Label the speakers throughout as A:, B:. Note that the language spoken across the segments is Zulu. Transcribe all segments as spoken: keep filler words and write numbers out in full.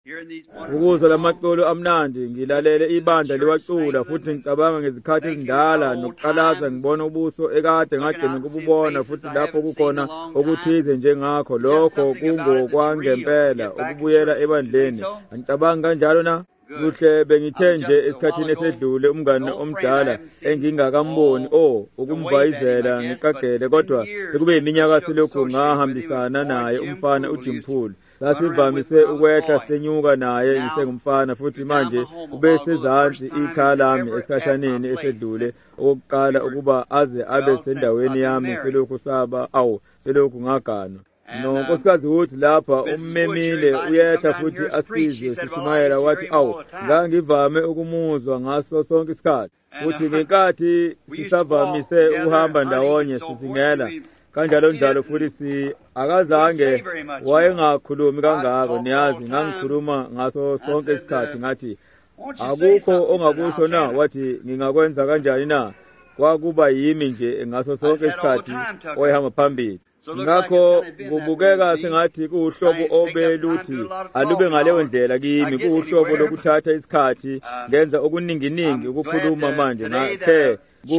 A: Ukuzwa lamaculo amnandi ngilalele ibandla liwacula futhi ngicabanga ngezikhathi ezindala nokuqalaza ngibona ubuso ekade ngagcina kububona futhi lapho kukhona okuthize njengakho lokho kungokwangempela ukubuyela ebandleni. Ngicabanga kanjalo na kuhle bengithe nje esikhathini esedlule umngane omdala engingakamboni oh ukumvayizela ngicagele kodwa sekube iminyaka selokhu ngahambisana naye umfana uJimphulu. Sasivamise ukwehla senyuka naye ngisengumfana futhi manje ube sezansi ikhala lami esikhashaneni esedlule okuqala ukuba aze abe sendaweni yami selokhu saba awu selokhu ngagana. No nkosikazi uthi lapha ummemile uyehla futhi asizwe sishumayela wathi awu ngangivame ukumuzwa ngaso sonke isikhathi futhi ngenkathi sisavamise ukuhamba ndawonye sizingela kanjalo njalo futhi si akazange wayengakhulumi kangako niyazi ngangikhuluma ngaso sonke isikhathi ngathi akukho ongakusho na wathi ngingakwenza kanjani na kwakuba yimi nje ngaso sonke isikhathi oyihamba phambili. Ngakho kubukeka sengathi kuhlobo obeluthi alube ngaleyo ndlela kimi kuhlobo lokuthatha isikhathi ngenza okuninginingi ukukhuluma manje ngakhe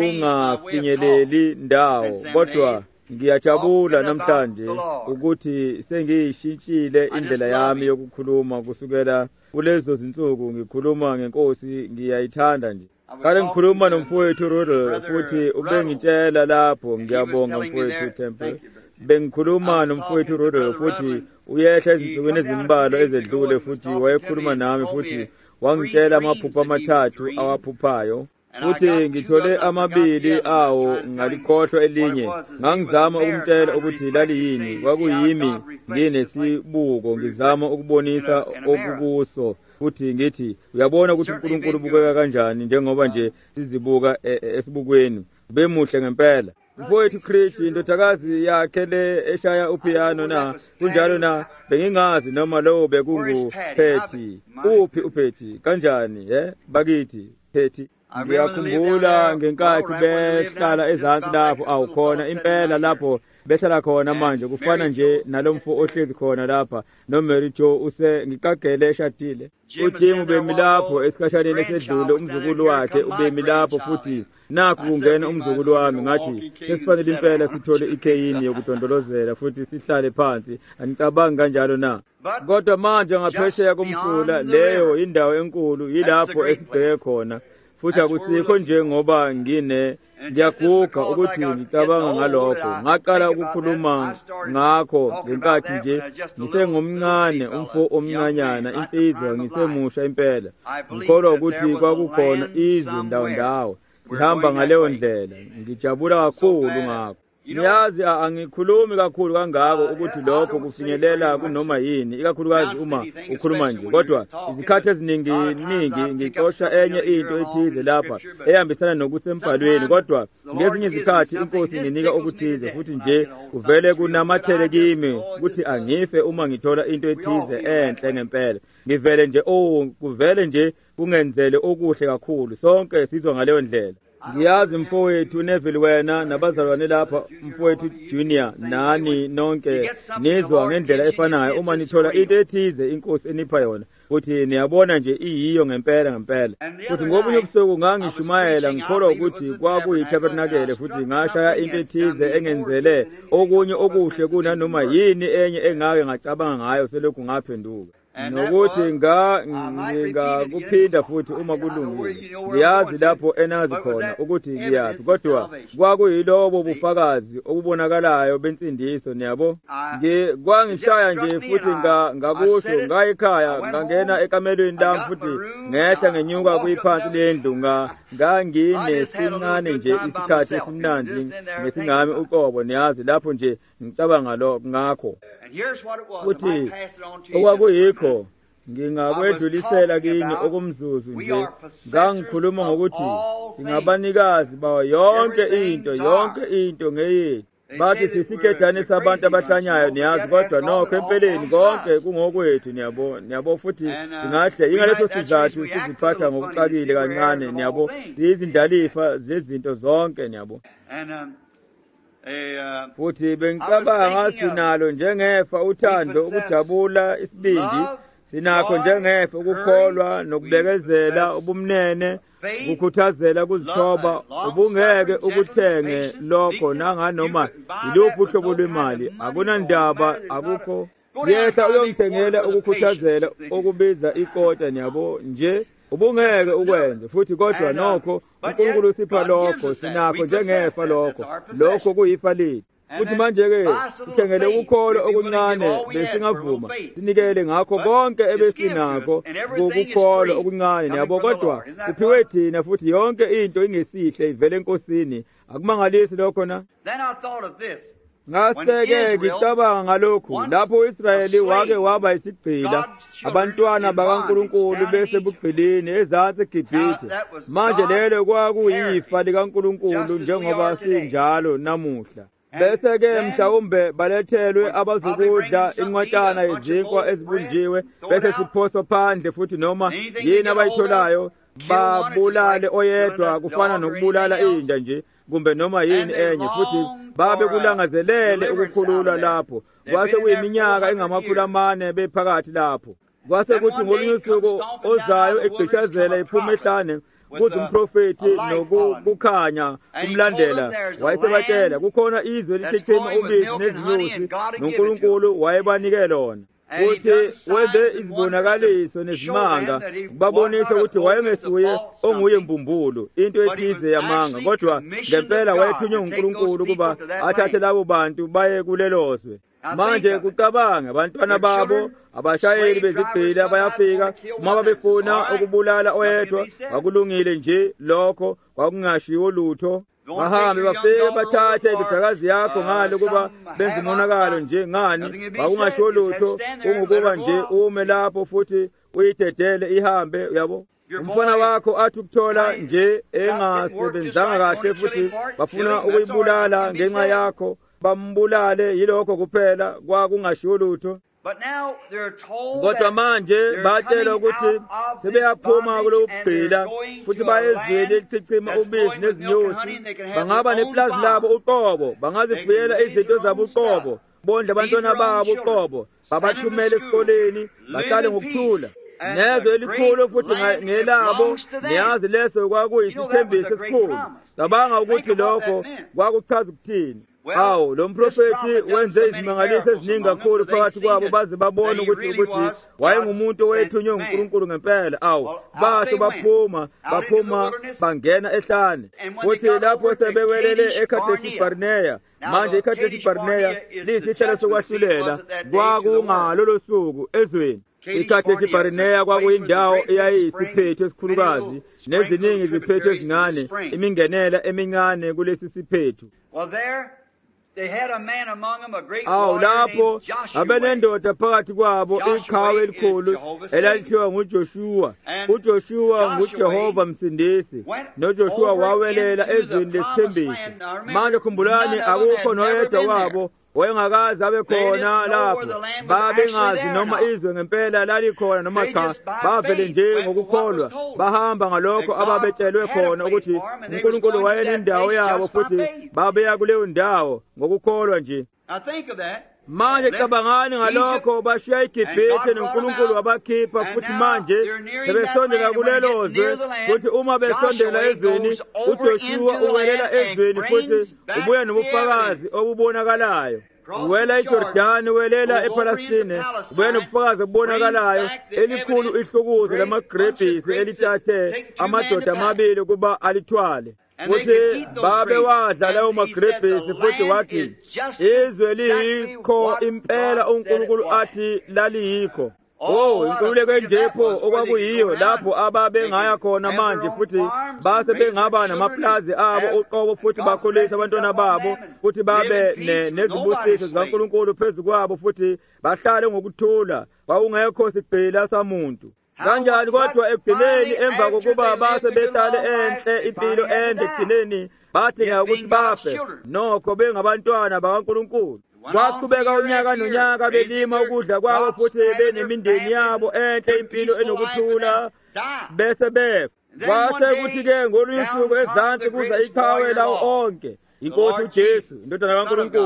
A: kungafinyeleli ndawo kodwa ngiyajabula namhlanje ukuthi sengiyishintshile indlela yami yokukhuluma kusukela kulezo zinsuku ngikhuluma ngeNkosi ngiyayithanda nje. Kale ngikhuluma nomfowethu Rudolph futhi ubengitshela lapho ngiyabonga mfowethu Temple bengikhuluma nomfowethu Rudolph futhi uyehla ezinsukwini ezimbalwa ezedlule futhi wayekhuluma nami futhi wangitshela amaphupho amathathu awaphuphayo futhi ngithole amabili awo ngalikhohlwa elinye ngangizama ukumtshela ukuthi lali yini kwakuyimi nginesibuko ngizama ukubonisa okukuso futhi ngithi uyabona ukuthi uNkulunkulu ubukeka kanjani njengoba nje sizibuka esibukweni bemuhle ngempela. Mfowethu Chris indodakazi yakhe le eshaya upiano na kunjalo na bengingazi noma lo bekungu Phethi uphi uPhethi kanjani eh bakithi Phethi. Ngiyakhumbula ngenkathi behlala ezansi lapho awukhona impela lapho behlala khona manje kufana nje nalomfo ohlezi khona lapha noMary Jo use ngikagele eshadile uJim ubemi lapho esikhashaneni esedlule umzukulu wakhe ubemi lapho futhi nakho kungena umzukulu wami ngathi sesifanele impela sithole ikheyini yokudondolozela futhi sihlale phansi angicabanga kanjalo na kodwa manje ngaphesheya komfula leyo indawo enkulu yilapho esibheke khona futhi akusikho nje ngoba ngine ngiyaguga ukuthi ngicabanga ngalokho ngaqala ukukhuluma ngakho ngenkathi nje ngisengomncane umfo omncanyana insizwa ngisemusha impela ngikholwa ukuthi kwakukhona izwi ndawo ndawo sihamba ngaleyo ndlela ngijabula kakhulu ngakho. Niyazi angikhulumi kakhulu kangako ukuthi lokho kufinyelela kunoma yini ikakhulukazi uma ukhuluma nje kodwa izikhathi eziningi ningi ngixosha enye into ethize lapha ehambisana nokusembhalweni kodwa ngezinye izikhathi inkosi nginika okuthize futhi nje uvele kunamathele kimi ukuthi angife uma ngithola into ethize enhle ngempela ngivele nje oh kuvele nje kungenzele okuhle kakhulu sonke sizwa ngaleyo ndlela. Ngiyazi mfowethu Neville wena nabazalwane lapha mfowethu Junior nani nonke nizwa ngendlela efanayo uma nithola into ethize inkosi enipha yona futhi niyabona nje iyiyo ngempela ngempela futhi ngobunye ubusuku ngangishumayela ngikholwa ukuthi kwakuyitabernacle futhi ngashaya into ethize engenzele okunye okuhle kunanoma yini enye engake ngacabanga ngayo selokhu ngaphenduka nokuthi nga ngingakuphinda futhi uma kulungile ngiyazi lapho enazi khona ukuthi ngiyaphi kodwa kwakuyilobo bufakazi obubonakalayo bensindiso niyabo kwangishaya nje futhi ngakusho ngayikhaya ngangena ekamelweni lami futhi ngehla ngenyuka kuyiphansi lendlu ngangine sincane nje isikhathi esimnandi ngesingami uqobo niyazi lapho nje ngicabanga lo ngakho futhi okwakuyikho ngingakwedlulisela kini okumzuzu nje ngangikhuluma ngokuthi singabanikazi bawo yonke into yonke into ngeyethu bathi sisikhethane sabantu abahlanyayo niyazi kodwa nokho empeleni konke kungokwethu niyabo niyabo futhi singahle ingaleso sizathu siziphatha ngokucakile kancane niyabo izindalifa zezinto zonke niyabo futhi bengicabanga sinalo njengefa uthando ukujabula isibindi sinakho njengefa ukukholwa nokubekezela ubumnene ukukhuthazela kuzithoba ubungeke ukuthenge lokho nanganoma yiluphi uhlobo lwemali akunandaba akukho yetha uyongithengela ukukhuthazela okubiza ikota niyabo nje ubungeke ukwenze futhi kodwa nokho uNkulunkulu usipha lokho sinakho njengefa lokho lokho kuyifa lethu futhi manje-ke sithengele ukukholwa okuncane besingavuma sinikele ngakho konke ebesinakho ngokukholwa okuncane niyabo kodwa kuphiwe thina futhi yonke into ingesihle ivele enkosini akumangalisi lokho na ngase-ke ngicabanga ngalokhu lapho u-Israyeli wake waba yisigqila abantwana bakaNkulunkulu bese bugqilini ezansi eGibhithe manje lelo kwakuyifa likaNkulunkulu njengoba sinjalo namuhla bese-ke mhlawumbe balethelwe abazukudla incwatshana yezinkwa ezibunjiwe bese siphoswa phandle futhi noma yini abayitholayo babulale oyedwa kufana nokubulala inja nje kumbe noma yini enye futhi babe kulangazelele ukukhulula lapho kwase kuyiminyaka engamakhulu amane bephakathi lapho kwase kuthi ngolunye usuku ozayo egqishazela iphuma ehlane kuthi umprofeti nokukhanya kumlandela wayesebatshela kukhona izwe lithethema ubisi nezinyosi noNkulunkulu wayebanike lona futhi wenze izibonakaliso nezimanga babonisa ukuthi wayengesuye onguye mbumbulu into ethize yamanga kodwa ngempela wayethunywe uNkulunkulu kuba athathe labo bantu baye kulelozwe manje kucabanga abantwana babo abashayeli bezigqila bayafika uma befuna ukubulala oyedwa akulungile nje lokho kwakungashiwo lutho bahambe bafike bathathe indodakazi yakho ngalo kuba benze umonakalo nje ngani bakungashiwo lutho kungukuba nje ume lapho futhi uyidedele ihambe uyabo umfana wakho athi ukuthola nje engasebenzanga kahle futhi bafuna ukuyibulala ngenxa yakho bambulale yilokho kuphela kwakungashiwo lutho kodwa manje batshela ukuthi sebeyaphuma kulokugqila futhi bayezwele licicima ubisi nezinyosi bangaba neplazi labo uqobo bangazifuyela izinto zabo uqobo bondle abantwana babo uqobo babathumele esikoleni bahlale ngokuthula nezwe elikhulu futhi ngelabo niyazi leso kwakuyisithembiso esikhulu cabanga ukuthi lokho kwakuchaza ukuthini awu lo mprofeti wenze izimangaliso eziningi kakhulu phakathi kwabo baze babone ukuthi ukuthi wayengumuntu owayethunywe uNkulunkulu ngempela awu basho baphuma baphuma bangena ehlane futhi lapho sebewelele eKhadeshi Barneya manje iKhadeshi Barneya liyisihlalo sokwahlulela kwakungalolo suku ezweni iKhadeshi Barneya kwakuyindawo eyayiyisiphetho esikhulukazi neziningi iziphetho ezincane imingenela emincane kulesi siphetho awu lapho abenendoda phakathi kwabo iqhawe elikhulu elalithiwa nguJoshua uJoshua nguJehova msindisi noJoshua wawelela ezweni lesithembiso manje khumbulani akukho noyedwa wabo wayengakazi abe khona lapho babengazi noma izwe ngempela lalikhona noma cha bavele nje ngokukholwa bahamba ngalokho ababetshelwe khona ukuthi uNkulunkulu wayenendawo yabo futhi babeya kuleyo ndawo ngokukholwa nje manje cabangani ngalokho bashiya iGibhithe noNkulunkulu wabakhipha futhi manje sebesondela kulelozwe futhi uma besondela ezweni uJoshua uwelela ezweni futhi ubuya nobufakazi obubonakalayo uwela iJordani welela ePalestine ubuya nobufakazi obubonakalayo elikhulu ihlukuzo lamagrebhisi elithathe amadoda amabili kuba alithwale futhi babe wadla lawo magrebhisi futhi wathi izwe liyikho impela uNkulunkulu athi laliyikho oh inkululeko enjepho okwakuyiyo lapho ababe ngaya khona manje futhi base bengaba namaplazi abo uqobo futhi bakhulisa abantwana babo futhi babe nezibusiso zikaNkulunkulu phezu kwabo futhi bahlale ngokuthula bawungekho sigqila samuntu kanjani kodwa ekugcineni emva kokuba base behlale enhle impilo ende ekugcineni badinga ukuthi bafe nokho bengabantwana bakaNkulunkulu kwaqhubeka unyaka nonyaka belima ukudla kwabo futhi benemindeni yabo enhle impilo enokuthula bese befa kwase kuthi-ke ngolunye usuku ezansi kuza iqhawe lawo onke inkosi uJesu indodana kaNkulunkulu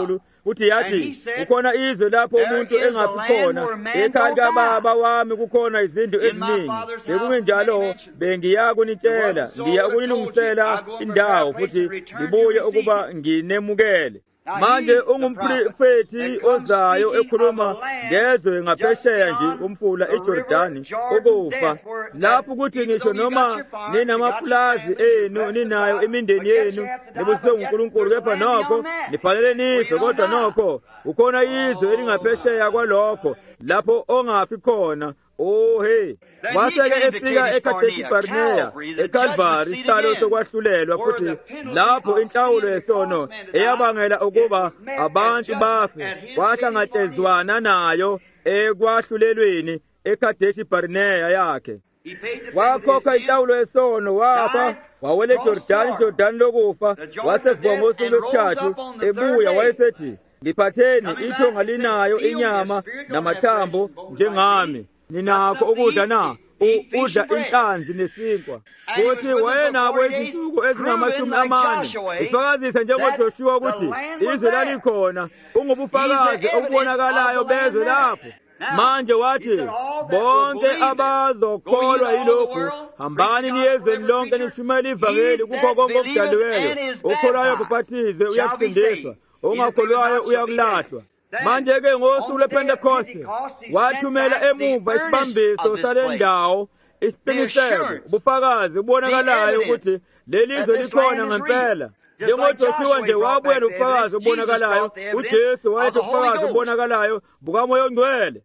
A: futhi yathi kukhona izwe lapho umuntu engafi khona, ekhaya kababa wami kukhona izindlu eziningi. Bekungenjalo bengiya kunitshela, ngiya ukunilungisela indawo futhi ngibuye ukuba nginemukele. Manje ungumprofethi ozayo ekhuluma ngezwe ngaphesheya nje umfula eJordani ukufa. Lapho kuthi ngisho noma ninamapulazi enu, ninayo imindeni yenu, nibuswe uNkulunkulu, kepha nokho nifanele nife. Kodwa nokho ukhona izwe elingaphesheya kwalokho lapho ongafi khona. Oh hey, waseke efika eKadeshi Barnea eCalvary, isitalo sokwahlulelwa, futhi lapho inhlawulo yesono eyabangela ukuba abantu bafe wahlangatshezwana nayo ekwahlulelweni eKadeshi Barnea yakhe. Wakhokha inhlawulo yesono, wafa, wawela eJordani, Jordani lokufa, wasevuka ngosuku lwesithathu. Ebuya wayesethi, ngiphatheni ithonga linayo inyama namathambo njengami. Ninakho ukudla na? Udla inhlanzi nesinkwa. Futhi wayenabo izinsuku ezingamashumi amane ifakazisa njengoJoshua ukuthi izwe lalikhona. Ungubufakazi obubonakalayo bezwe lapho. Manje wathi bonke abazokholwa yilokhu, hambani niyezweni lonke nishumayele ivangeli kukho konke okudaliweyo. Okholwayo kubhaptizwe uyasindiswa, ongakholwayo uyakulahlwa. Manje-ke ngosuku lwePentecoste wathumela emuva isibambiso sale ndawo, isiqiniseko, ubufakazi obubonakalayo ukuthi leli zwe likhona ngempela. NjengoJoshua nje wabuyela ubufakazi obubonakalayo, uJesu waletha ubufakazi obubonakalayo bukaMoya oNgcwele.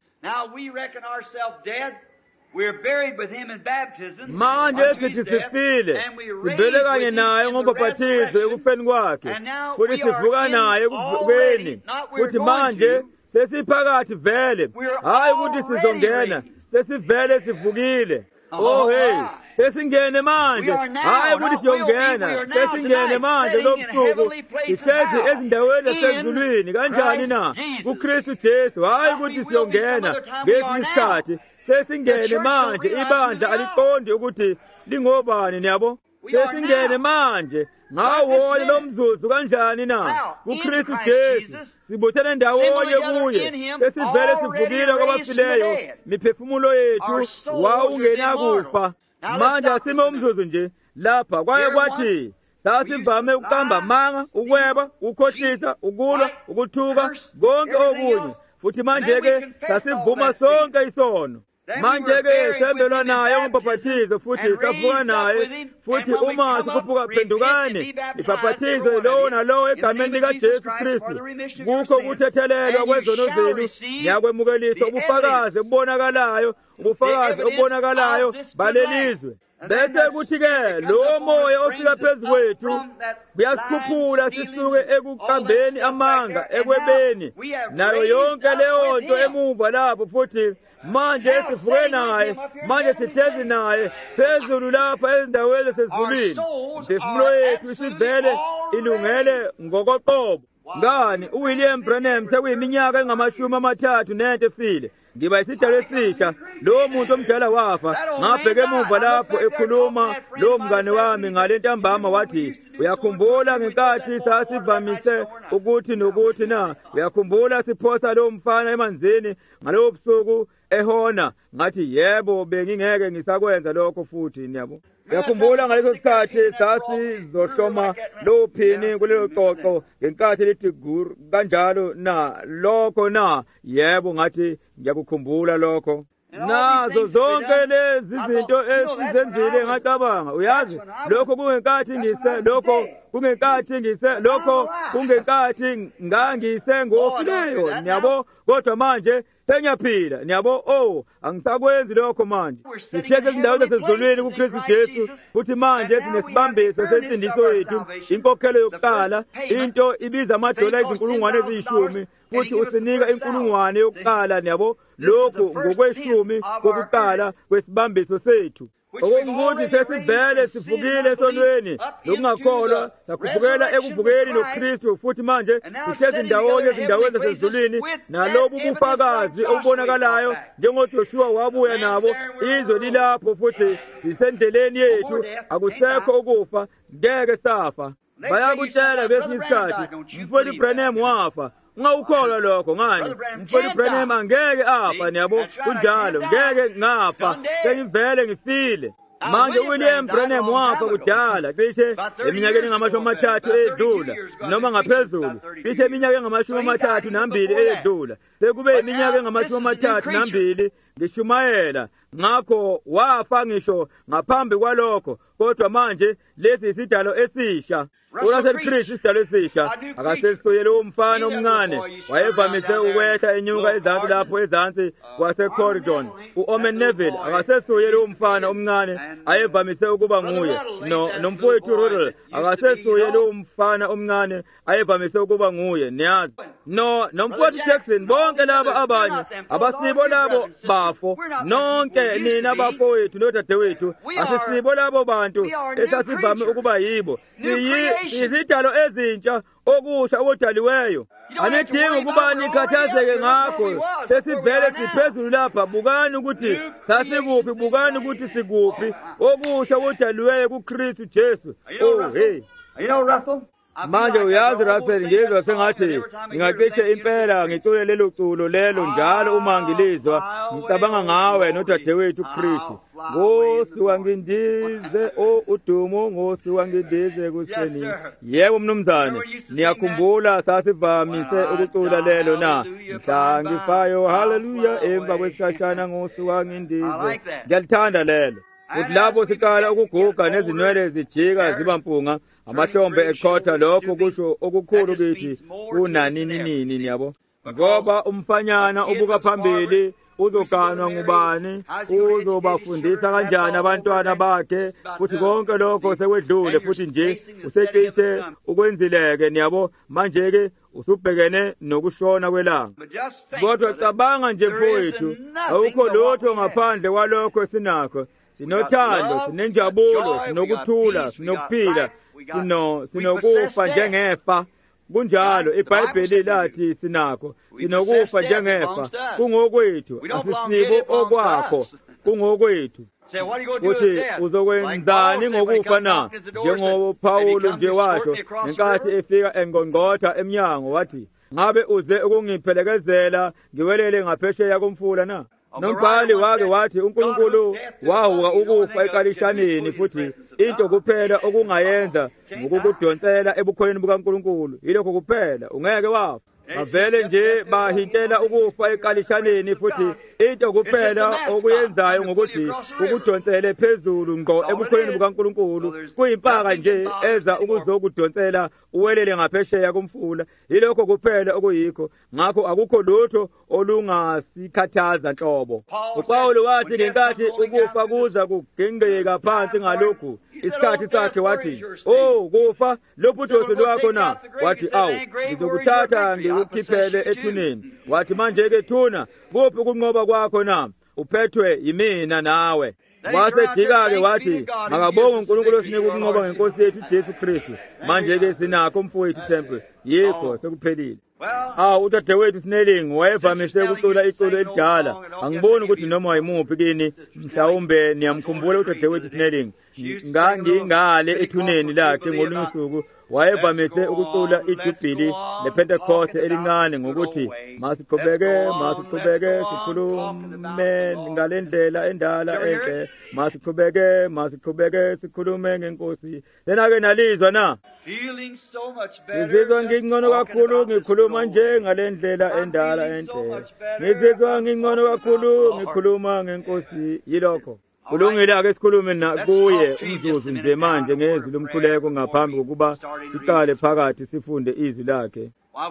A: Manje sithi sifile, sivele kanye naye ngobhaphathizo ekufeni kwakhe, futhi sivuka naye ekuvukeni. Futhi manje sesiphakathi vele, hayi ukuthi sizongena, sesivele sivukile. Oh hey, sesingene manje, hayi ukuthi siyongena, sesingene manje lobusuku, sihlezi ezindaweni zasezulwini. Kanjani na? kuKristu Jesu, hayi ukuthi siyongena ngesinye isikhathi. Sesingene manje, ibandla aliqondi ukuthi lingobani niyabo. Sesingene manje ngawona lo mzuzu. Kanjani na? kuKristu Jesu sibuthene ndawonye kuye. Sesivele sivukile kwabafileyo, miphefumulo yethu wawungena kufa. Manje asime umzuzu nje lapha. Kwaye kwathi sasivame ukuqamba amanga, ukweba, ukukhohlisa, ukulwa, ukuthuka, konke okunye. Futhi manje-ke sasivuma sonke isono. Manje-ke sembelwa naye ngobhaphathizo, futhi savuka naye. Futhi uma sikhuphuka phendukane, ibhaphathizo lowo nalowo egameni likaJesu Kristu, kukho ukuthethelelwa kwezono zenu niyakwemukeliswa ubufakazi obubonakalayo, ubufakazi obubonakalayo balelizwe. Bese kuthi-ke lowo moya ofika phezu kwethu kuyasikhuphula sisuke ekuqambeni amanga, ekwebeni nayo yonke leyo nto emuva lapho. Futhi manje sivuke naye, manje sihlezi naye phezulu lapha ezindaweni zasezulwini. Imphefumulo yethu isivele ilungele ngokoqobo. Ngani uWilliam Branham sekuyiminyaka engamashumi amathathu nento efile. Ngiba isidalwa esisha. Lowo muntu omdala wafa. Ngabheke emuva lapho ekhuluma lo mngane wami ngale ntambama, wathi uyakhumbula ngenkathi sasivamise ukuthi nokuthi na? Uyakhumbula siphosa lo mfana emanzini ngalowo busuku ehona? Ngathi yebo, bengingeke ngisakwenza lokho futhi niyabo. Uyakhumbula ngaleso sikhathi sasizohloma lo phini kulelo xoxo ngenkathi lithi gur kanjalo na? Lokho na? Yebo, ngathi ngiyakukhumbula lokho. Nazo zonke lezi zinto esizenzile ngacabanga, uyazi lokho kungenkathi ngise, lokho kungenkathi ngise, lokho kungenkathi ngangise ngofileyo niyabo. Kodwa manje sengiyaphila niyabo. Oh, angisakwenzi lokho manje. Sihlezi ezindaweni zasezulwini kuKristu Jesu. Futhi manje sinesibambiso sensindiso yethu, inkokhelo yokuqala. Into ibiza amadola izinkulungwane eziyishumi, futhi usinika inkulungwane yokuqala niyabo. Lokhu ngokweshumi kokuqala kwesibambiso sethu. Okungukuthi sesivele sivukile esonweni lokungakholwa, sakhupukela ekuvukeni noKristu. Futhi manje sihlezi ndawonye ezindaweni zasezulwini nalobu bufakazi obubonakalayo, njengoJoshua wabuya nabo. Izwe lilapho futhi sisendleleni yethu, akusekho ukufa, ngeke safa. Bayakutshela kwesinye isikhathi umfowethu Branham wafa. ungawukholwa lokho ngani mfowethu Branham angeke afa niyabo kunjalo ngeke ngafa sengivele ngifile manje uWilliam Branham wafa kudala cishe eminyakeni ngamashumi amathathu edlula noma ngaphezulu cishe iminyaka engamashumi amathathu nambili edlula sekube iminyaka engamashumi amathathu nambili ngishumayela ngakho wafa ngisho ngaphambi kwalokho kodwa manje lesi isidalo esisha uRussell Christ isidalo esisha akasesiyele umfana omncane wayevamise ukwehla enyuka ezansi lapho ezansi kwase Corridon uOmen Neville akasesiyele umfana omncane ayevamise ukuba nguye no nomfowethu Rural akasesiyele umfana omncane ayevamise ukuba nguye niyazi no nomfowethu Jackson bonke laba abanye abasibo labo bafo nonke nina bafowethu nodadewethu asisibo labo bantu esasivame ukuba yibo izidalo ezintsha okusha okudaliweyo anidingi ukuba nikhathazeke ngakho sesivele siphezulu lapha bukani ukuthi sasikuphi bukani ukuthi sikuphi okusha okudaliweyo kuKristu Jesu oh hey
B: You know, Russell,
A: manje uyazi Russell ngizwa sengathi ngingacishe impela ngicule lelo culo lelo njalo uma ngilizwa ngicabanga ngawe nodadewethu uKristu ngosuka ngindize o udumo ngosuka ngindize kuseni yebo mnumzane niyakhumbula sasivamise ukucula lelo na mhla ngifayo haleluya emva kwesikhashana ngosuka ngindize ngiyalithanda lelo uthi lapho siqala ukuguga nezinwele zijika ziba mpunga amahlombe eqotha lokho kusho okukhulu kithi kunanini nini niyabo ngoba umfanyana ubuka phambili uzoganwa ngubani uzobafundisa kanjani abantwana bakhe futhi konke lokho sekwedlule futhi nje usecishe ukwenzileke niyabo manje ke usubhekene nokushona kwelanga kodwa cabanga nje mfowethu awukho lutho ngaphandle kwalokho esinakho sinothando sinenjabulo sinokuthula sinokuphila sino sinokufa njengefa kunjalo iBhayibheli lathi sinakho sinokufa njengefa kungokwethu asisibo okwakho kungokwethu uthi uzokwenzani ngokufa na njengoba Pawulo nje washo ngenkathi efika engongqotha eminyango wathi ngabe uze ukungiphelekezela ngiwelele ngaphesheya komfula na nombhali wake wathi uNkulunkulu wahuka ukufa ekalishaneni futhi into kuphela okungayenza ngokukudonsela ebukhoneni bukaNkulunkulu yilokho kuphela ungeke wafa avele nje bahintela ukufa ekalishaneni futhi into kuphela okuyenzayo ngokuthi ukudonsele phezulu ngqo ebukhoneni bukaNkulunkulu kuyimpaka nje eza ukuzokudonsela uwelele ngaphesheya komfula yilokho kuphela okuyikho ngakho akukho lutho olungasikhathaza nhlobo uPawulo wathi ngenkathi ukufa kuza kugengeka phansi ngalokhu isikhathi sakhe wathi oh kufa lobuthosi lwakho na wathi awu ngizokuthatha ngikukhiphele ethuneni wathi manje ke thuna kuphi ukunqoba kwakho na uphethwe yimina nawe wasejika-ke wathi makabonge uNkulunkulu osinika ukunqoba ngenkosi yethu Jesu Kristu manje ke sinakho mfowethu iTemple yikho sekuphelile awu udadewethu Snelling wayevamise ukucula iculo elidala angiboni ukuthi noma wayimuphi kini mhlawumbe niyamkhumbula udadewethu Snelling ngangingale ethuneni lakhe ngolunye usuku wayevamise ukucula iJubili lePentecost elincane ngokuthi masiqhubeke masiqhubeke sikhulume ngalendlela endala enhle masiqhubeke masiqhubeke sikhulume ngenkosi lena-ke nalizwa na ngizizwa ngingcono kakhulu ngikhuluma nje ngalendlela endala enhle ngizizwa ngingcono kakhulu ngikhuluma ngenkosi yilokho kulungile ake sikhulume na kuye umzuzu nje manje ngezwi lomkhuleko ngaphambi kokuba siqale phakathi sifunde izwi lakhe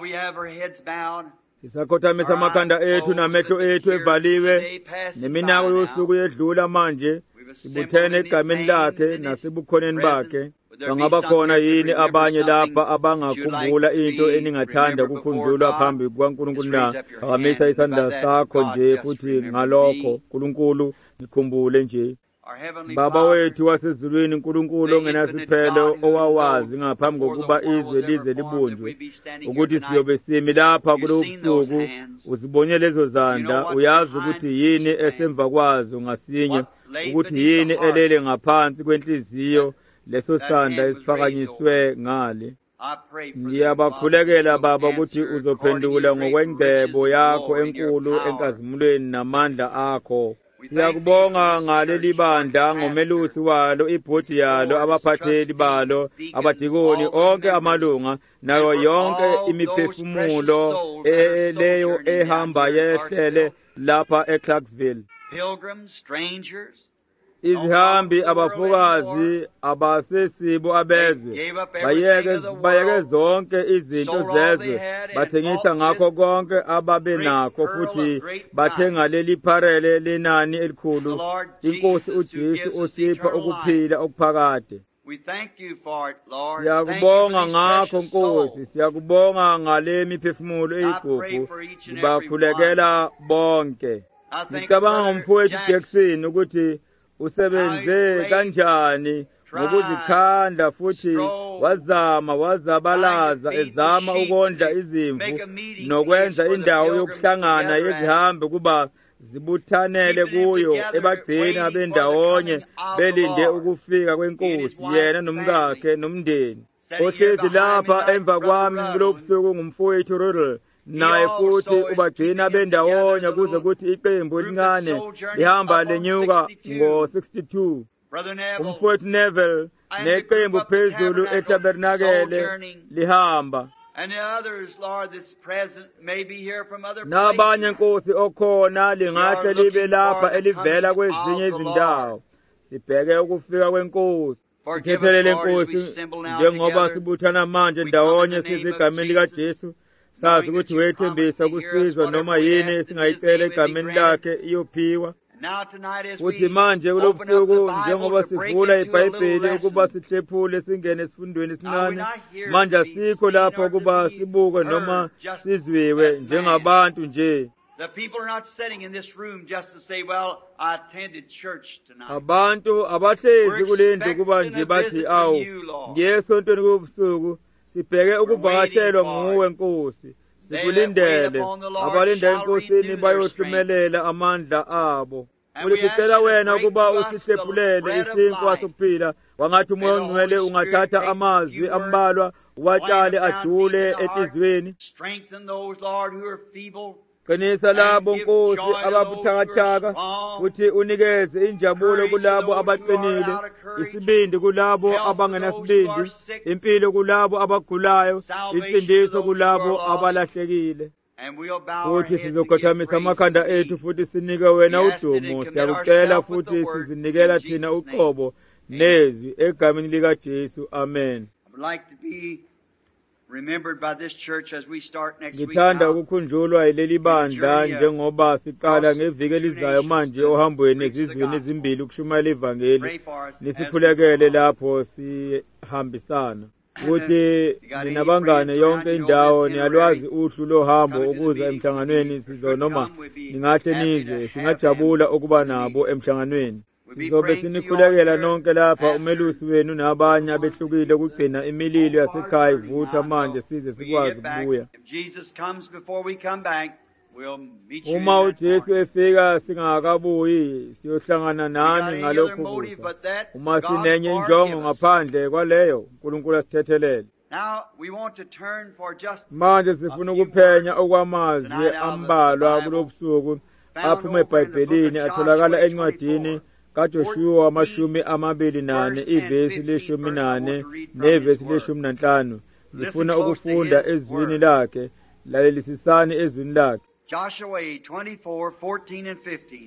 A: sisakhothamisa amakhanda ethu namehlo ethu evaliwe neminako yosuku yedlula manje sibuthene egameni lakhe nasebukhoneni bakhe bangaba khona yini abanye lapha abangakhumbula into eningathanda ukukhunjulwa phambi kukaNkulunkulu na phakamisa isandla sakho nje futhi ngalokho uNkulunkulu nikhumbule nje Baba wethu wasezulwini uNkulunkulu ongenasiphelo owawazi ngaphambi kokuba izwe lize libunjwe ukuthi siyobe simi lapha kulobusuku uzibonye lezo zandla uyazi ukuthi yini esemva kwazo ngasinye ukuthi yini elele ngaphansi kwenhliziyo leso sandla esiphakanyiswe ngale Ngiyabakhulekela Baba ukuthi uzophendula ngokwengcebo yakho enkulu enkazimulweni namandla akho. Siyakubonga ngaleli bandla ngomelusi walo, ibhodi yalo, abaphatheli balo, abadikoni, onke amalunga, nayo yonke imiphefumulo leyo ehamba yehlele lapha eClarksville.
B: Pilgrims, strangers,
A: Izihambi, abafukazi, abasesibo abezwe, bayeke bayeke zonke izinto zezwe, bathengisa ngakho konke ababenakho futhi bathenga leli pharele lenani elikhulu. Inkosi uJesu osipha ukuphila okuphakade.
B: we thank you for it, Lord. Thank you
A: Siyakubonga
B: for these
A: ngakho
B: precious
A: Nkosi,
B: souls.
A: siyakubonga ngale miphefumulo eyigugu, sibakhulekela bonke.
B: I think
A: Ngicabanga
B: Brother
A: ngomfowethu
B: Jackson,
A: Jackson ukuthi usebenze kanjani ngokuzikhandla futhi wazama wazabalaza ezama ukondla izimvu nokwenza indawo yokuhlangana yezihambi kuba zibuthanele kuyo, ebagcina bendawonye belinde ukufika kwenkosi, yena nomkakhe nomndeni. Ohlezi lapha emva kwami kulobusuku ngumfowethu Rudel, naye futhi ubagcina bendawonye kuze kuthi iqembu elincane lihamba lenyuka ngo sixty-two.
B: Brother Neville,
A: Umfowethu Neville neqembu phezulu etabernakele lihamba,
B: and the others, Lord, that's present may be here from other
A: nabanye
B: places.
A: Nkosi okhona lingahle libe lapha elivela kwezinye izindawo. Sibheke ukufika kwenkosi.
B: Forgive us,
A: Sithethelele
B: Lord, as we
A: Nkosi
B: assemble now
A: njengoba
B: together.
A: sibuthana manje
B: We come
A: ndawonye
B: in the name
A: siza
B: of
A: egameni
B: Jesus,
A: likaJesu, sazi
B: knowing
A: ukuthi
B: that you
A: wethembisa
B: promised to hear us
A: kusizwa
B: whatever
A: noma
B: we
A: yini
B: ask in His
A: esingayicela
B: name will be
A: egameni
B: granted.
A: lakhe iyophiwa.
B: Now tonight as
A: Futhi
B: we
A: manje
B: open up the
A: kulobusuku
B: Bible
A: njengoba
B: to break
A: sivula
B: into a little
A: iBhayibheli ukuba
B: lesson,
A: sihlephule singene esifundweni
B: Now, we're
A: esincane,
B: not here
A: manje
B: to be
A: asikho
B: seen
A: lapho
B: or to
A: ukuba
B: be
A: sibuke noma
B: heard just
A: sizwiwe
B: as man.
A: njengabantu nje.
B: The people are not sitting in this room just to say, well, I attended church tonight.
A: Abantu abahlezi
B: We're
A: kule ndlu kuba
B: expecting
A: nje
B: a
A: bathi
B: visit
A: awu
B: from you, Lord.
A: ngiye esontweni kubusuku, sibheke ukuvakashelwa
B: waiting for
A: nguwe
B: it.
A: Nkosi.
B: They that
A: Sikulindele
B: wait upon the Lord
A: abalinda
B: shall
A: enkosini
B: renew their
A: bayohlumelela amandla abo.
B: And we ask
A: Ulisicela
B: you to
A: wena
B: break
A: ukuba
B: to us the
A: usihlephulele
B: bread of
A: isinkwa
B: life.
A: sokuphila, wangathi umoya
B: May the
A: ongcwele
B: Holy
A: ungathatha
B: Spirit take
A: amazwi
B: a few
A: ambalwa
B: words,
A: uwatshale
B: plant them down
A: ajule
B: deep in the heart.
A: enhliziyweni.
B: Strengthen those, Lord, who are feeble.
A: Qinisa labo
B: And give
A: Nkosi
B: joy to those who
A: ababuthakathaka,
B: are strong.
A: futhi unikeze injabulo
B: Courage to
A: kulabo
B: those who are
A: abaqinile,
B: out of courage.
A: isibindi kulabo
B: Health to
A: abangenasibindi,
B: those who are sick.
A: impilo kulabo abagulayo,
B: Salvation
A: insindiso
B: to those
A: kulabo
B: who are lost.
A: abalahlekile.
B: And we'll bow our
A: Futhi
B: heads and give
A: sizokhothamisa
B: praise
A: amakhanda
B: to
A: ethu
B: Thee.
A: futhi sinike wena
B: We ask it and
A: udumo.
B: commit
A: Siyakucela
B: ourselves with
A: futhi
B: the word
A: sizinikela
B: in
A: thina
B: Jesus' name.
A: uqobo nezwi egameni likaJesu. Amen.
B: I would like to be remembered by this church as we start next week.
A: Ngithanda
B: now.
A: ukukhunjulwa yileli bandla njengoba siqala ngeviki elizayo manje ohambweni ezizweni ezimbili ukushumayela ivangeli.
B: Pray for us as we
A: Nisikhulekele
B: go.
A: lapho sihambisana ukuthi ninabangane yonke indawo niyalwazi uhlu lohambo ukuza emhlanganweni sizonoma ningahle nize, singajabula ukuba nabo emhlanganweni. Sizobe sinikhulekela nonke lapha, umelusi wenu nabanye abehlukile ukugcina imililo yasekhaya ivutha manje size sikwazi ukubuya.
B: If Jesus comes before we come back, we'll meet you in
A: Uma
B: that
A: uJesu
B: morning.
A: efika singakabuyi, siyohlangana
B: We got
A: nani
B: any other
A: ngalokho
B: motive
A: kuza.
B: but that?
A: Uma
B: God
A: sinenye
B: forgive
A: injongo
B: us.
A: ngaphandle kwaleyo, uNkulunkulu asithethelele.
B: Now we want to turn for just
A: Manje sifuna ukuphenya okwamazwi ambalwa kulobusuku aphuma eBhayibhelini atholakala encwadini kaJoshua amashumi amabili nane ivesi leshumi nane nevesi leshumi nanhlanu. Ngifuna ukufunda ezwini lakhe, lalelisisani ezwini lakhe.
B: Joshua twenty-four, fourteen and fifteen.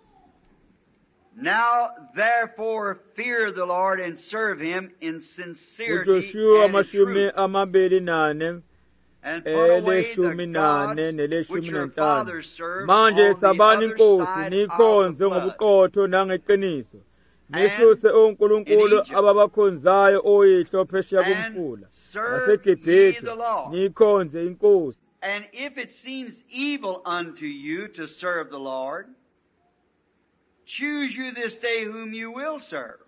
B: Now therefore fear the Lord and serve Him in sincerity
A: uJoshua
B: and in
A: amashumi
B: truth,
A: amabili nane
B: and put away the
A: eleshumi nane
B: gods
A: neleshumi
B: which your
A: nanhlanu.
B: fathers served
A: Manje
B: on the
A: sabani
B: other
A: inkosi
B: side of
A: nikhonze
B: the flood.
A: ngobuqotho nangeqiniso,
B: And
A: nisuse onkulunkulu
B: in Egypt.
A: ababakhonzayo oyihlo phesheya
B: And
A: komfula
B: serve ye
A: aseGibhithe,
B: the Lord.
A: nikhonze inkosi.
B: And if it seems evil unto you to serve the Lord, choose you this day whom you will serve.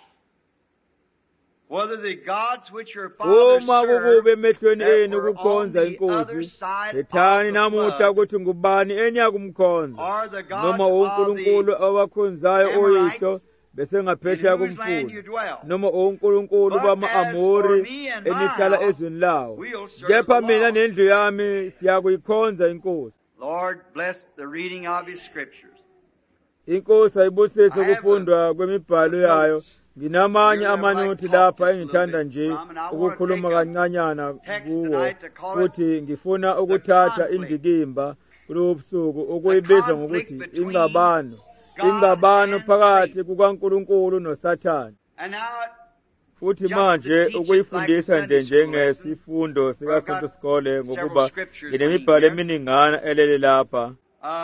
B: Whether the gods which your fathers
A: Uma
B: served
A: kukube emehlweni
B: that
A: enu
B: were on
A: ukukhonza
B: the other
A: inkosi,
B: side of
A: khethani
B: the
A: namuhla
B: flood,
A: ukuthi ngubani eniyakumkhonza,
B: or the gods
A: noma
B: of
A: unkulunkulu
B: the
A: abakhonzayo oyihlo
B: Amorites
A: bese ngaphesheya komfula noma uNkulunkulu bama-Amori enihlala ezweni lawo. Kepha mina nendlu yami siyakuyikhonza inkosi.
B: Lord, bless the reading of His scriptures.
A: Inkosi ayibusise ukufundwa kwemibhalo yayo. Nginamanye amanothi lapha engithanda nje ukukhuluma kancanyana kuwo, futhi ngifuna ukuthatha indikimba kulobu busuku ukuyibiza ngokuthi ingabano ingabano phakathi kukaNkulunkulu noSathane. Futhi manje ukuyifundisa nje njengesifundo sikaSonto Sikole ngokuba nginemibhalo eminingana elele lapha.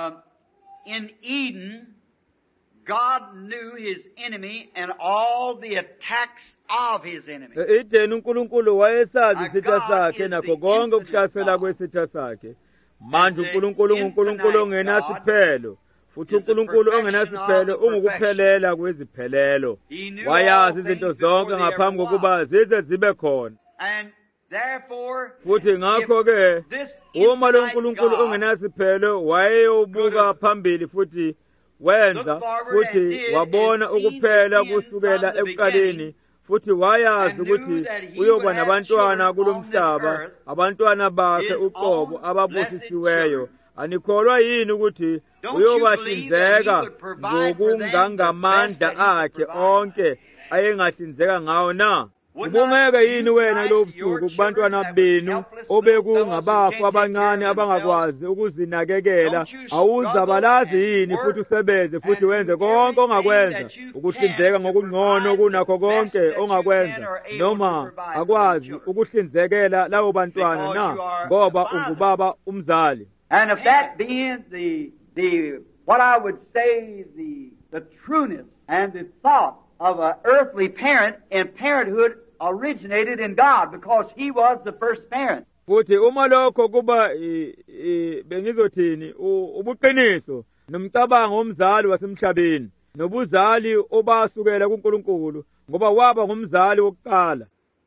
B: In Eden, God knew His enemy and all the attacks of His enemy.
A: Eden uNkulunkulu wayesazi isitha sakhe nakho konke ukuhlasela kwesitha sakhe. Manje uNkulunkulu uNkulunkulu ongenasiphelo, futhi uNkulunkulu ongenasiphelo ungukuphelela kweziphelelo. Wayazi izinto zonke ngaphambi kokuba zize zibe khona.
B: And therefore,
A: futhi ngakho ke uma lo uNkulunkulu ongenasiphelo wayeyobuka phambili futhi wenza futhi wabona ukuphela kusukela ekuqaleni, futhi wayazi ukuthi uyoba nabantwana kulomhlaba, abantwana bakhe uqobo ababusisiweyo. Anikholwa yini ukuthi uyobahlinzeka ngokungangamandla akhe onke ayengahlinzeka ngawo na? Ubungeke yini wena lo busuku kubantwana benu obekungabafu abancane abangakwazi ukuzinakekela? Awuzabalazi yini futhi usebenze futhi wenze konke ongakwenza ukuhlinzeka ngokungcono kunakho konke ongakwenza, noma akwazi ukuhlinzekela labo bantwana na, ngoba ungubaba umzali?
B: And if that being the the what I would say the the trueness and the thought of an earthly parent, and parenthood originated in God because He was the first parent.
A: Futhi uma lokho kuba bengizothini ubuqiniso nomcabango womzali wasemhlabeni nobuzali obasukela kuNkulunkulu ngoba waba ngumzali wokuqala.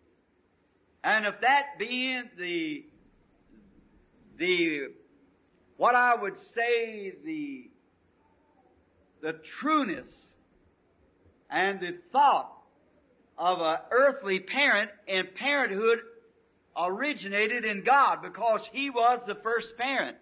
B: And if that being the the what I would say the the trueness and the thought of an earthly parent, and parenthood originated in God because He was the first parent.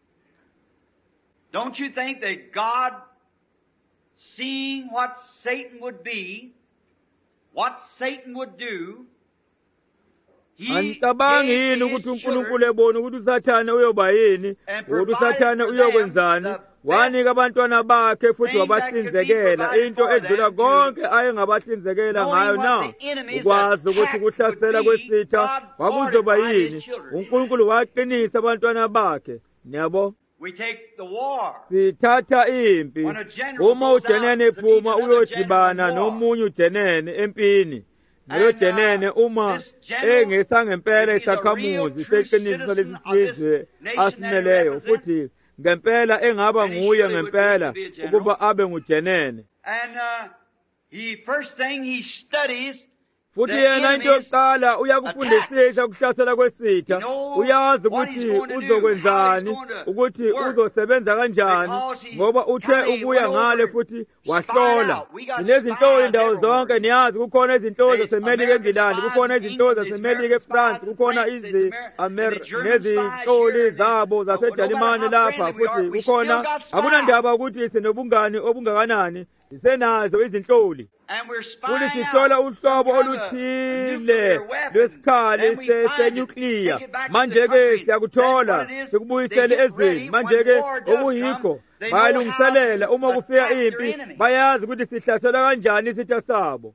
B: Don't you think that God, seeing what Satan would be, what Satan would do,
A: Angicabangi yini ukuthi uNkulunkulu ebona ukuthi uSathane uyoba yini, ukuthi uSathane uyokwenzani, wanika abantwana bakhe futhi wabahlinzekela into edlula konke ayengabahlinzekela ngayo na? Ukwazi ukuthi ukuhlasela kwesitha kwakuzoba yini? uNkulunkulu waqinisa abantwana bakhe. Niyabo? Sithatha impi. Uma ujenene ephuma uyodibana nomunye ujenene empini, Leyo jenene uma engesangempela isakhamuzi seqiniso lesizwe asimeleyo, futhi ngempela engaba nguye ngempela ukuba abe ngujenene.
B: And uh, he first thing he studies
A: futhi yena into yokuqala uyakufundisisa ukuhlasela kwesitha, uyazi ukuthi uzokwenzani, ukuthi uzosebenza kanjani, ngoba uthe ukuya ngale futhi wahlola. Sinezinhloli indawo zonke, niyazi kukhona izinhloli zaseMelika eNgilandi, kukhona izinhloli zaseMelika eFrance, kukhona nezinhloli zabo zaseJalimane lapha, futhi kukhona, akunandaba ukuthi sinobungani obungakanani, sisenazo izinhloli. Futhi sihlola uhlobo oluthile lwesikhali senyukliya. Manje-ke siyakuthola sikubuyisele ezweni. Manje-ke okuyikho bayalungiselela uma kufika impi, bayazi ukuthi sihlasela kanjani isitha sabo.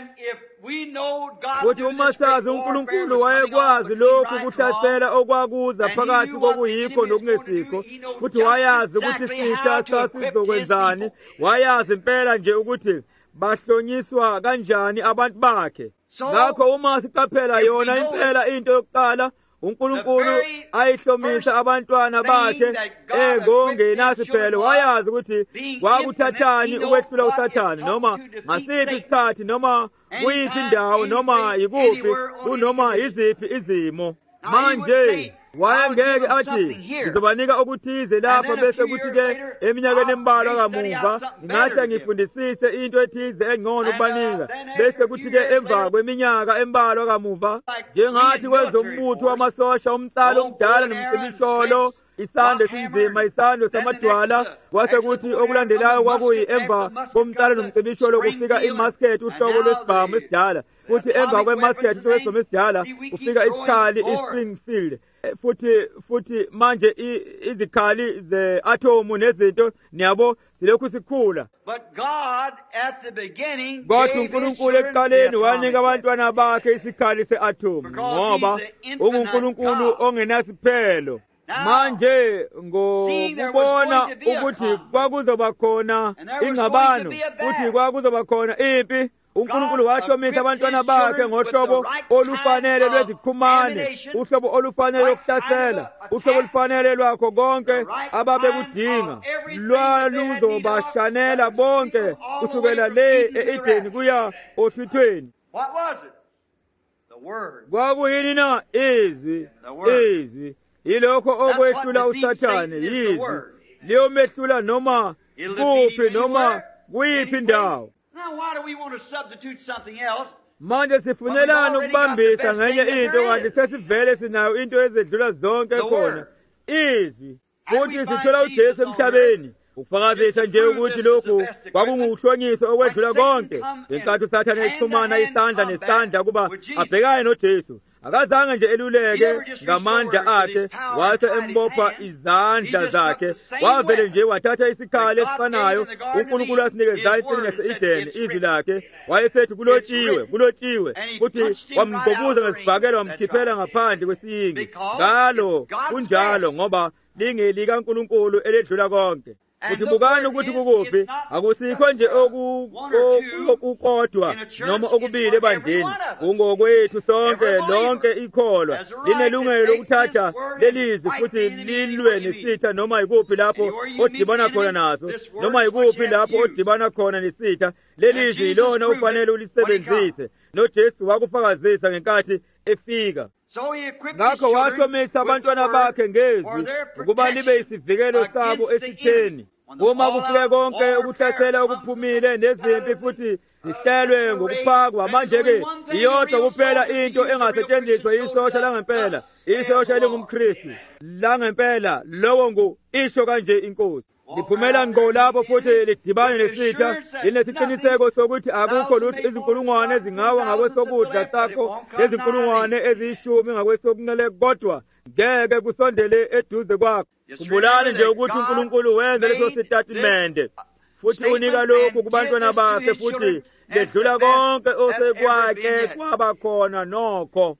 A: Futhi uma sazi uNkulunkulu wayekwazi lokhu kuhlasela okwakuza phakathi kokuyikho nokungesikho, futhi wayazi ukuthi isitha sasizokwenzani, wayazi impela nje ukuthi bahlonyiswa kanjani abantu bakhe. Ngakho uma siqaphela yona impela into yokuqala, uNkulunkulu ayihlomisa abantwana bakhe engongenasiphelo, wayazi ukuthi kwakuthathani ukwehlula uSathane, noma ngasiphi isikhathi, noma kuyiphi indawo, noma yikuphi, kunoma yiziphi izimo. Manje wayengeke athi ngizobanika okuthize lapha bese kuthi-ke eminyakeni embalwa kamuva ngingahle ngifundisise into ethize engcono ukubanika bese kuthi-ke emva kweminyaka embalwa kamuva njengathi kwezombutho wamasosha umtsalo omdala nomcibisholo isando esinzima isando samadwala kwase kuthi okulandelayo kwakuyi emva komtsalo nomcibisholo kufika imasket uhlobo lwesibhamu esidala futhi emva kwemasket uhlobo lwesibhamu esidala kufika isikhali ispringfield futhi futhi manje izikhali ze-atomu nezinto niyabo silokhu sikhula kodwa uNkulunkulu ekuqaleni wanika abantwana bakhe isikhali se-atomu ngoba unguNkulunkulu ongenasiphelo manje ngokubona ukuthi kwakuzoba khona ingxabano futhi kwakuzoba khona impi uNkulunkulu wahlomisa abantwana bakhe ngohlobo olufanele lwezikhumane uhlobo olufanele lokuhlasela uhlobo olufanele lwakho konke ababekudinga lwaluzobashanela bonke kusukela le e-Edeni kuya ohlwithweni kwakuyini na izwi izwi yilokho okwehlula uSathane yizwi liyomehlula noma kuphi noma kuyiphi indawo manje sifunelana ukubambisa ngenye into kanti sesivele sinayo into ezedlula zonke khona izwi futhi sithola uJesu emhlabeni ukufakazisa nje ukuthi lokhu kwakungukuhlonyiswa okwedlula konke ngenkathi uSathane exhumana isandla nesandla kuba abhekane noJesu akazange nje eluleke ngamandla akhe wase embopha izandla zakhe wavele nje wathatha isikhali esifanayo uNkulunkulu asinikeza empini yase-Edeni izwi lakhe wayesethi kulotshiwe kulotshiwe futhi wamgqobuza ngesibhakela wamkhiphela ngaphandle kwesiyingi ngalo kunjalo ngoba lingelikaNkulunkulu eledlula konke futhi bukani ukuthi kukuphi akusikho nje okukodwa noma okubili ebandleni kungokwethu sonke lonke ikholwa linelungelo lokuthatha lelizwi futhi lilwe nesitha noma yikuphi lapho odibana khona naso noma yikuphi lapho odibana khona nesitha lelizwi yilona ufanele ulisebenzise noJesu wakufakazisa ngenkathi efika ngakho wahlomisa abantwana bakhe ngezwi ukuba libe isivikelo sabo esitheni uma kufike konke ukuhlasela okuphumile nezimpi futhi zihlelwe ngokuphakwa manje-ke iyodwa kuphela into engasetshenziswa yisosha langempela isosha elingumKristu langempela lowo ngu isho kanje inkosi liphumela ngqo lapho futhi lidibane nesitha linesiqiniseko sokuthi akukho lutho izinkulungwane ezingawa ngakwesokudla sakho lezinkulungwane eziyishumi ngakwesokunxele kodwa ngeke kusondele eduze kwakho khumbulani nje ukuthi uNkulunkulu wenze leso sitatimende futhi unika lokhu kubantwana bakhe futhi ledlula konke osekwake kwaba khona nokho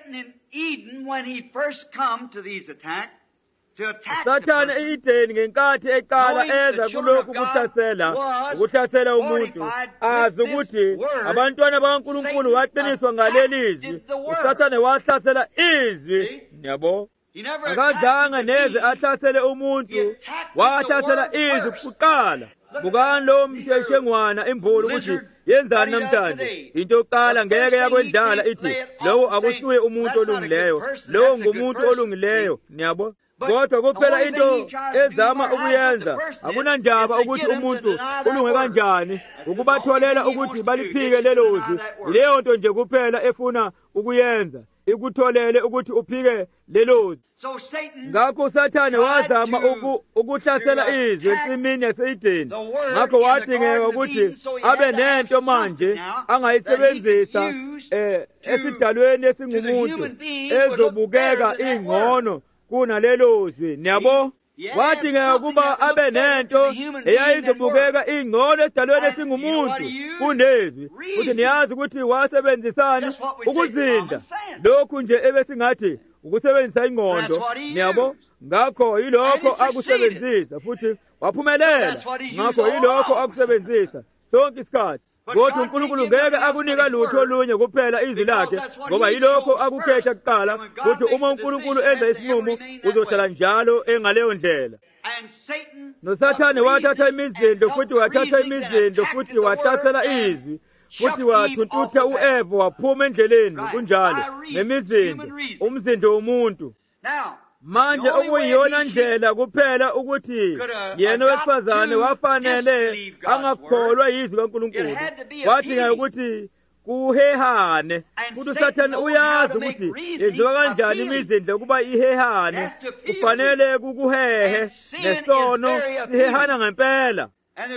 A: Sathane e-Edeni ngenkathi eqala eza kulokhu ukuhlasela ukuhlasela umuntu azi ukuthi abantwana bakaNkulunkulu waqiniswa ngalelizwi uSathane wahlasela izwi yabo akazange neze ahlasele umuntu wahlasela izwi kuqala bukani lo msheshengwana imvulu ukuthi yenzani namhlanje into yokuqala ngeke yakwendlala ithi lowo akusuye umuntu olungileyo lowo ngumuntu olungileyo niyabo kodwa kuphela into ezama ukuyenza akunandaba ukuthi umuntu ulunge kanjani ukubatholela ukuthi baliphike lelo zwi leyo nto nje kuphela efuna ukuyenza ikutholele ukuthi uphike lelo zwi ngakho uSathane wazama ukuhlasela izwi ensimini yase-Edeni ngakho wadingeka ukuthi abe nento manje angayisebenzisa esidalweni esingumuntu ezobukeka ingcono kunalelo zwi niyabo wadingeka ukuba abe nento eyayizobukeka ingcono esidalweni esingumuntu kunezwi futhi niyazi ukuthi wasebenzisani ukuzinda lokhu nje ebesingathi ukusebenzisa ingqondo niyabo ngakho yilokho akusebenzisa futhi waphumelela ngakho yilokho akusebenzisa sonke isikhathi kodwa uNkulunkulu ngeke akunika lutho olunye kuphela izwi lakhe ngoba yilokho akukhetha kuqala futhi uma uNkulunkulu enza isinqumo uzohlala njalo engaleyo ndlela noSathane wathatha imizindo futhi wathatha imizindo futhi wahlasela izwi futhi wathuntutha u-Eva waphuma endleleni kunjalo nemizindo umzindo womuntu manje okuyiyona ndlela kuphela ukuthi yena wesifazane wafanele angakholwa yizwi kaNkulunkulu wadinga ukuthi kuhehane futhi uSathane uyazi ukuthi yenziwa kanjani imizindla kuba ihehane kufanele kukuhehe nesono sihehana ngempela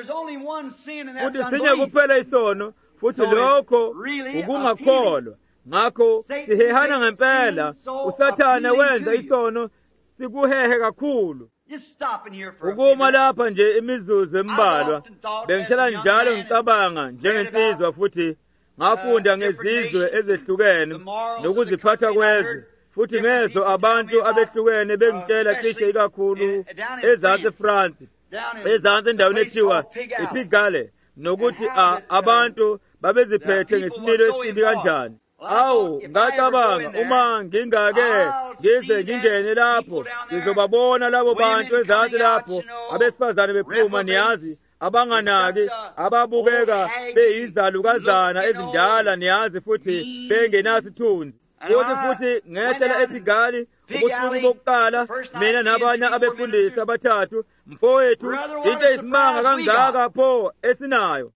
A: futhi sinye kuphela isono futhi lokho ukungakholwa ngakho sihehana ngempela uSathane wenza isono sikuhehe kakhulu ukuma lapha nje imizuzu embalwa bengitshela njalo ngicabanga njengensizwa futhi ngafunda ngezizwe ezehlukene nokuziphatha kwezwe futhi ngezo abantu abehlukene bengitshela cishe ikakhulu ezansi France ezansi endaweni ethiwa iPigale nokuthi abantu babeziphethe ngesimilo esibi kanjani. Awu ngacabanga uma ngingake ngize ngingene lapho ngizobabona labo bantu ezansi lapho abesifazane bephuma niyazi abanganaki ababukeka beyizalukazana ezindala niyazi futhi bengenasithunzi futhi futhi ngehlela ePigali ubusuku bokuqala mina nabanye abefundisi abathathu mfowethu into isimanga kangaka pho esinayo.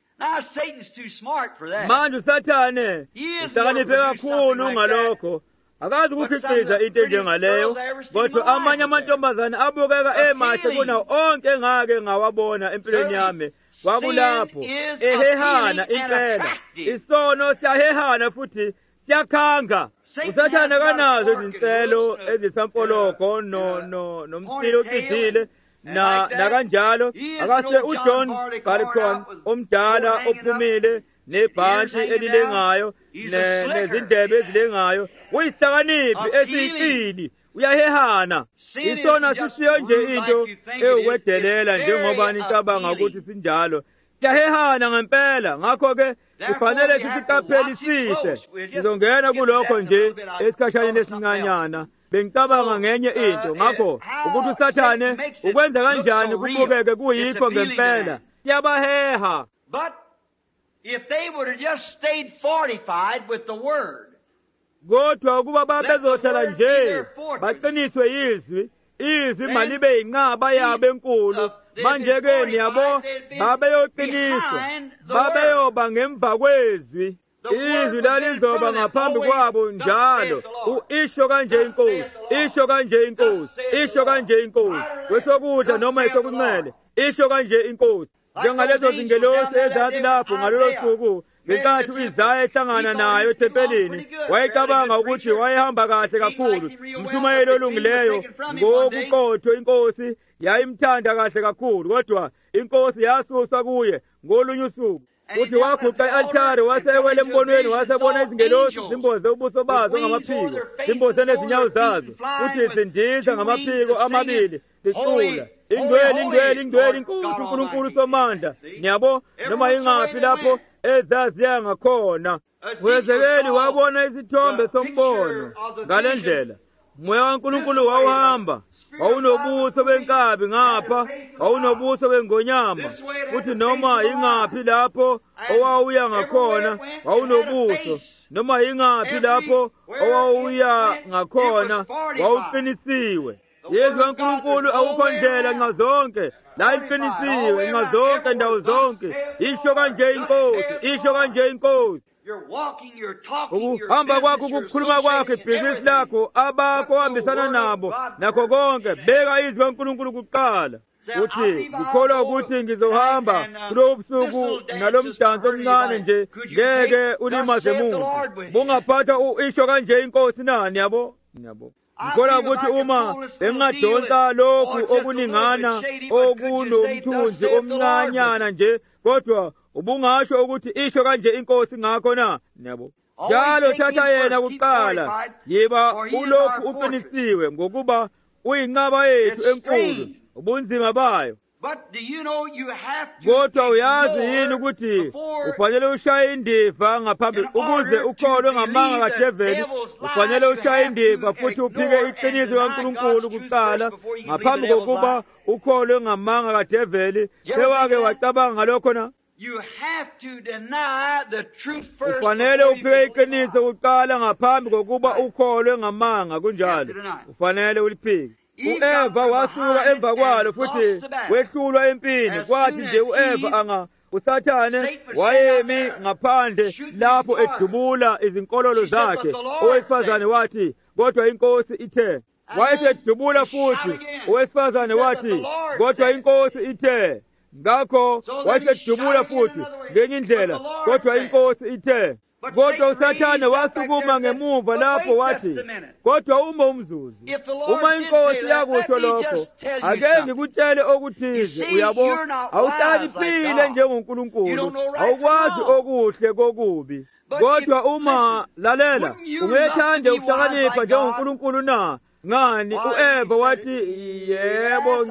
A: Manje uSathane uhlakaniphe kakhulu ngalokho akazi ukukhiqiza into njengaleyo kodwa amanye amantombazane abukeka emahle kunawo onke engake ngawabona empilweni yami kwakulapho ehehana impela isono siyahehana futhi siyakhanga. uSathane kanazo izinselo ezisampoloko no no nomsilo ocidile na nakanjalo akase uJohn Barcon omdala ophumile nebhanti elilengayo nezindebe ezilengayo uyihlakaniphi esiyicili uyahehana isona sisiyo nje into ewukwedelela njengoba nicabanga ukuthi sinjalo siyahehana ngempela ngakho ke kufanele sisiqaphele sihle sizongena kulokho nje esikhashanyeni esincanyana. Bengicabanga ngenye into ngakho ukuthi uSathane ukwenza kanjani kubukeke kuyikho ngempela siyabaheha.
B: But if they would have just stayed fortified with the word,
A: kodwa ukuba babezohlala nje baqiniswe yizwi izwi malibe inqaba yabo enkulu manje ke niyabo babeyoqiniswa babeyoba ngemva kwezwi izwi lalizoba ngaphambi kwabo njalo isho kanje inkosi isho kanje inkosi isho kanje inkosi kwesokudla noma esokunxele isho kanje inkosi njengalezo zingelosi ezansi lapho ngalolo suku ngenkathi uIsaya ehlangana nayo ethempelini wayecabanga ukuthi wayehamba kahle kakhulu umshumayeli olungileyo ngokuqotho inkosi yayimthanda kahle kakhulu kodwa inkosi yasuswa kuye ngolunye usuku uthi waguqa i-altare wasewele embonweni wasebona izingelosi zimboze ubuso bazo ngamaphiko zimboze nezinyawo zazo uthi zindisa ngamaphiko amabili zicula ingcwele ingcwele ingcwele inkosi uNkulunkulu Somandla niyabo noma ingaphi lapho ezaziya ngakhona. uHezekeli wabona isithombe sombono ngalendlela umoya kaNkulunkulu wawuhamba wawunobuso benkabi ngapha wawunobuso bengonyama futhi noma ingaphi lapho owawuya ngakhona wawunobuso noma ingaphi lapho owawuya ngakhona wawuqinisiwe. Yezwi kaNkulunkulu awukho ndlela nxa zonke la iqinisiwe nxa zonke ndawo zonke isho kanje inkosi isho kanje inkosi. Ukuhamba kwakho ukukhuluma kwakho ibhizinisi lakho abakho ohambisana nabo nakho konke beka izwi kaNkulunkulu kuqala uthi ngikholwa ukuthi ngizohamba kulo busuku nalomdanso omncane nje ngeke ulimaze muntu bungaphatha isho kanje inkosi nani yabo yabo. Ngikholwa ukuthi uma bengadonsa lokhu okuningana okunomthunzi omncanyana nje kodwa ubungasho ukuthi isho kanje inkosi ngakho na yabo. Njalo thatha yena kuqala yiba ulokhu uqinisiwe ngokuba uyinqaba yethu enkulu ubunzima bayo. Kodwa uyazi yini ukuthi ufanele ushaye indiva ngaphambi ukuze ukholwe ngamanga kaDeveli ufanele ushaye indiva futhi uphike iqiniso kaNkulunkulu kuqala ngaphambi kokuba ukholwe ngamanga kaDeveli sewake wacabanga ngalokho na. Ufanele uphike iqiniso kuqala ngaphambi kokuba ukholwe ngamanga kunjalo ufanele uliphike. u-Eva wasuka emva kwalo futhi wehlulwa empini. Kwathi nje u-Eva anga uSathane wayemi ngaphandle lapho edubula izinkololo zakhe. Owesifazane wathi, kodwa inkosi ithe. Wayesedubula futhi owesifazane wathi, kodwa inkosi ithe. Ngakho wayesedubula futhi ngenye indlela, kodwa inkosi ithe. Kodwa uSathane wasukuma ngemuva lapho wathi, kodwa uma umzuzu, uma inkosi yakusho lokho, ake ngikutshele okuthize. Uyabo, awuhlaniphile njengoNkulunkulu, awukwazi okuhle kokubi. Kodwa uma lalela, ungethande ukuhlakanipha njengoNkulunkulu na? Ngani u-Eva wathi, yebo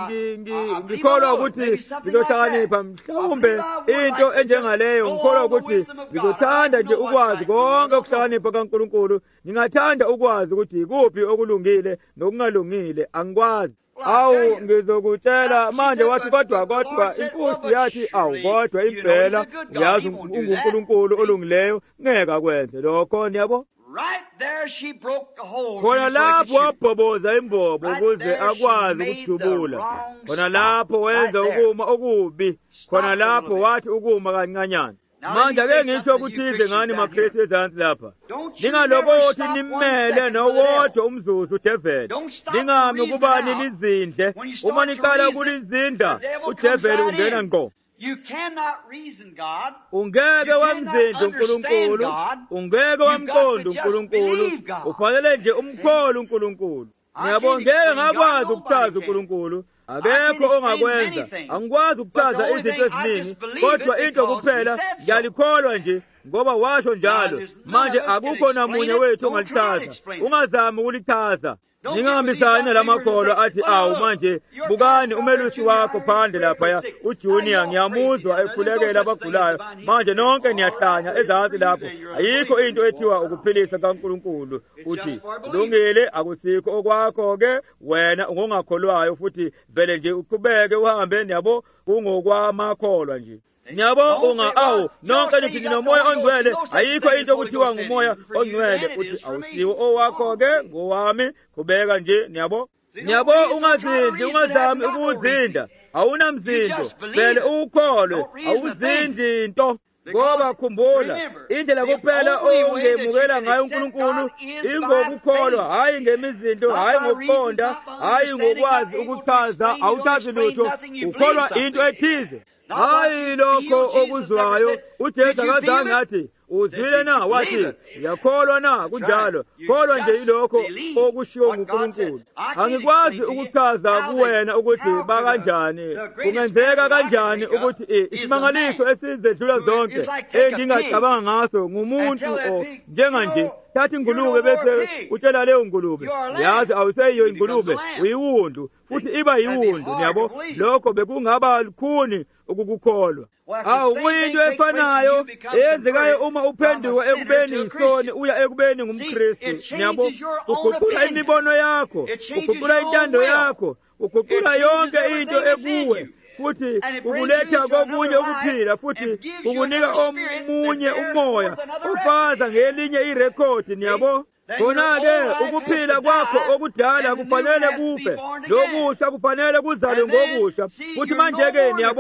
A: ngikholwa ukuthi ngizohlakanipha. Mhlawumbe into enjengaleyo ngikholwa ukuthi ngizothanda nje ukwazi konke ukuhlakanipha kaNkulunkulu. Ngingathanda ukwazi ukuthi ikuphi okulungile nokungalungile. Angikwazi. Awu ngizokutshela manje. Wathi kodwa kodwa inkosi yathi, awu kodwa impela uyazi unguNkulunkulu olungileyo, ngeke akwenze lokho. Niyabo,
B: right there she broke the hole.
A: Khona lapho wabhoboza imbobo ukuze akwazi ukudubula. Khona lapho wenza ukuma okubi. Khona lapho wathi ukuma kancanyana. Manje ake ngisho ukuthize ngani maKristu ezansi lapha. Ningalobothi nimmele nowodwa umzuzu uDeveli. Ningami ukubani lizindle. Uma niqala ukulizinda uDeveli ungena ngqo.
B: You cannot reason God.
A: Ungeke wamzinda uNkulunkulu, ungeke wamqonda uNkulunkulu, ufanele nje umkhole uNkulunkulu. Ngiyabona ngeke ngakwazi ukuchaza uNkulunkulu, akekho ongakwenza. Angikwazi ukuchaza izinto eziningi, kodwa into kuphela ngiyalikholwa nje ngoba washo njalo. Manje akukho namunye wethu ongalichaza. Ungazami ukulichaza. Ningahambisani lamakholwa athi, awu manje bukani umelusi wakho phandle laphaya uJunior ngiyamuzwa ekhulekela abagulayo. Manje nonke niyahlanya ezansi lapho. Ayikho into ethiwa ukuphilisa kaNkulunkulu. Uthi kulungile, akusikho okwakho-ke wena ungongakholwayo, futhi vele nje uqhubeke uhambe. Niyabo, kungokwamakholwa nje. Nyabo unga awu nonke nithi nginomoya ongcwele. Ayikho into okuthiwa ngumoya ongcwele. Uthi awusiwo owakho-ke ngowami, qhubeka nje. Niyabo, niyabo ungazindi, ungazami ukuwuzinda. Awunamzindo, vele ukholwe, awuzindi into. Ngoba khumbula, indlela kuphela ongemukela ngayo uNkulunkulu ingokukholwa, hayi ngemizinto, hayi ngokuqonda, hayi ngokwazi ukuchaza. Awuchazi lutho, ukholwa into ethize, hayi lokho okuzwayo. uJesu akazange athi uzwile na, wathi uyakholwa na. Kunjalo kholwa nje ilokho okushiwo nguNkulunkulu. Angikwazi ukuchaza kuwena ukuthi bakanjani, kungenzeka kanjani ukuthi isimangaliso esizedlula zonke engingacabanga ngaso ngumuntu njenganje. Thathi ingulube bese utshela leyo ngulube, yazi awuseyiyo ingulube, uyiwundu, futhi iba yiwundu. Niyabo, lokho bekungaba lukhuni ukukukholwa. Awu kuyinto efanayo eyenzekayo uma uphenduka ekubeni yisoni uya ekubeni ngumKristu. Niyabo, uguqula imibono yakho, uguqula intando yakho, uguqula yonke into ekuwe, futhi ukuletha kokunye ukuphila, futhi ukunika omunye umoya ofaza ngelinye irekhodi. Niyabo, khona-ke ukuphila kwakho okudala kufanele kufe, lokusha kufanele kuzalwe ngokusha. Futhi manje-ke niyabo,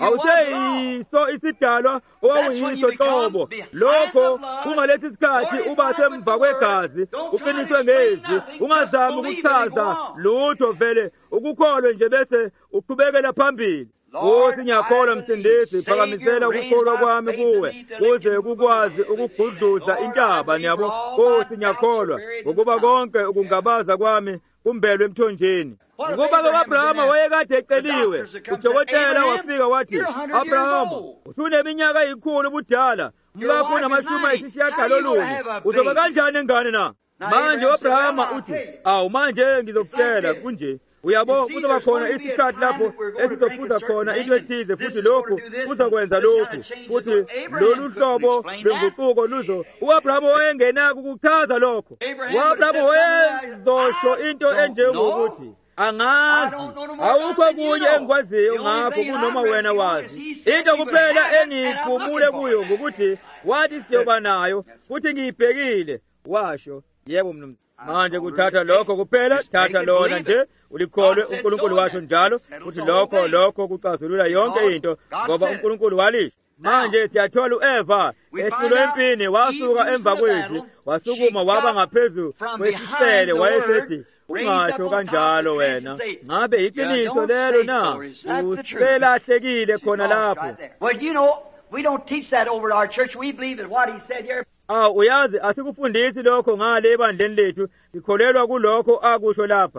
A: awuseyiso isidalwa owawuyiso hlobo. Lokho kungalethi isikhathi uba semva kwegazi, uqiniswe ngezwi, ungazami ukuchaza lutho, vele ukukholwe nje bese uqhubekela phambili. Nkosi ngiyakholwa Msindisi, phakamisela ukukholwa kwami kuwe kuze kukwazi ukugudluza intaba. Niyabo, Nkosi ngiyakholwa ukuba konke ukungabaza kwami kumbelwe emthonjeni. Ngoba lo-Abrahama wayekade eceliwe, udokotela wafika wathi, Abrahama, usuneminyaka eyikhulu ubudala, umkakho unamashumi ayisishiyagalolunye, uzoba kanjani engane na? Manje u-Abrahama uthi, awu manje ngizokutshela kunje. Uyabo, kuzoba khona isikhathi lapho esizophuza khona into ethize, futhi lokhu kuzokwenza lokhu, futhi lolu hlobo lwenguquko luzo. U-Abrahama wayengenako ukuchaza lokho. U-Abrahama wayezosho into enjengokuthi, angazi, awukho kunye engikwaziyo ngakho kunoma wena wazi. Into kuphela engiphumule kuyo ngukuthi wathi siyoba nayo, futhi ngiyibhekile. Washo, yebo mnumzane. manje kuthatha lokho kuphela, thatha lona nje ulikholwe uNkulunkulu washo njalo futhi lokho lokho kucazulula yonke into ngoba uNkulunkulu walisho. Manje siyathola uEva ehlulwe empini wasuka emva kwezwi wasukuma waba ngaphezulu kwesisele wayesethi ungasho kanjalo wena ngabe iqiniso lelo na uselahlekile khona lapho.
B: Well, you know, we don't teach that over at our church. We believe that what he said here.
A: Ah, uyazi asikufundisi lokho ngale ebandleni lethu, sikholelwa kulokho akusho lapha.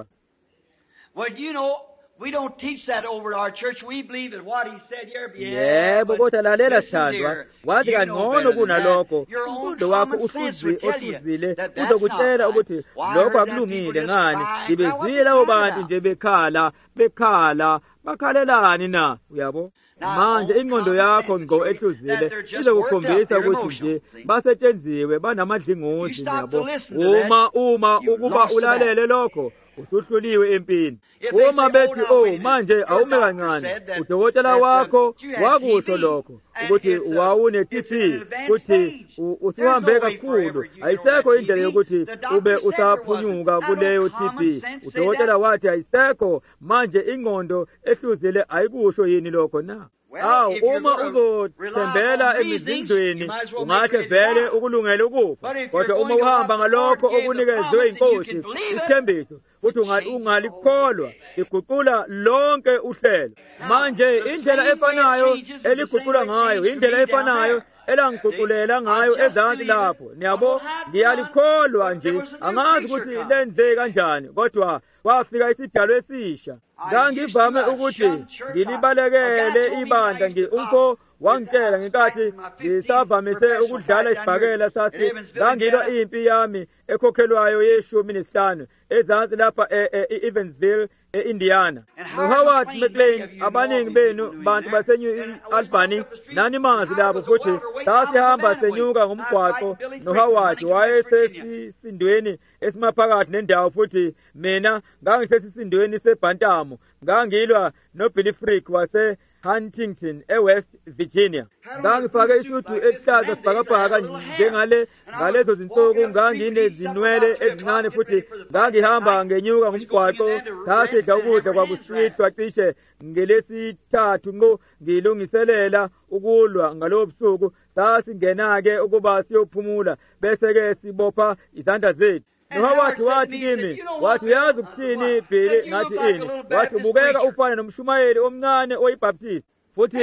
B: Well, you know, we don't teach that over at our church. We believe that what he said here.
A: Yebo kodwa lalela sithandwa, wathi kangcono kunalokho umfundo wakho uhluzwe ohluzile uzokutshela ukuthi lokho akulungile ngani ngibezile labo bantu nje bekhala bekhala bakhalelani na, uyabo. Manje ingqondo yakho ngqo ehluzile izokukhombisa ukuthi nje basetshenziwe banamadlingozi yabo. Uma uma ukuba ulalele lokho usuhluliwe empini. Uma bethi oh manje awume kancane udokotela wakho wakusho lokho ukuthi wawune T B ukuthi usuhambe kakhulu ayisekho indlela yokuthi ube usaphunyuka kuleyo T B. Udokotela wathi ayisekho manje ingqondo ehluzile ayikusho yini lokho na? Aw uma uzothembela emizindweni ungahle vele ukulungela ukufa, kodwa uma uhamba ngalokho okunikezwe inkosi isithembiso futhi ungalikholwa iguqula lonke uhlelo. Manje indlela efanayo eliguqula ngayo indlela efanayo elangiguqulela ngayo ezansi lapho, niyabo, ngiyalikholwa nje angazi ukuthi lenze kanjani kodwa kwafika isidalo esisha. Ngangivame ukuthi ngilibalekele ibandla ngi umfo wangitshela ngenkathi ngisavamise ukudlala isibhakela sathi ngangilwa impi yami ekhokhelwayo yeshumi nesihlanu ezansi lapha e-Evansville e-Indiana. noHoward McLean abaningi benu bantu baseNew Albany nani mazi lapho futhi sasihamba senyuka ngomgwaqo noHoward wayesesisindweni esimaphakathi nendawo futhi mina ngangisesisindweni seBantamo ngangilwa noBilly Frick wase Huntington eWest Virginia. Ngangifake isuthu ehlaza sibhakabhaka njengale ngalezo zinsuku nganginezinwele ezincane futhi ngangihamba ngenyuka ngomgwaqo sasidla ukudla kwakuswitwa cishe ngelesithathu ngo ngilungiselela ukulwa ngalowo busuku sasingena-ke ukuba siyophumula bese-ke sibopha izandla zethu. noHoward wathi kimi wathi uyazi ukuthini Billy ngathi ini wathi ubukeka ufana nomshumayeli omncane oyibhaptisti futhi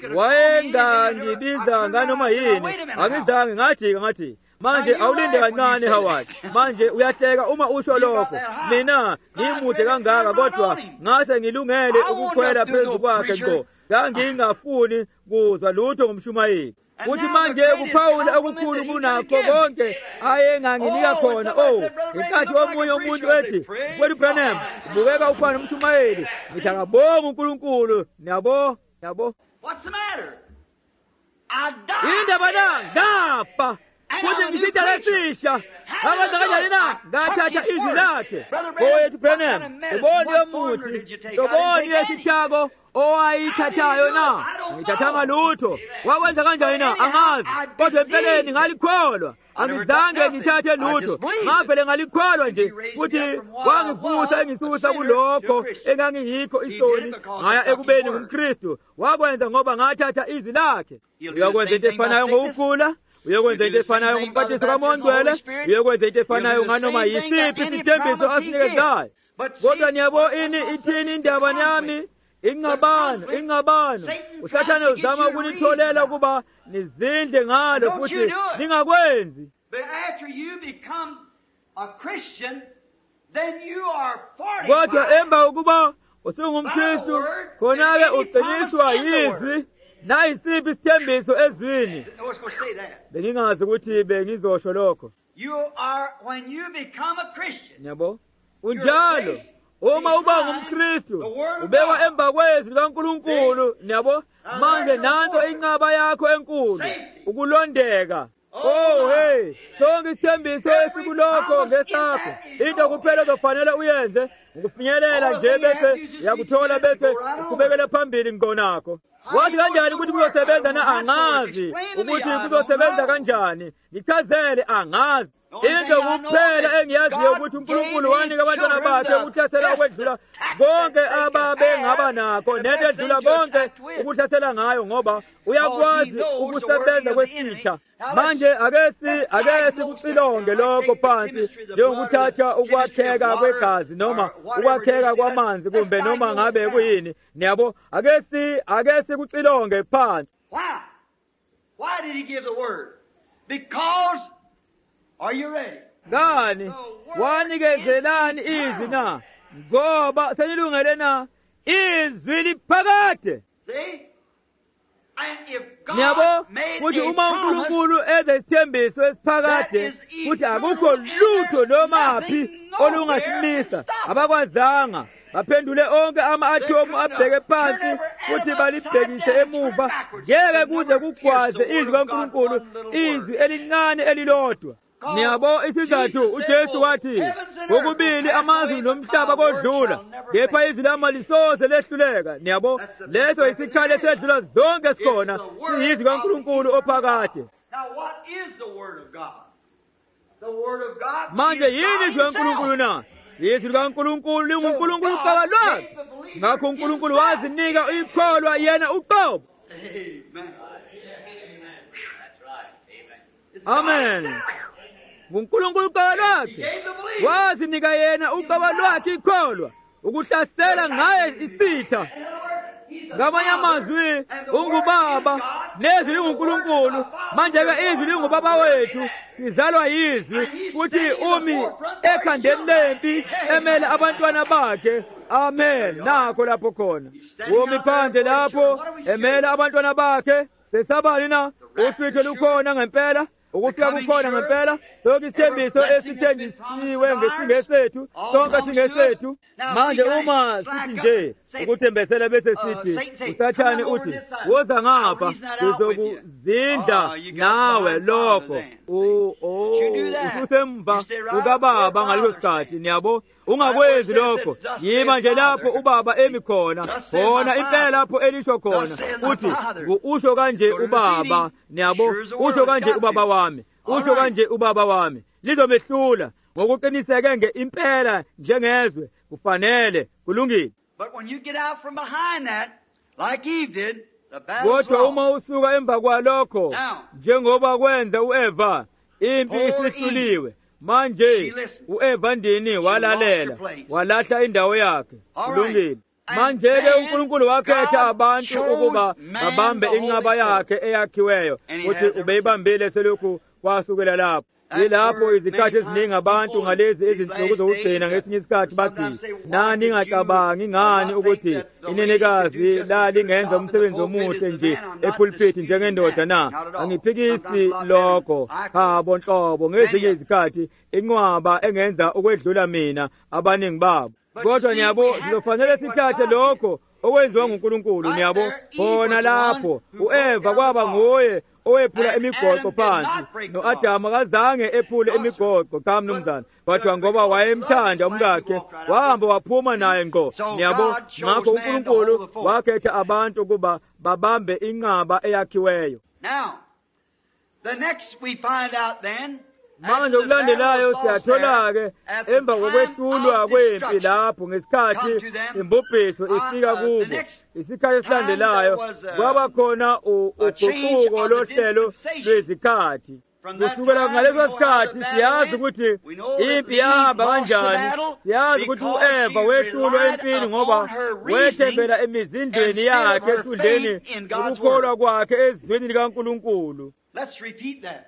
A: wayengangibiza nganoma yini angizange ngajika ngathi manje awulinde kancane Howard manje uyahleka uma usho lokho mina ngimude kangaka kodwa ngase ngilungele ukukhwela phezu kwakhe ngo ngangingafuni kuzwa lutho ngomshumayeli. Futhi manje kuphawula okukhulu kunakho konke ayenganginika khona oh inkathi omunye umuntu ethi Willie Branham ubukeka ufana nomshumayeli ngithi akabonga uNkulunkulu niyabo yabo.
B: What's the matter? I died.
A: Indaba na ngapha futhi ngisithala esisha akaza kanjani na ngathatha izwi lakhe oyethu Branham ubone omuthi ubone esithako owayithathayo na ngithathanga lutho wakwenza kanjani na angazi kodwa empeleni ngalikholwa angizange ngithathe lutho ngavele ngalikholwa nje futhi wangivusa engisusa kulokho engangiyikho isoni ngaya ekubeni ngumKristu wakwenza ngoba ngathatha izwi lakhe. Uyakwenza into efanayo ngokugula, uyakwenza into efanayo ngombhaptizo kaMondwele, uyakwenza into efanayo nganoma yisiphi isithembiso asinikezayo. Kodwa niyabo ini ithini indaba yami ingabano ingabano usathane uzama ukunitholela ukuba nizindle ngalo futhi ningakwenzi.
B: But after you become a Christian, then you are
A: kodwa emva ukuba usungumKristu khona-ke uqiniswa yizwi nayisiphi isithembiso ezwini. Bengingazi ukuthi bengizosho lokho.
B: You are when you become a Christian.
A: Yabo unjalo uma uba ngumKristu ubekwa emva kwezwi likaNkulunkulu niyabo manje nanto inqaba yakho enkulu ukulondeka. Oh hey sonke isithembiso esikulokho ngesakho into kuphela ozofanele uyenze ukufinyelela nje bese yakuthola bese ukubekela phambili ngonakho. Wathi kanjani ukuthi kuzosebenza na angazi ukuthi kuzosebenza kanjani ngichazele angazi into kuphela engiyaziyo ukuthi uNkulunkulu wanika abantwana bakhe ukuhlasela ukwedlula konke ababe ngaba nakho nento edlula konke ukuhlasela ngayo ngoba uyakwazi ukusebenza kwesitha. Manje akesi akesi kucilonge lokho phansi njengokuthatha ukwakheka kwegazi noma ukwakheka kwamanzi kumbe noma ngabe kuyini. Niyabo akesi akesi kucilonge phansi.
B: Why? Why did he give the word? Because, are you ready?
A: Ngani wanikezelani izwi na? Ngoba senilungele na izwi liphakade.
B: See? And if God
A: Niyabo
B: made
A: ukuthi
B: a
A: uma
B: promise,
A: uNkulunkulu enze isithembiso esiphakade futhi akukho lutho noma phi olungasilisa abakwazanga baphendule onke ama-athomu abheke phansi futhi balibhekise emuva ngeke kuze kugwaze izwi kaNkulunkulu izwi elincane elilodwa. Niyabo isizathu uJesu wathi kokubili amazwi nomhlaba kodlula kepha izwi lami alisoze lehluleka. Niyabo leso isikhali esedlula zonke esikhona siyizwi kaNkulunkulu ophakade.
B: Now what is the word of God? The word of God
A: Manje
B: is
A: yini
B: God
A: izwi kaNkulunkulu
B: himself.
A: na? Izwi likaNkulunkulu linguNkulunkulu phakathi lwakhe. Ngakho uNkulunkulu wazinika ikholwa yena uqobo.
B: Amen.
A: Amen. uNkulunkulu phakathi lwakhe wazinika yena uqobo lwakhe ikholwa ukuhlasela ngaye isitha. Ngamanye amazwi ungubaba nezwi linguNkulunkulu. Manje-ke izwi lingubaba wethu sizalwa yizwi futhi umi ekhandeni lempi emele abantwana bakhe. Amen. Nakho lapho khona umi phandle lapho emele abantwana bakhe. Sesabani na ufihle lukhona ngempela ukufika kukhona ngempela. Lokhu isithembiso esithembisiwe ngesingesethu sonke singesethu. Manje uma sithi nje ukuthembesela bese sithi uSathane uthi woza ngapha sizokuzinda nawe lokho ususemva ukababa ngaleso sikhathi. Niyabo ungakwenzi lokho yima nje lapho ubaba emi khona khona impela lapho elisho khona uthi usho kanje ubaba. Niyabo usho kanje ubaba wami usho kanje ubaba wami lizomehlula ngokuqiniseke nge impela njengezwe kufanele kulungile.
B: But when you get out from behind that, like Eve did, the battle's
A: Kodwa
B: lost.
A: uma usuka emva kwalokho njengoba kwenza uEva impi isihluliwe. Manje uEva ndini walalela walahla indawo yakhe kulungile. Manje-ke uNkulunkulu wakhetha abantu ukuba babambe inqaba yakhe eyakhiweyo futhi ubeyibambile selokhu kwasukela lapho. Yilapho izikhathi eziningi abantu ngalezi izinsuku zokugcina ngesinye isikhathi bathi nani ngacabangi ngani ukuthi inenekazi la lingenza umsebenzi omuhle nje epulpit njengendoda na. Angiphikisi lokho habo nhlobo ngezinye izikhathi inqwaba engenza ukwedlula mina abaningi babo. Kodwa niyabo sizofanele sithathe lokho okwenziwa nguNkulunkulu. Niyabo khona lapho uEva kwaba nguye owephula imigoqo phansi no-Adamu akazange ephule imigoqo cha mnumzane kodwa ngoba wayemthanda umkakhe wahamba waphuma naye ngqo. Niyabo ngakho uNkulunkulu wakhetha abantu ukuba babambe inqaba eyakhiweyo.
B: Now, the next we find out then,
A: manje okulandelayo siyathola-ke emva kokwehlulwa kwempi lapho ngesikhathi imbubhiso ifika kubo isikhathi esilandelayo kwaba khona uguquko lohlelo lwezikhathi. Kusukela ngaleso sikhathi siyazi ukuthi impi yahamba kanjani. Siyazi ukuthi uEva wehlulwa empini ngoba wethembela emizindweni yakhe esundleni ukukholwa kwakhe ezwini likaNkulunkulu.
B: Let's repeat that.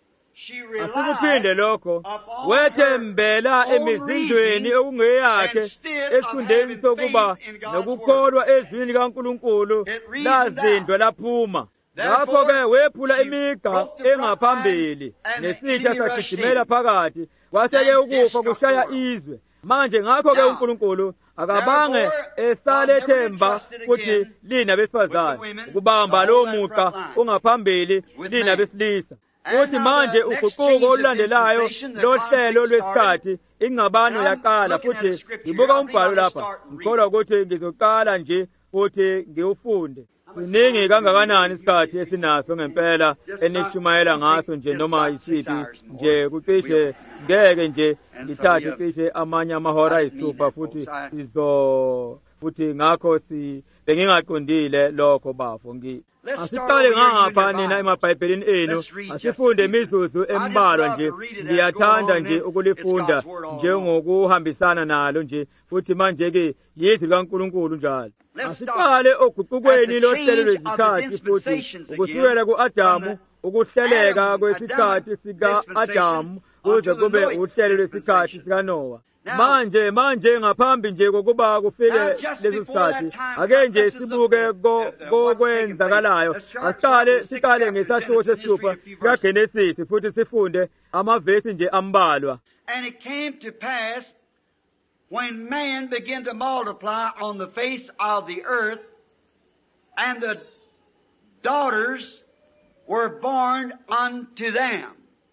A: Asikuphinde lokho wethembela emizindweni okungeyakhe esifundeni sokuba nokukholwa ezwini likaNkulunkulu lazindwa laphuma. Ngakho-ke wephula imiga engaphambili nesitha sagijimela phakathi kwaseke ukufa kushaya izwe. Manje ngakho-ke uNkulunkulu akabange esale themba futhi lina besifazane ukubamba lowo muqa ungaphambili lina besilisa. Futhi manje uguquko olulandelayo lohlelo lwesikhathi ingxabano yaqala futhi ngibuka umbhalo lapha ngikholwa ukuthi ngizoqala nje futhi ngiwufunde. siningi kangakanani isikhathi esinaso ngempela enishumayela ngaso nje noma yisithi nje kucishe ngeke nje ngithathe cishe amanye amahora ayisithupha futhi sizo futhi ngakho si bengingaqondile lokho bafo ngi asiqale ngapha nina emabhayibhelini enu asifunde imizuzu embalwa nje ngiyathanda nje ukulifunda njengokuhambisana nalo nje futhi manje ke yizwi likaNkulunkulu njalo asiqale oguqukweni lohlelo lwezikhathi futhi ukusukela ku-Adamu ukuhleleka kwesikhathi sika-Adamu kuze kube uhlelo lwesikhathi sikaNowa manje manje ngaphambi nje kokuba kufike leso sikhathi ake nje sibuke kokwenzakalayo asiqale siqale ngesahluko sesithupha kaGenesis futhi sifunde amavesi nje ambalwa.
B: And it came to pass when man began to multiply on the face of the earth, and the daughters were born unto them.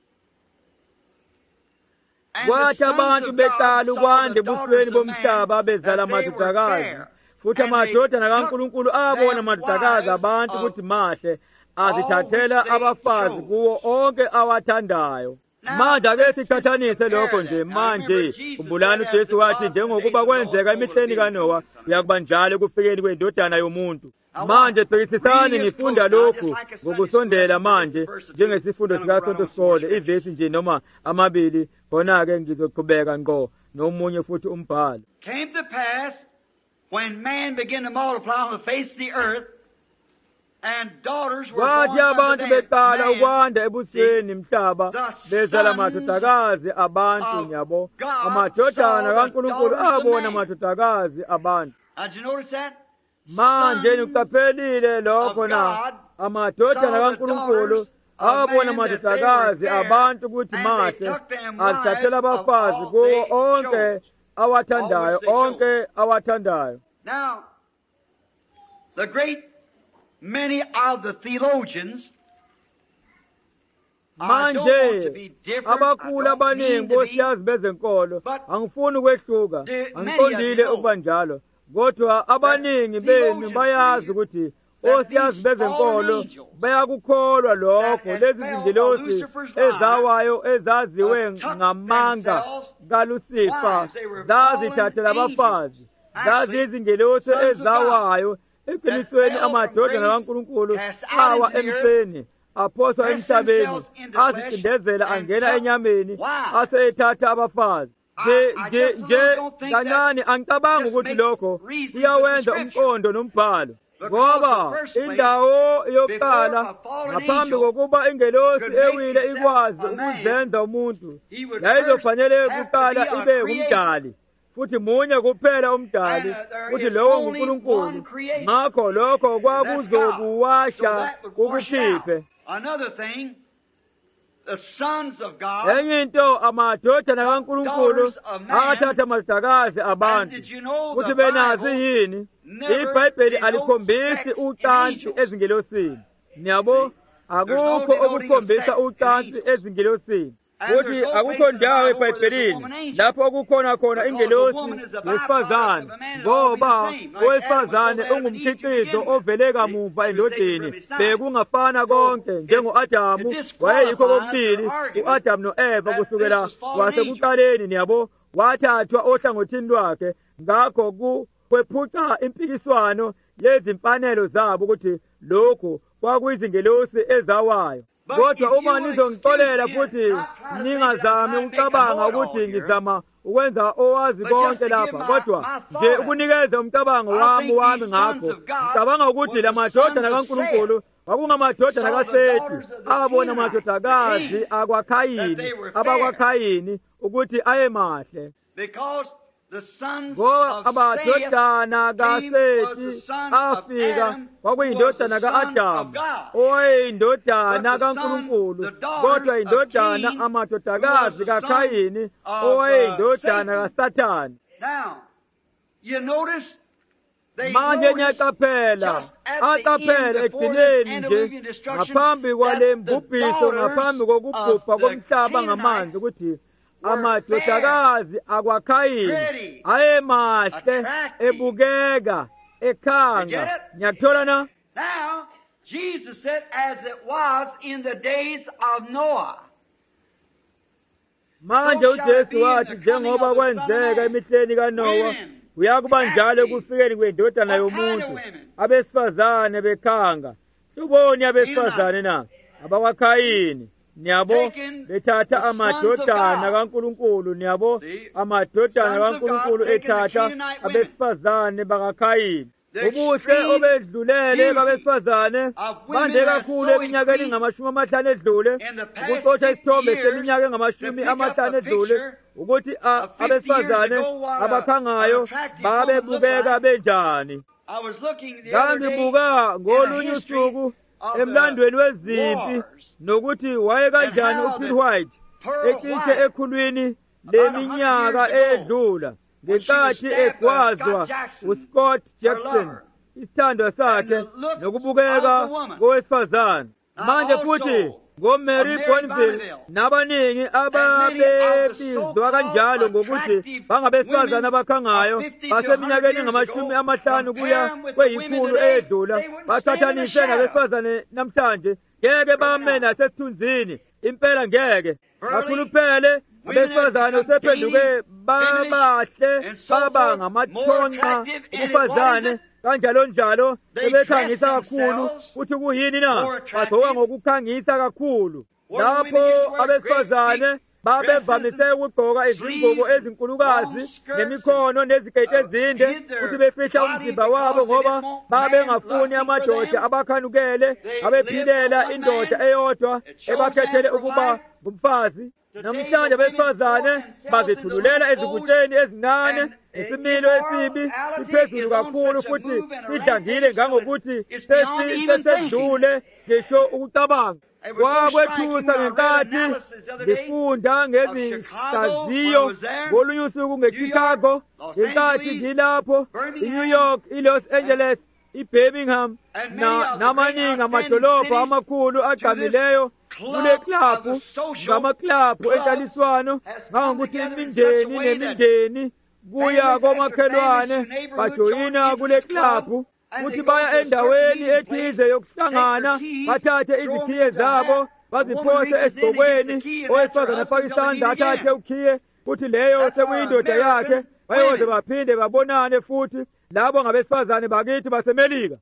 A: Kwathi abantu beqala ukwanda ebusweni bomhlaba bezala amadodakazi futhi amadodana kaNkulunkulu abona amadodakazi abantu ukuthi mahle azithathela abafazi kuwo onke awathandayo. Manje ake sicathanise lokho nje manje umbulani uJesu wathi njengokuba kwenzeka emihleni kaNowa uyakuba njalo kufikeni kwendodana yomuntu. Manje bhekisisani nifunda lokhu ngokusondela manje njengesifundo sikaSonto Sikole ivesi nje noma amabili khona-ke ngizoqhubeka ngqo nomunye futhi umbhalo.
B: Came to pass when man began to multiply on the face of the earth, and daughters were born
A: kwathi abantu
B: unto
A: beqala
B: them.
A: ukwanda ebusweni mhlaba
B: The
A: bezala
B: sons
A: amadodakazi abantu
B: of
A: nyabo
B: God
A: amadodana
B: saw the
A: kaNkulunkulu
B: daughters of
A: abona
B: man.
A: amadodakazi abantu.
B: Now, did you notice that?
A: Manje
B: Sons
A: nikuqaphelile lokho
B: of
A: na
B: God
A: amadodana
B: saw the
A: kaNkulunkulu
B: daughters of
A: abona
B: man that they
A: amadodakazi
B: were fair,
A: abantu ukuthi
B: and
A: mahle
B: they took them
A: azithathela
B: wives of
A: abafazi
B: all
A: kuwo
B: they
A: onke
B: chose.
A: awathandayo
B: Always they chose.
A: onke awathandayo.
B: Now, the great many of the theologians, I don't want to
A: Manje
B: be different, I
A: abakhulu
B: don't
A: abaningi
B: mean to be,
A: bosiyazi bezenkolo
B: but
A: angifuni ukwehluka
B: the- many
A: angiqondile
B: of you know
A: ukuba njalo kodwa abaningi benu
B: theologians
A: bayazi
B: believe
A: ukuthi
B: that
A: osiyazi
B: these
A: bezenkolo
B: fallen angels
A: bayakukholwa lokho
B: that had
A: lezi
B: fell
A: zingelosi
B: by Lucifer's line,
A: ezawayo ezaziwe
B: uh, took
A: ngamanga
B: themselves
A: kaLucifer
B: wives. They were
A: zazithathela
B: fallen
A: abafazi
B: angels.
A: zazi
B: Actually,
A: izingelosi
B: sons of
A: ezawayo eqinisweni
B: that fell from
A: amadodana
B: grace,
A: kaNkulunkulu
B: cast out
A: awa
B: into the earth,
A: emseni aphoswa
B: press
A: emhlabeni
B: themselves into flesh,
A: azicindezela
B: and
A: angena
B: took
A: enyameni
B: wives.
A: aseyithatha abafazi.
B: I-
A: nje
B: I
A: nje
B: just
A: nje
B: really don't think that
A: kancane angicabangi
B: just
A: ukuthi
B: makes
A: lokho
B: reason
A: kuyawenza
B: with the scripture.
A: umqondo nombhalo
B: Because
A: ngoba
B: the first place,
A: indawo yokuqala
B: before a fallen
A: ngaphambi
B: angel
A: kokuba ingelosi
B: could make
A: ewile
B: himself
A: ikwazi
B: a man,
A: ukuzenza umuntu
B: he would
A: yayizofanele
B: first have to
A: kuqala
B: be a
A: ibe
B: creator.
A: umdali futhi munye kuphela umdali
B: And, uh, there
A: futhi
B: is
A: lowo
B: only
A: nguNkulunkulu
B: one creator.
A: ngakho lokho
B: That's God. So
A: kwakuzokuwasha
B: that would wash it out.
A: kukukhiphe.
B: Another thing, the sons of God,
A: enye into amadodana kaNkulunkulu
B: daughters of man,
A: athatha amadodakazi
B: and
A: abantu
B: did you know
A: futhi
B: the
A: benazi
B: Bible
A: yini
B: never
A: iBhayibheli
B: denotes
A: alikhombisi
B: sex in
A: ucansi
B: angels.
A: ezingelosini niyabo akukho
B: no denoting
A: okukhombisa
B: of sex in
A: ucansi
B: angels.
A: ezingelosini
B: And
A: futhi
B: there's no
A: akukho
B: place in the
A: ndawo
B: Bible where there's a
A: eBhayibhelini
B: woman angel.
A: lapho kukhona khona
B: Because a
A: ingelosi
B: woman is a byproduct
A: wesifazane
B: of a man, it'll all be the
A: ngoba
B: same. Like Adam was
A: owesifazane
B: both Adam and Eve to
A: ungumkhiqizo
B: begin with.
A: ovele kamuva
B: He was taken
A: endodeni
B: from his side.
A: bekungafana
B: So,
A: konke
B: it-
A: njengo-Adamu
B: it disqualifies
A: wayeyikho kokubili
B: their argument
A: u-Adamu no-Eva
B: that
A: kusukela
B: this was fallen
A: kwasekuqaleni niyabo wathathwa ohlangothini lwakhe ngakho ku- kwephuca impikiswano yezimfanelo zabo ukuthi lokhu kwakuyizingelosi ezawayo.
B: But
A: Kodwa
B: if
A: uma
B: you will
A: nizongixolela
B: excuse me
A: futhi
B: and not try to
A: ningazami
B: think that I
A: ukucabanga
B: make a
A: ukuthi
B: know-it-all here,
A: ngizama ukwenza owazi
B: but just
A: konke
B: to give
A: lapha
B: my-
A: kodwa
B: my thought
A: nje
B: out.
A: ukunikeza umcabango
B: I
A: wami
B: think
A: wami
B: these
A: ngakho
B: sons of God
A: ngicabanga ukuthi
B: was
A: la
B: the
A: madodana
B: sons of
A: kaNkulunkulu kwakungamadodana
B: saw the
A: kaSethi
B: daughters of the
A: abona
B: Canaanites,
A: amadodakazi
B: the kings,
A: akwaKhayini
B: that they were fair.
A: abakwaKhayini ukuthi ayemahle
B: Because the sons
A: ngoba
B: of Seth
A: amadodana
B: came, was the
A: kaSethi
B: son of
A: afika
B: Adam, who was the
A: kwakuyindodana
B: son
A: ka-Adamu
B: of God.
A: owayeyindodana
B: But the son,
A: kaNkulunkulu
B: the daughters
A: kodwa
B: of
A: indodana
B: Cain,
A: amadodakazi
B: who was the son
A: kaKhayini
B: of,
A: owayeyindodana
B: uh,
A: kaSathane.
B: Now, you notice they
A: Manje
B: noticed
A: niyaqaphela
B: just at the
A: aqaphela
B: end before this
A: ekugcineni nje
B: antediluvian destruction
A: ngaphambi kwale
B: that the
A: mbubhiso
B: daughters
A: ngaphambi
B: of
A: kokubhubha
B: the
A: komhlaba ngamanzi
B: Canaanites
A: ukuthi
B: were
A: amadodakazi akwaKhayini
B: pretty,
A: ayemahle
B: attractive.
A: ebukeka
B: You
A: ekhanga
B: get it?
A: ngiyakuthola na
B: Now, Jesus said, as it was in the days of Noah.
A: Manje uJesu wathi njengoba kwenzeka emihleni kaNowa uyakuba njalo kufikeni kwendodana yomuntu abesifazane bekhanga ubone abesifazane na abakwaKhayini niyabo bethatha amadodana kaNkuluNkulu niyabo amadodana kaNkuluNkulu ethatha abesifazane bakaKhayini ubuhle obedlulele babesifazane bande kakhulu eminyakeni ngamashumi amahlanu edlule ukuxotsha isithombe seminyaka engamashumi amahlanu edlule ukuthi abesifazane abakhangayo babebukeka benjani. Ngangibuka ngolunye usuku emlandweni wezimpi nokuthi waye kanjani uPhil White ecishe ekhulwini leminyaka edlula ngenkathi egwazwa uScott Jackson isithandwa sakhe nokubukeka kowesifazane. Manje futhi ngoMary Bonville nabaningi ababebizwa kanjalo ngokuthi bangabesifazane abakhangayo baseminyakeni engamashumi amahlanu kuya kweyikhulu edlula bathathanise nabesifazane namhlanje ngeke bame nasesithunzini impela ngeke bakhuluphele abesifazane usephenduke babahle baba ngamathonqa ubufazane kanjalo njalo sebekhangisa kakhulu futhi kuyini na bagqoka ngokukhangisa kakhulu lapho abesifazane babevamise ukugqoka izingubo ezinkulukazi nemikhono neziketi ezinde futhi befihla umzimba wabo ngoba babengafuni amadoda abakhanukele abephilela indoda eyodwa ebakhethele ukuba ngumfazi. Namhlanje abesifazane bazithululela ezibutsheni ezincane isimilo esibi siphezulu kakhulu futhi sidlangile ngangokuthi sesedlule ngisho ukucabanga. Kwakwethusa ngenkathi ngifunda ngezihlaziyo ngolunye usuku ngeChicago ngenkathi ngilapho iNew York, iLos Angeles, iBirmingham namaningi amadolobha amakhulu agqamileyo kule klabhu ngamaklabhu entaliswano ngangokuthi imindeni nemindeni kuya komakhelwane bajoyina kule klabhu futhi baya endaweni ethize yokuhlangana bathathe izikhiye zabo baziphose esigqokweni owesifazane afake isandla athathe ukhiye futhi leyo sekuyindoda yakhe bayoze baphinde babonane futhi labo ngabesifazane bakithi basemelika.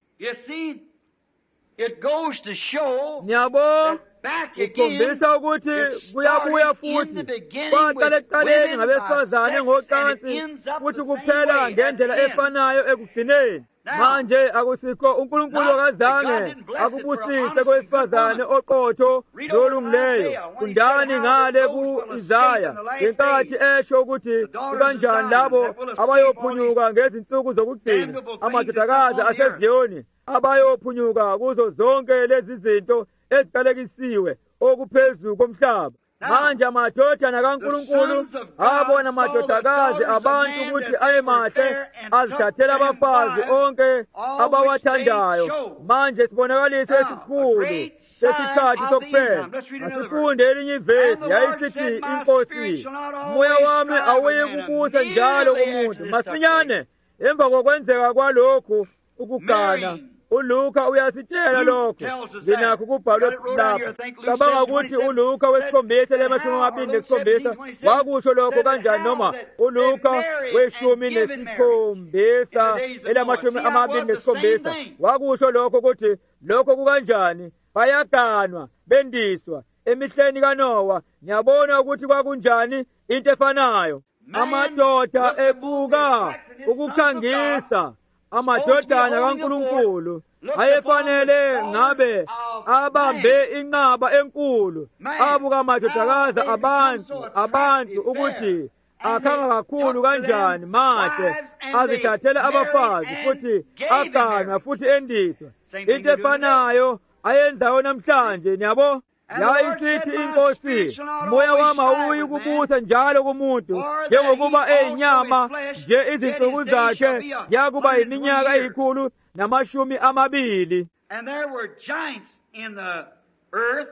A: Niyabo ukhombisa ukuthi kuyabuya futhi kwaqala ekuqaleni ngabesifazane ngocansi futhi kuphela ngendlela efanayo ekugcineni. Manje akusikho uNkulunkulu akazange akubusise kowesifazane oqotho lolungileyo kundani ngale ku-Isaya ngenkathi esho ukuthi kanjani labo abayophunyuka ngezinsuku zokugcina amadodakazi aseZiyoni abayophunyuka kuzo zonke lezi zinto eziqalekisiwe okuphezulu komhlaba. Manje amadodana kaNkulunkulu abona amadodakazi abantu ukuthi ayemahle azithathela abafazi onke abawathandayo. Manje sibonakaliso esikhulu sesikhathi sokuphela. Asifunde elinye ivesi yayisithi inkosi umoya wami awuye kubusa njalo kumuntu masinyane emva kokwenzeka kwalokhu ukugana. uLuka uyasitshela lokho nginakho kubhalwe lapha. Cabanga ukuthi uLuka wesikhombisa lemashumi amabili nesikhombisa wakusho lokho kanjani, noma uLuka weshumi nesikhombisa elamashumi amabili nesikhombisa wakusho lokho ukuthi lokho kukanjani. Bayaganwa bendiswa emihleni kaNowa. Ngiyabona ukuthi kwakunjani into efanayo. Amadoda ebuka ukukhangisa amadodana kaNkulunkulu ayefanele ngabe abambe inqaba enkulu abuka amadodakazi abantu abantu ukuthi akhanga kakhulu kanjani mahle azithathele abafazi futhi aganwa futhi endiswa. Into efanayo ayenzayo namhlanje. Niyabo yayisithi inkosi moya wami awuyi kubusa njalo kumuntu njengokuba eyinyama nje izinsuku zakhe yakuba iminyaka eyikhulu namashumi amabili.
B: And there were giants in the earth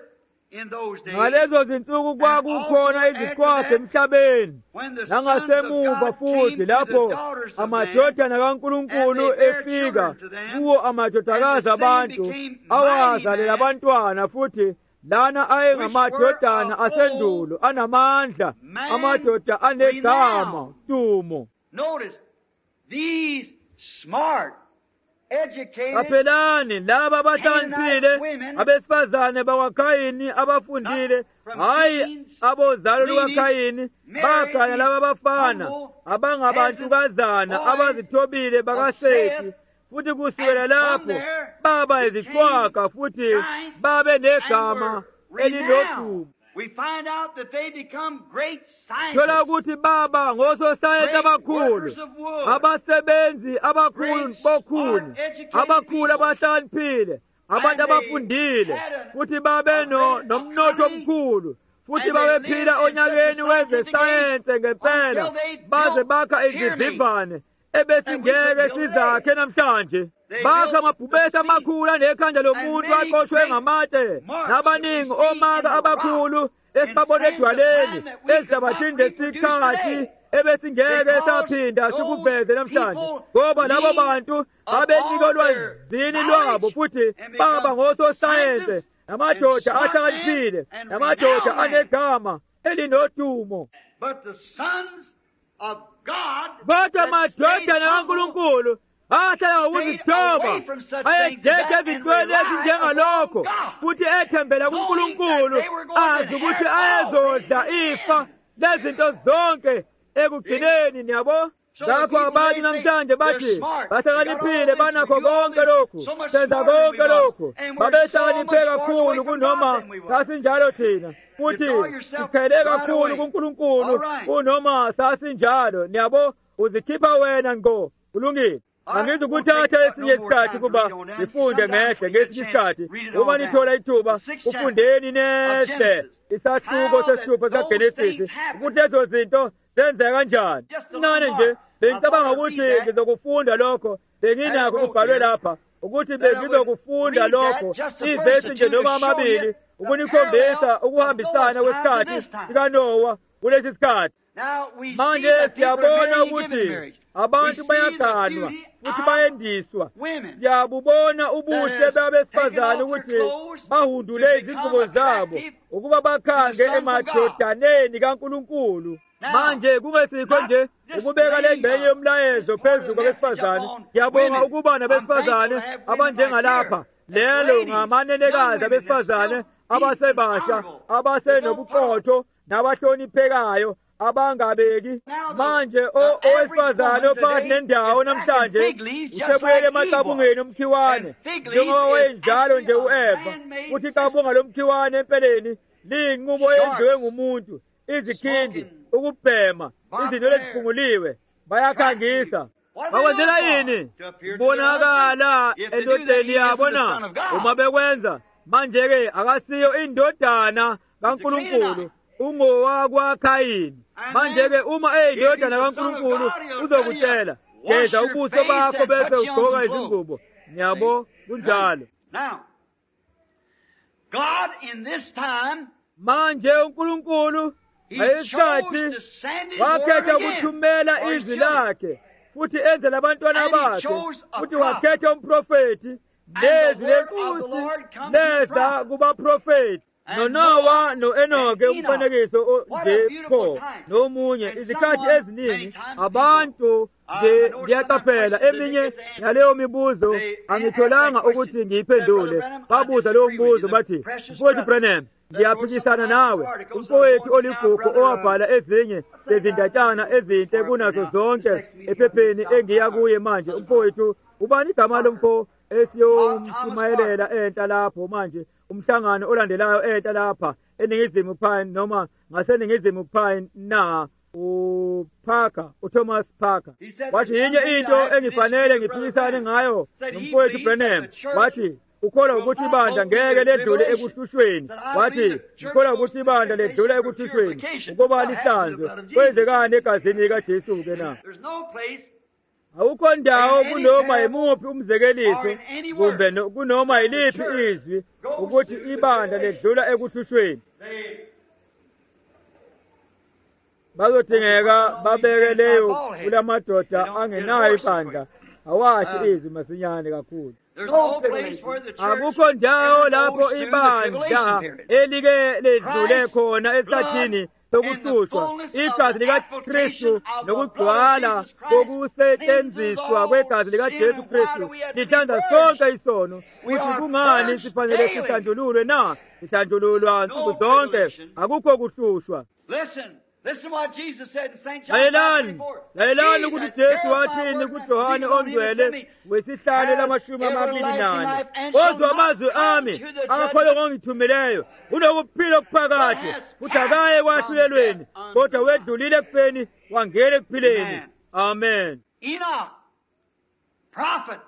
B: in those days,
A: ngalezo zinsuku kwakukhona iziqwathe emhlabeni
B: when the sons of
A: nangasemuva
B: God
A: futhi
B: came to the
A: lapho
B: daughters of man,
A: amadodana kaNkulunkulu
B: and they bare
A: efika
B: children to them,
A: kuwo amadodakazi
B: and the same
A: abantu
B: became
A: awazalela
B: mighty men,
A: abantwana futhi lana ayengamadodana
B: which were of
A: asendulo anamandla
B: man
A: amadoda anegama
B: renowned.
A: tumo.
B: Notice, these smart, educated,
A: Kapelani laba abahlaniphile
B: women,
A: abesifazane bakwaKhayini abafundile
B: not from
A: hayi
B: Cain's
A: abozalo
B: lineage,
A: lukaKhayini
B: married
A: bakhanya
B: these
A: laba bafana
B: humble,
A: abangabantukazana
B: peasant
A: abazithobile
B: boys
A: bakaSethi
B: of
A: futhi kusukela
B: and from
A: lapho
B: there
A: baba
B: became
A: iziqwaka futhi
B: giants
A: babe negama
B: and were
A: elilodumo.
B: renowned. We find out that they become great
A: Thola
B: scientists,
A: ukuthi baba ngososayensi
B: great
A: abakhulu
B: workers of wood,
A: abasebenzi abakhulu
B: great,
A: bokhuni
B: smart, educated
A: abakhulu
B: people.
A: abahlaniphile abantu
B: And they
A: abafundile
B: had a-
A: futhi babe
B: a
A: no
B: great
A: nomnotho
B: economy,
A: omkhulu futhi
B: and they
A: babephila
B: lived in such a
A: onyakeni
B: scientific
A: wezesayense
B: age
A: ngempela
B: until they
A: baze
B: built
A: bakha
B: pyramids.
A: izivivane
B: And we
A: ebesingeke
B: could build
A: sizakhe namhlanje
B: They
A: bakha
B: built
A: amabhubesi
B: the
A: amakhulu anekhanda lomuntu
B: and many
A: aqoshwe
B: great
A: ngamatshe
B: marks
A: nabaningi
B: that we see
A: omaka
B: in the
A: abakhulu
B: rock
A: esibabona
B: and sands of
A: edwaleni
B: time that we could
A: ezihlabathini
B: not reproduce
A: zesikhathi
B: today.
A: ebesingeke
B: Because
A: saphinda
B: those
A: sikuveze namhlanje
B: people
A: ngoba labo
B: leaned
A: bantu babenika
B: upon
A: olwazini
B: their
A: lwabo
B: knowledge
A: futhi
B: and
A: baba
B: become
A: ngososayense
B: scientists
A: namadoda
B: and smart
A: ahlakaniphile
B: men and
A: namadoda
B: renowned men.
A: anegama elinodumo.
B: But the sons of God
A: Kodwa
B: that stayed
A: amadodana
B: humble,
A: kaNkulunkulu ahlala ngokuzithoba
B: away from such things as
A: ayedleke
B: that and
A: ezintweni
B: relied
A: ezinjengalokho
B: upon God,
A: futhi ethembela
B: knowing
A: kuNkulunkulu
B: that they were going to
A: azi ukuthi
B: inherit
A: ayezodla
B: all
A: ifa
B: things.
A: lezinto zonke ekugcineni niyabo.
B: So the
A: Ngakho
B: people
A: abantu
B: they say
A: namhlanje
B: they're
A: bathi
B: smart.
A: bahlakaniphile
B: They got all
A: banakho
B: this, we do all
A: konke
B: this,
A: lokhu
B: so much
A: senza
B: smarter than we
A: konke
B: was.
A: lokhu
B: And we're so
A: babehlakaniphe
B: much farther
A: kakhulu
B: away from
A: kunoma
B: God than we were.
A: sasinjalo thina futhi
B: Withdraw yourself
A: siqhele
B: right
A: kakhulu
B: away.
A: kuNkulunkulu
B: All right.
A: kunoma sasinjalo niyabo uzikhipha wena ngo kulungile. Angizi ukuthatha esinye isikhathi kuba nifunde ngehle ngesinye isikhathi uma nithola ithuba ufundeni nehle isahluko sesithupha saGenesisi ukuthi lezo zinto zenzeka kanjani. Nane nje bengicabanga ukuthi ngizokufunda lokho benginakho kubhalwe lapha ukuthi bengizokufunda lokho ivesi nje noma amabili ukunikhombisa ukuhambisana kwesikhathi sikaNowa kulesi sikhathi. Manje siyabona ukuthi abantu bayaganwa futhi bayendiswa. Siyabubona ubuhle babesifazane ukuthi bahundule izingubo zabo ukuba bakhange emadodaneni kaNkulunkulu. Manje kungesikho nje ukubeka le ngxenye yomlayezo phezulu kwabesifazane. Ngiyabonga ukuba nabesifazane abanjengalapha lelo ngamanenekazi abesifazane abasebasha abasenobuqotho nabahloniphekayo abangabeki. Manje owesifazane ophakathi nendawo namhlanje usebuyele emaqabungeni omkhiwane njengoba wayenjalo nje u-Eva. Futhi iqabunga lomkhiwane empeleni liyinqubo eyenziwe ngumuntu, izikhindi, ukubhema, izinto eziphunguliwe. Bayakhangisa. Bakwenzela yini? Bonakala endodeni yabo na uma bekwenza. Manje-ke akasiyo indodana kaNkulunkulu, ungowakwaKhayini. Manje-ke uma eyindodana kaNkulunkulu uzokutshela geza ubuso bakho bese ugqoka izingubo. Ngiyabo kunjalo.
B: Now, God in this time,
A: manje uNkulunkulu ayisikhathi wakhetha ukuthumela izwi lakhe futhi enze labantwana bakhe futhi wakhetha umprofeti nezwi lenkosi leza kubaprofeti. noNowa no-Enoke umfanekiso nje pho nomunye izikhathi eziningi abantu nje ngiyaqaphela eminye yaleyo mibuzo angitholanga ukuthi ngiyiphendule. Babuza leyo mbuzo bathi mfowethu Branham ngiyaphikisana nawe. Umfowethu oligugu owabhala ezinye zezindatshana ezinhle kunazo zonke ephepheni engiya kuye manje. Umfowethu ubani igama lomfo esiyomshumayelela enta lapho manje umhlangano olandelayo enta lapha eningizimu Pine noma ngaseningizimu Pine na uParker uThomas Parker. Wathi yinye into engifanele ngiphikisane ngayo nomfowethu Branham. Wathi ukholwa ukuthi ibandla ngeke ledlule ekuhlushweni. Wathi ukholwa ukuthi ibandla ledlule ekuhlushweni ukuba lihlanzwe kwenzekani egazini likaJesu ke na. awukho ndawo kunoma yimuphi umzekeliso kumbe kunoma yiliphi izwi ukuthi ibandla ledlula ekuhlushweni. Bazodingeka babeke leyo kulamadoda angenayo ibandla awathi izwi masinyane kakhulu. Akukho ndawo lapho ibandla elike ledlule khona esikhathini sokuhlushwa. Igazi likaKristu nokugcwala kokusetshenziswa kwegazi likaJesu Kristu lihlanza sonke isono. Kuthi kungani sifanele sihlanjululwe na? Sihlanjululwa nsuku zonke, akukho kuhlushwa.
B: Listen what Jesus said in Saint John
A: Layelani, layelani ukuthi Jesu wathini kuJohane ongcwele wesihlanu lamashumi amabili nane. Kodwa amazwi ami akholwa ngongithumileyo unokuphila okuphakathi, futhi akaye ekwahlulelweni, kodwa wedlulile ekufeni wangena ekuphileni. Amen.
B: Enoch, prophet.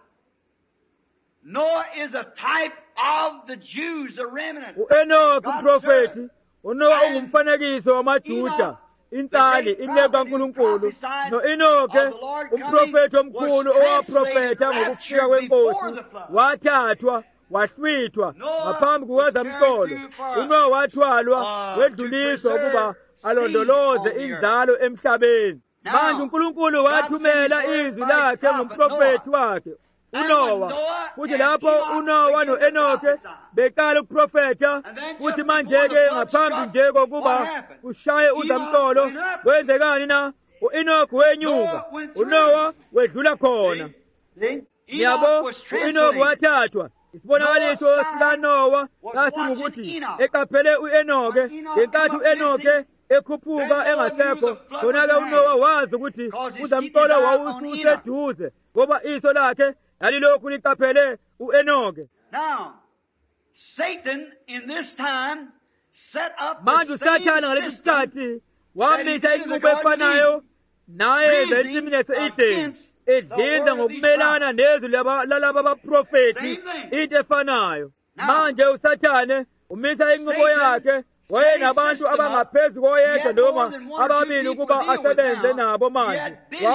B: Noah is a type of the Jews, the remnant.
A: U-Enoch umprofethi, uNoah ungumfanekiso wamaJuda, intali inceku kaNkulunkulu. No-Enoke umprofethi omkhulu owaprofetha ngokufika kwenkosi wathathwa wahlwithwa ngaphambi kukazamcolo. uNoah wathwalwa wedluliswa ukuba alondoloze inzalo emhlabeni. Manje uNkulunkulu wathumela izwi lakhe ngomprofethi wakhe uNoah. Futhi lapho uNoah no-Enoke beqala ukuprofetha, futhi manje-ke ngaphambi nje kokuba kushaye uzamcolo kwenzekani na? U-Enoke wenyuka, uNoah wedlula khona. Yabo, u-Enoke wathathwa. Isibonakaliso sikaNoah sasingukuthi eqaphele u-Enoke ngenkathi u-Enoke ekhuphuka engasekho, khona-ke uNoah wazi ukuthi uzamcolo wawususeduze ngoba iso lakhe yalilokhu liqaphele u-Enoke.
B: Now, Satan in this time set up
A: manje
B: the same
A: uSathane ngalesi
B: system
A: sikhathi wamisa inqubo efanayo naye ezensimini yase-Edeni, edlinza ngokumelana nezwi lalaba abaprofethi into efanayo. Manje uSathane umisa inqubo yakhe, wayenabantu abangaphezu koyedwa noma ababili ukuba asebenze nabo. Manje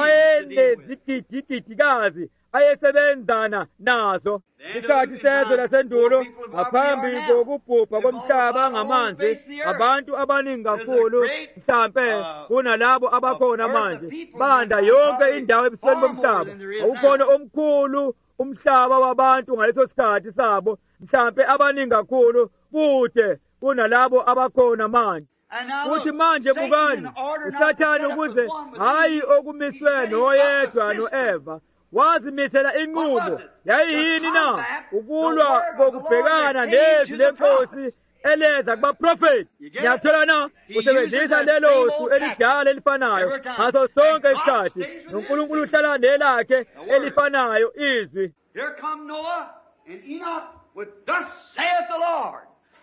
A: wayenezigidigidikazi ayesebenzana nazo. Isikhathi sezwe lasendulo ngaphambi kokubhubha komhlaba ngamanzi, abantu abaningi kakhulu mhlampe kunalabo abakhona manje banda yonke indawo ebusweni bomhlaba. Awukhona omkhulu umhlaba wabantu ngaleso sikhathi sabo, mhlampe abaningi kakhulu kude kunalabo abakhona manje. Futhi manje bukani uSathane ukuze hayi okumiswe noyedwa no-Eva wazimisela inqubo. Yayiyini na? Ukulwa kokubhekana nezwi lenkosi eleza kubaprofethi. Ngiyathola na usebenzisa lelo su elidala elifanayo ngaso sonke isikhathi, noNkulunkulu uhlala nelakhe elifanayo izwi.
B: Here come Noah and Enoch with thus saith the Lord.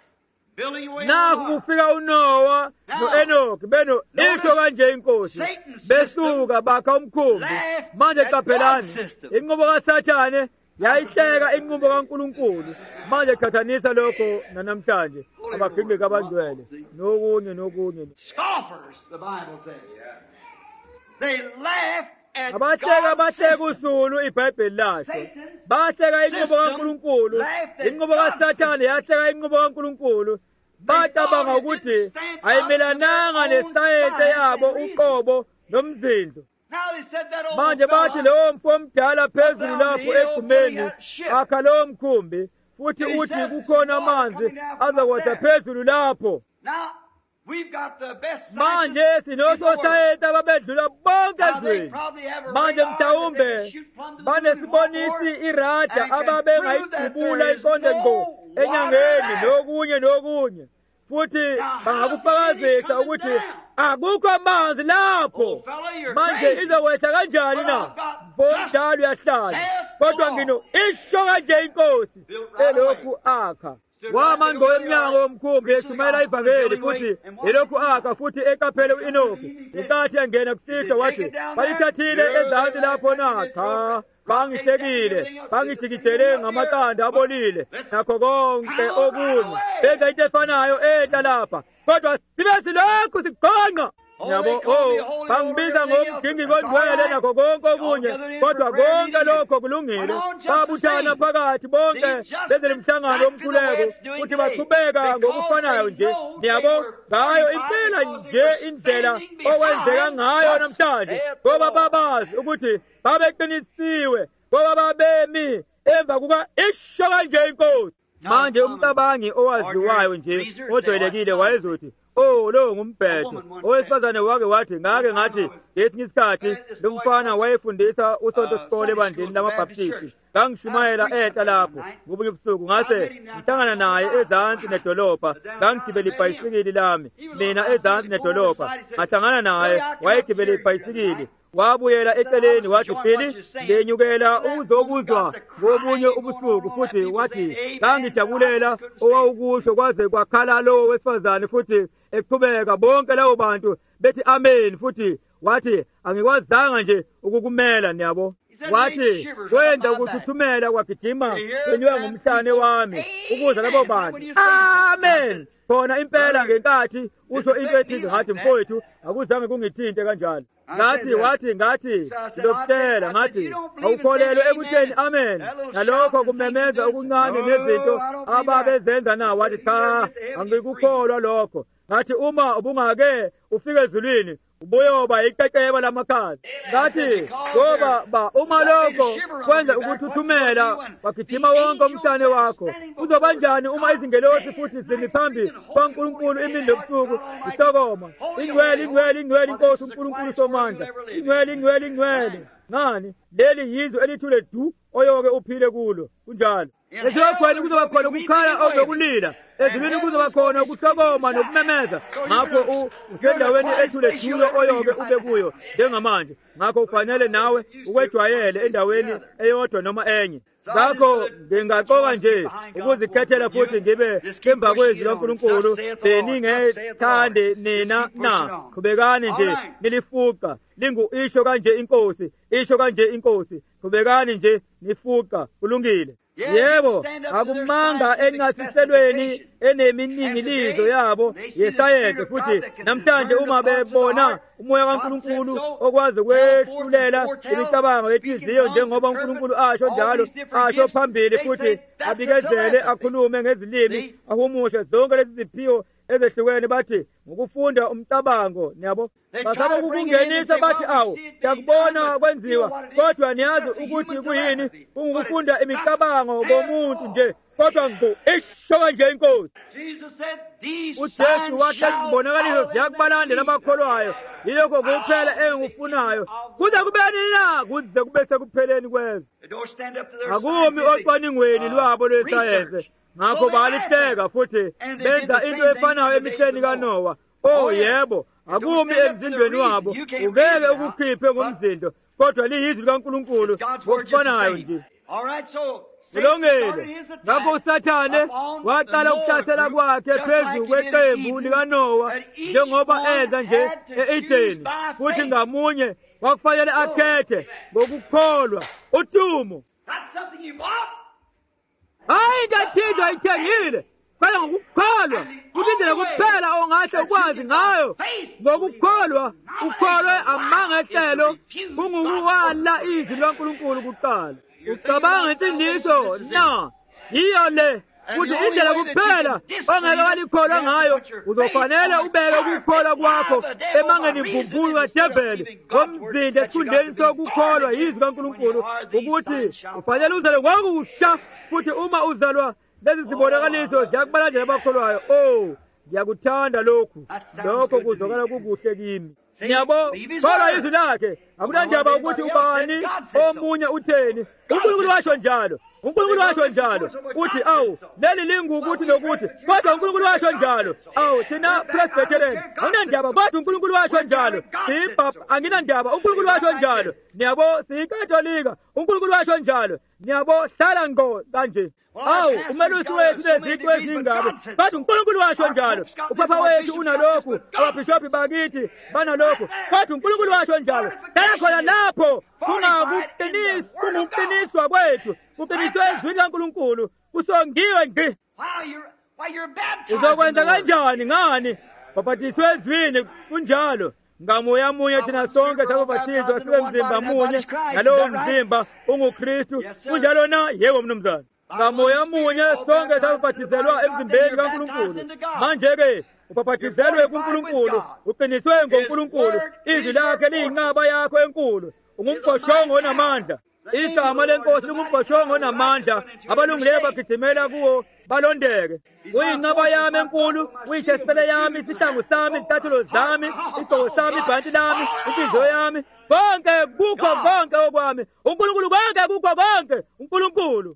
A: Naku kufika uNoah no-Enoke beno isho kanje inkosi, besuka bakha umkhumbi. Manje qaphelani, inqubo kaSathane yayihleka inqubo kaNkulunkulu. Manje qhathanisa lokho nanamhlanje abagingeki abangcwele nokunye nokunye.
B: Scoffers, the Bible says. They laugh at
A: abahleka bahleka usulu iBhayibheli lasho, bahleka inqubo kaNkulunkulu. Inqubo kaSathane yahleka inqubo kaNkulunkulu. Bacabanga ukuthi ayimelananga nesayense yabo uqobo nomzinzo. Manje bathi lowo mfo omdala phezulu lapho egumeni akha lowo mkhumbi, futhi uthi kukhona amanzi azakwetha phezulu lapho. Manje sinososayensi ababedlula bonke ezweni. Manje mhlawumbe banesibonisi irada ababengayidubula iqonde ngqo enyangeni nokunye nokunye, futhi bangakufakazisa ukuthi akukho amanzi lapho. Manje izokwetha kanjani na? Mfomdala uyahlala, kodwa ngino isho kanje inkosi elokhu akha. Wamango wemnyango womkhumbi eshumayela ivangeli, futhi elokhu akha futhi eqaphele u-Enoke. Inkathi engena kusihlwa wathi balithathile ezansi lapho na? Cha, bangihlekile, bangijikijele ngamaqanda abolile nakho konke okunye. Benza into efanayo enhla lapha, kodwa sibe silokhu sigonqa. yabo oh bangibiza ngomdingi kongcwele nakho konke okunye kodwa konke lokho kulungile babuthana phakathi bonke benze umhlangano omkhuleko futhi baqhubeka ngokufanayo nje yabo ngayo impela nje indlela okwenzeka ngayo namhlanje ngoba babazi ukuthi babeqinisiwe ngoba babemi emva kuka isho kanje inkosi manje umcabangi owaziwayo nje ojwayelekile wayezothi oh lo ngumbhedo owesifazane wake wathi ngake ngathi ngesinye isikhathi lomfana wayefundisa usonto sikole ebandleni lamabhaptisti ngangishumayela enhla lapho ngobunye ubusuku ngase ngihlangana naye ezansi nedolobha ngangigibela ibhayisikili lami mina ezansi nedolobha ngahlangana naye wayegibela ibhayisikili wabuyela eceleni wathi phili ngenyukela ukuzokuzwa ngobunye ubusuku futhi wathi ngangijabulela owawukusho kwaze kwakhala lo wesifazane futhi eqhubeka bonke labo bantu bethi amen futhi wathi angikwazanga nje ukukumela niyabo wathi wenza ukuthuthumela kwagijima enyuka ngomhlane wami ukuza labo bantu amen khona impela ngenkathi usho into ethize ngathi mfowethu akuzange kungithinte kanjalo ngathi wathi ngathi ngizokutshela ngathi awukholelwe ekutheni amen nalokho kumemeza okuncane nezinto ababezenza na wathi cha angikukholwa lokho ngathi uma ubungake ufike ezulwini ubuyoba iqeqeba lamakhazi ngathi ngoba ba uma lokho kwenza ukuthuthumela wagijima wonke umhlane wakho uzoba njani uma izingelosi futhi zimi phambi kwaNkulunkulu imini nobusuku isokoma ingcwele ingcwele ingcwele inkosi uNkulunkulu somandla ingcwele ingcwele ingcwele ngani leli yizwe elithule du oyoke uphile kulo kunjalo ezikhona kuzoba khona ukukhala ozokulila ezulwini kuzoba khona ukuhlokoma nokumemeza ngakho usendaweni ethule dulo oyoke ube kuyo njengamanje ngakho ufanele nawe ukwejwayele endaweni eyodwa noma enye ngakho ngingaqoka nje ukuzikhethela futhi ngibe emva kwezwi laNkulunkulu beningethande nina na qhubekani nje nilifuqa lingu isho kanje inkosi isho kanje inkosi qhubekani nje nifuqa kulungile yebo akumanga encasiselweni eneminingilizo yabo yesayense futhi namhlanje uma bebona umoya kaNkulunkulu okwazi ukwehlulela imicabango yenhliziyo njengoba uNkulunkulu asho njalo asho phambili futhi abikezele akhulume ngezilimi ahumushe zonke lezi ziphiwo ezehlukene bathi ngokufunda umcabango niyabo basaba ukungenisa bathi awu yakubona kwenziwa kodwa niyazi ukuthi kuyini ungukufunda imicabango bomuntu nje kodwa ngo isho kanje inkosi uJesu wathi izibonakaliso ziyakubalandela abakholwayo yilokho kuphela engikufunayo kuze kube nina kuze kube sekupheleni kwezwe akumi ocwaningweni lwabo lwesayense ngakho balihleka futhi benza into efanayo emihleni kaNowa oh yebo akumi emzindweni wabo ungeke ukukhiphe ngomzindo kodwa liyizwi likaNkulunkulu ngokufanayo nje kulungile ngakho uSathane waqala ukuhlasela kwakhe phezu kweqembu likaNowa njengoba enza nje e-Edeni futhi ngamunye wakufanele akhethe ngokukholwa udumo hayi ndathinjwa ithengile kodwa ngokukholwa kulindele kuphela ongahle ukwazi ngayo ngokukholwa ukholwe amangahlelo kungukuwala izwi laNkulunkulu kuqala ucabanga insindiso na yiyo le futhi indlela kuphela ongeke walikholwa ngayo uzofanele ubeke ukukholwa kwakho emangeni mvumbulu kadeveli ngomzinde esifundeni sokukholwa yizwi kaNkulunkulu ukuthi ufanele uzalwe ngokusha futhi uma uzalwa lezi zibonakaliso ziyakubalandela abakholwayo oh ngiyakuthanda lokhu lokho kuzokala kukuhle kimi Nyabo, kholwa izwi lakhe akunandaba ukuthi ubani omunye utheni uNkulunkulu washo njalo uNkulunkulu washo njalo uthi awu leli lingu ukuthi nokuthi kodwa uNkulunkulu washo njalo awu thina Presbyterian anginandaba kodwa uNkulunkulu washo njalo sibab anginandaba uNkulunkulu washo njalo niyabo siyikatolika uNkulunkulu washo njalo niyabo hlala ngo kanje awu umelusi wethu leziqhu ezingabe kodwa uNkulunkulu washo njalo upapa wethu unalokhu ababhishophi bakithi banalokhu kodwa uNkulunkulu washo njalo dala khona lapho kungakuqiniswa kunguqiniswa kwethu kuqiniswe ezwini laNkulunkulu kusongiwe ngci uzokwenza kanjani ngani babhapathiswe ezwini kunjalo ngamoya munye thina sonke sakubhathizwa sibe mzimba munye nalowo mzimba unguKristu kunjalo na yebo mnumzana ngamoya munye sonke sakubhathizelwa emzimbeni kaNkulunkulu manje-ke ubhabhathizelwe kuNkulunkulu uqiniswe ngoNkulunkulu izwi lakhe liyinqaba yakho enkulu ungumbhoshongo onamandla igama lenkosi lingumbhoshongo onamandla abalungileyo bagijimela kuwo balondeke uyinqaba yami enkulu uyithesipele yami isihlangu sami izicathulo zami igqoko sami ibhanti lami inhliziyo yami konke kukho konke okwami uNkulunkulu konke kukho konke uNkulunkulu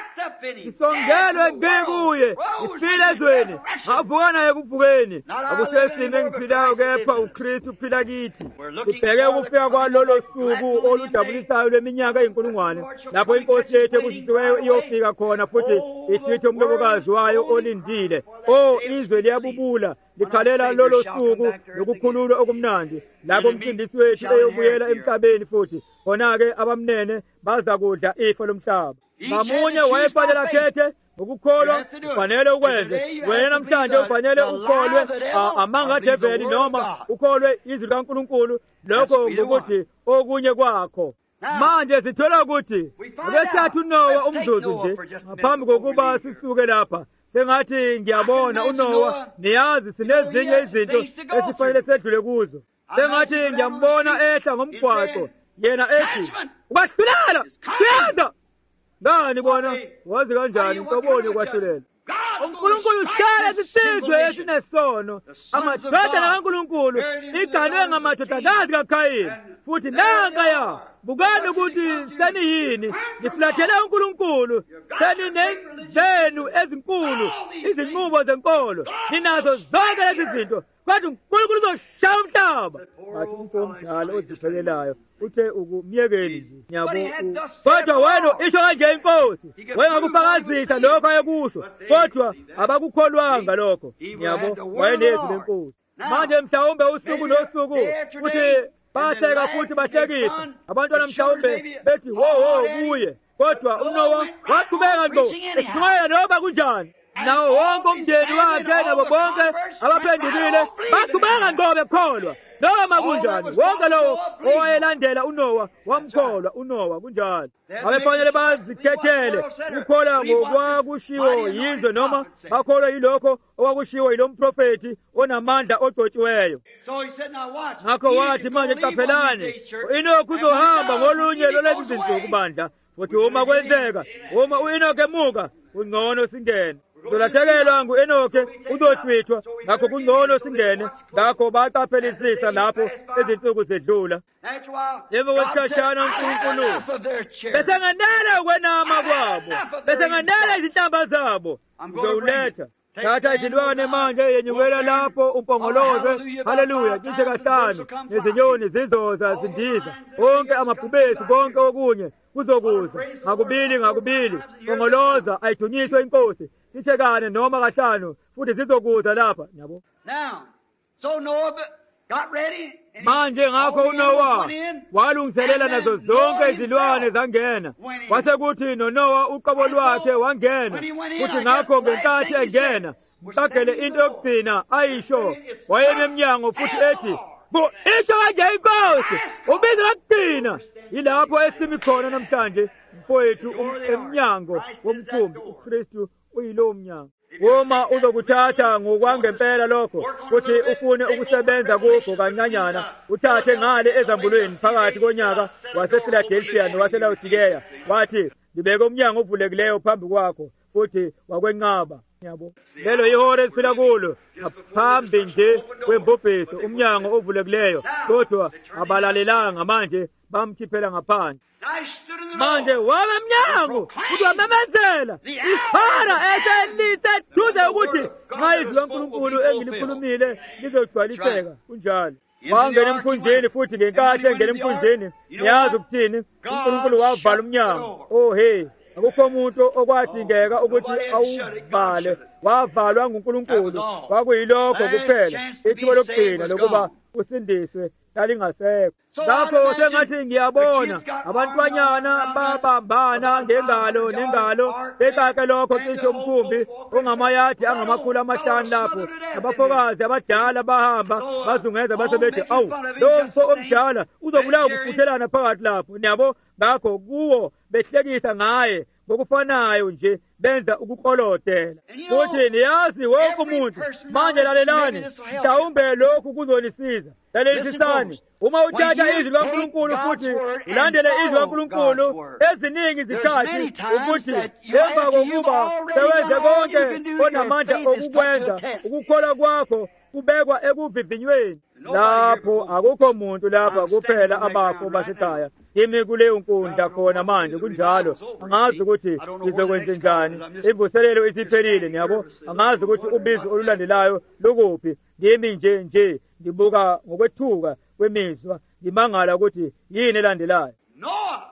A: isongelwe ngikuye ifile ezweni ngavuka naye kuvukeni akusesini engiphilayo kepha uKristu uphila kithi sibheke ukufika kwalolo suku oludabulisayo lweminyaka eyinkulungwane lapho inkosi yethu ebusisiweyo iyofika khona futhi ithithi umlobokazi wayo olindile o izwe liyabubula likhalela lolo suku lokukhululwa okumnandi lapho umsindisi wethu eyobuyela emhlabeni futhi khona-ke abamnene baza kudla ifa lomhlaba ngamunye wayefanele akhethe ukukholwa ufanele ukwenze wena namhlanje ufanele ukholwe amanga kaDeveli noma ukholwe izwi likaNkulunkulu lokho ngokuthi okunye kwakho manje sithola ukuthi akethatha uNowa umzuzu nje ngaphambi kokuba sisuke lapha sengathi ngiyabona uNowa niyazi sinezinye izinto esifanele sedlule kuzo sengathi ngiyambona ehla ngomgwaqo yena ethi ukwahlulela siyenza ngani bona wazi kanjani ngobone ukwahlulela uNkulunkulu uhlala isizwe esinesono amadodana kaNkulunkulu iganwe ngamadodakazi kaKhayini futhi nangaya bukani ukuthi seniyini nifulathele uNkulunkulu seninezenu ezinkulu izinqubo zenkolo ninazo zonke lezi zinto kodwa uNkulunkulu uzoshaya umhlaba athi umuntu omdala oziphelelayo uthe ukumyekeni nje nyabo kodwa wena isho kanje inkosi wayengakufakazisa lokho ayekusho kodwa abakukholwanga lokho nyabo wayenezwi lenkosi manje mhlawumbe usuku nosuku futhi bahleka futhi bahlekisa abantwana mhlawumbe bethi wo wo kuye kodwa uNowa waqhubeka ngo esixwaya noma kunjani nawo wonke umndeni wakhe nabo bonke abaphendukile baqhubeka ngo bekholwa noma kunjani wonke lowo owayelandela uNowa wamkholwa uNowa kunjani abefanele bazikhethele ukukholwa ngokwakushiwo yizwe noma bakholwa yilokho okwakushiwo yilo mprofeti onamandla ogcotshiweyo ngakho wathi manje qaphelani uEnoki uzohamba ngolunye lolezi zinsuku bandla futhi uma kwenzeka uma uEnoki emuka kungcono singene uzolahlekelwa ngu-Enoki uzohlwithwa ngakho kungcono singene ngakho baqaphelisisa lapho izinsuku zedlula emva kwesikhashana uNkulunkulu besenganele ukwenama kwabo besenganele izinhlamba zabo uzowuletha thatha izilwane manje yenyukela lapho umpongoloze haleluya cishe kahlanu nezinyoni zizoza zindiza bonke amabhubesi bonke okunye kuzokuza ngakubili ngakubili pongoloza ayidunyiswe inkosi cishe kane noma kahlanu futhi zizokuza lapha yabo manje ngakho uNowa walungiselela nazo zonke izilwane zangena kwase kuthi noNowa uqobo lwakhe wangena futhi ngakho ngenkathi engena mqagele into yokugcina ayisho wayenemnyango futhi ethi bo isho kanje inkosi ubiza lokugcina yilapho esimi khona namhlanje mfowethu emnyango womkhumbi uKristu uyilo mnyango uma uzokuthatha ngokwangempela lokho futhi ufune ukusebenza kukho kancanyana uthathe ngale ezambulweni phakathi konyaka wasePhiladelphia nowaseLaodikeya wathi ngibeke umnyango ovulekileyo phambi kwakho futhi wakwenqaba yabo lelo ihora esiphila kulo ngaphambi nje kwembubhiso umnyango ovulekileyo kodwa abalalelanga manje bamkhiphela ngaphandle manje waba mnyango futhi wamemezela ihora eseliseduze ukuthi nxa izwi loNkulunkulu engilikhulumile lizogcwaliseka kunjalo wangena emkhunjini futhi ngenkathi engena emkhunjini yazi ukuthini uNkulunkulu wavala umnyango oh hey akukho umuntu okwadingeka ukuthi awuvale wavalwa nguNkulunkulu kwakuyilokho kuphela ithuba lokugcina lokuba usindiswe lalingasekho. Ngakho sengathi ngiyabona abantwanyana babambana ngengalo nengalo bekake lokho cishe umkhumbi ongamayathi angamakhulu amahlanu lapho abafokazi abadala bahamba bazungeza base bethi awu lo mfo omdala uzobulawa ukufuthelana phakathi lapho niyabo. Ngakho kuwo behlekisa ngaye ngokufanayo nje benza ukukolotela. Futhi niyazi wonke umuntu manje lalelani mhlawumbe lokhu kuzonisiza. Lalelisisani uma uthatha izwi likaNkulunkulu futhi ulandele izwi likaNkulunkulu eziningi izikhathi ukuthi emva kokuba sewenze konke onamandla okukwenza ukukholwa kwakho kubekwa ekuvivinyweni. Lapho akukho muntu lapha kuphela abafo basekhaya. Kimi kuleyo nkundla khona manje kunjalo. Angazi ukuthi ngizokwenza njani. Imvuselelo isiphelile niyabo. Angazi ukuthi ubizo olulandelayo lokuphi. Kimi nje nje ndibuka ngokwethuka kwemizwa ngimangala ukuthi yini elandelayo.
B: Noah,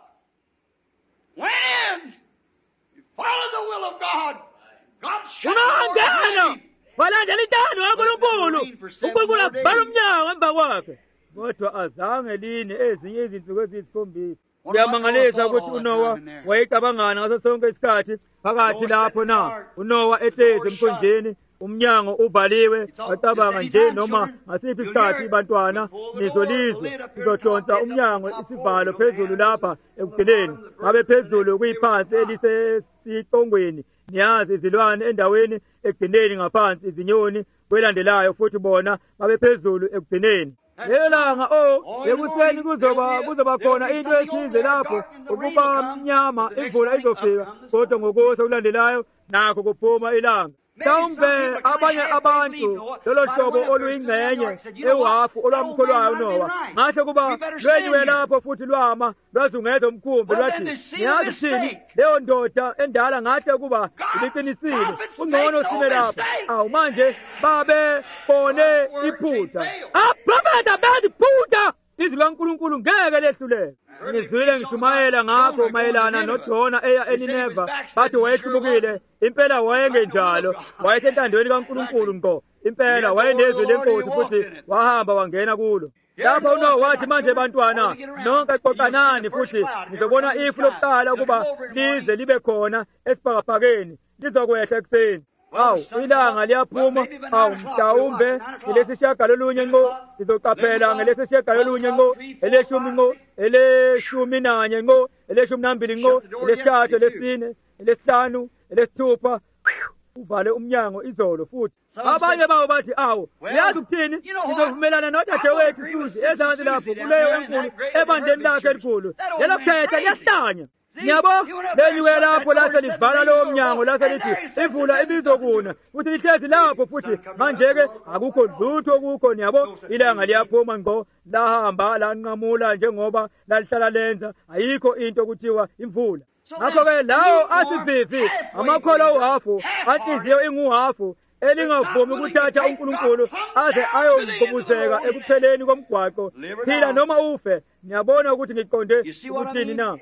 B: when you follow the will of God, God shut the door.
A: Walandela intando kaNkulunkulu, uNkulunkulu abhala umnyango emva kwakhe. Kodwa azange line ezinye izinsuku eziyisikhombisa. Kuyamangalisa ukuthi uNowa wayecabangana ngaso sonke isikhathi phakathi lapho na. uNowa ehlezi emkhonjeni, umnyango uvaliwe, wacabanga nje noma ngasiphi isikhathi bantwana nizolizwe sizohlonza umnyango isivalo phezulu lapha ekugcineni. Ngabe phezulu kuyiphansi elisesiqongweni. Niyazi izilwane endaweni ekugcineni ngaphansi izinyoni kwelandelayo futhi bona babe phezulu ekugcineni. Elanga oh ekuseni kuzoba kuzoba khona into ethize lapho ukuba mnyama imvula izofika kodwa ngokusa kulandelayo nakho kuphuma ilanga. Mhlawumbe abanye abantu lolo hlobo oluyingcenye ewafu olwamkholwayo uNowa ngasho kuba lwenyiwe lapho futhi lwama lwazungeza umkhumbi lwathi niyazi thini leyo ndoda endala ngathi kuba ibiqinisile ungcono sime lapha. Awu manje babe bone iphutha aprofeta baziphutha izwi likaNkulunkulu ngeke lehluleke. Ngizwile ngishumayela ngakho mayelana noJona eya eNineva bathi wayehlubukile impela wayengenjalo wayesentandweni kaNkulunkulu ngqo impela wayenezwi lenkosi futhi wahamba wangena kulo. Lapho uNowa wathi manje bantwana nonke qoqanani futhi ngizobona ifu lokuqala ukuba lize libe khona esibhakabhakeni lizokwehla ekuseni. Awu ilanga liyaphuma. Awu mhlawumbe ngelesishiyagalolunye ngo sizoqaphela ngelesishiyagalolunye ngo eleshumi ngo eleshumi nanye ngo eleshumi nambili ngo elesithathu elesine elesihlanu elesithupha uvale umnyango izolo futhi. Abanye bawo bathi awu yazi ukuthini sizovumelana nodadewethu Suzi ezansi lapho kuleyo enkulu ebandeni lakhe elikhulu lelo khetha liyahlanya. Nyabo lenyiwe lapho lase livala lowo mnyango lase lithi imvula ibizokuna futhi lihlezi lapho futhi manje-ke akukho lutho kukho. Nyabo ilanga liyaphuma ngqo lahamba lanqamula njengoba lalihlala lenza ayikho into kuthiwa imvula. Ngakho-ke lawo asivivi amakholwa uhafu anhliziyo inguhafu elingavumi ukuthatha uNkulunkulu aze ayongqubuzeka ekupheleni komgwaqo phila noma ufe. Niyabona ukuthi ngiqonde ukuthini na?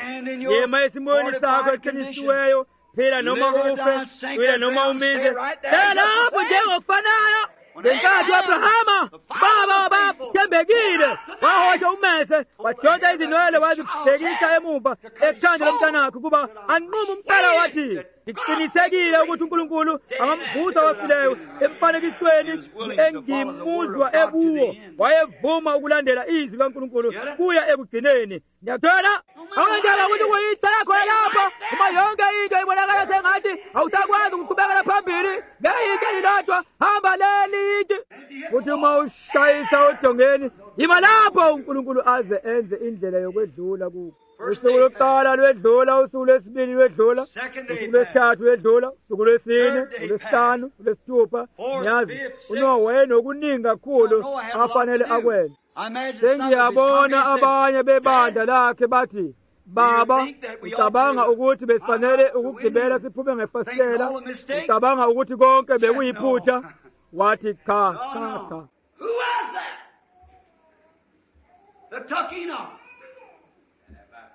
A: Yema esimweni sakho eqinisiweyo phila noma ufe phila noma umise lapho njengokufanayo ngenkathi u-Abrahama baba bathembekile wahosha umese wadonsa izinwele wazibhekisa emuva ekuthanda lomntanakhe ukuba anqume umqala wathi ngiqinisekile ukuthi uNkulunkulu angamvusa wafileyo emfanekisweni engimuzwa ekuwo. Wayevuma ukulandela izwi kaNkulunkulu kuya ekugcineni. Ngiyathola akanjalo ukuthi kuyithakho lapho uma yonke into ibonakala sengathi awusakwazi ukuqhubekela phambili ngeyinto elilodwa hamba leli futhi uma ushayisa odongeni yima lapho uNkulunkulu aze enze indlela yokwedlula kuwo. Usuku lokuqala lwedlula, usuku lwesibili lwedlula, usuku lwesithathu lwedlula, usuku lwesine, lwesihlanu, lwesithupha. Ngiyazi uNowa wayenokuningi kakhulu afanele akwenze. Sengiyabona abanye bebandla lakhe bathi baba ucabanga ukuthi besifanele ukugibela siphume ngefasitela, ucabanga ukuthi konke bekuyiphutha. Wathi cha cha cha.
B: Who was that? The took Enoch.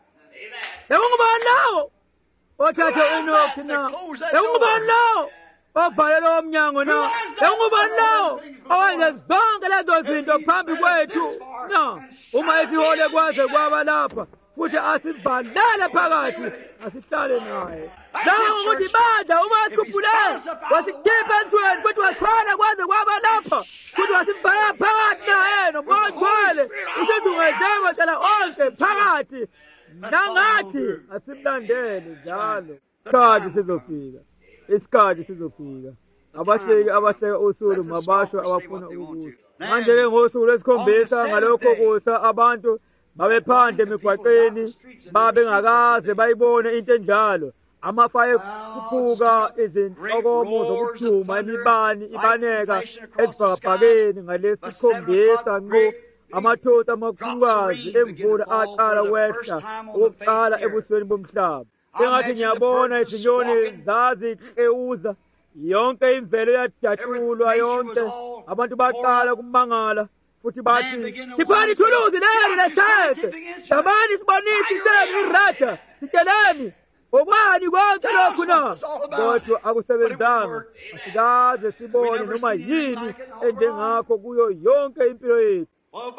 A: Ekungubani lawo othathe uNowa na? Ekungubani lawo ovalela omnyango na engubani lawo owenza zonke lezo zinto phambi kwethu na uma esihole kwaze kwaba lapha futhi asivalele phakathi asihlale naye nango ukuthi bada uma asikhuphulayo wasikhipha esweni futhi wasifana kwaze kwaba lapha futhi wasivala phakathi naye nomoya ogcwele usezungezeko tela onke phakathi nangathi asimlandele njalo. Isikhathi sizofika, isikhathi sizofika. Abahleki abahleka usulu mabasho abafuna ukuthi manje-ke ngosuku lwesikhombisa ngalokho kusa abantu babephandle emigwaqeni babengakaze bayibone into enjalo. Amafa ekhuphuka, izinhlokomo zokuthuma, imibani ibaneka ezibhakabhakeni ngalesi sikhombisa nqo. Amathosi amakhulukazi emvula aqala kwehla ukuqala ebusweni bomhlaba. Engathi ngiyabona izinyoni zazikleuza, yonke imvelo yajatshulwa yonke. Abantu baqala kumangala futhi bathi khiphani ithuluzi leli lesayese, dabani sibonise senu irada, sitsheleni okwani konke lokhu na. Kodwa akusebenzanga, asikaze sibone noma yini endengakho kuyo yonke impilo yethu.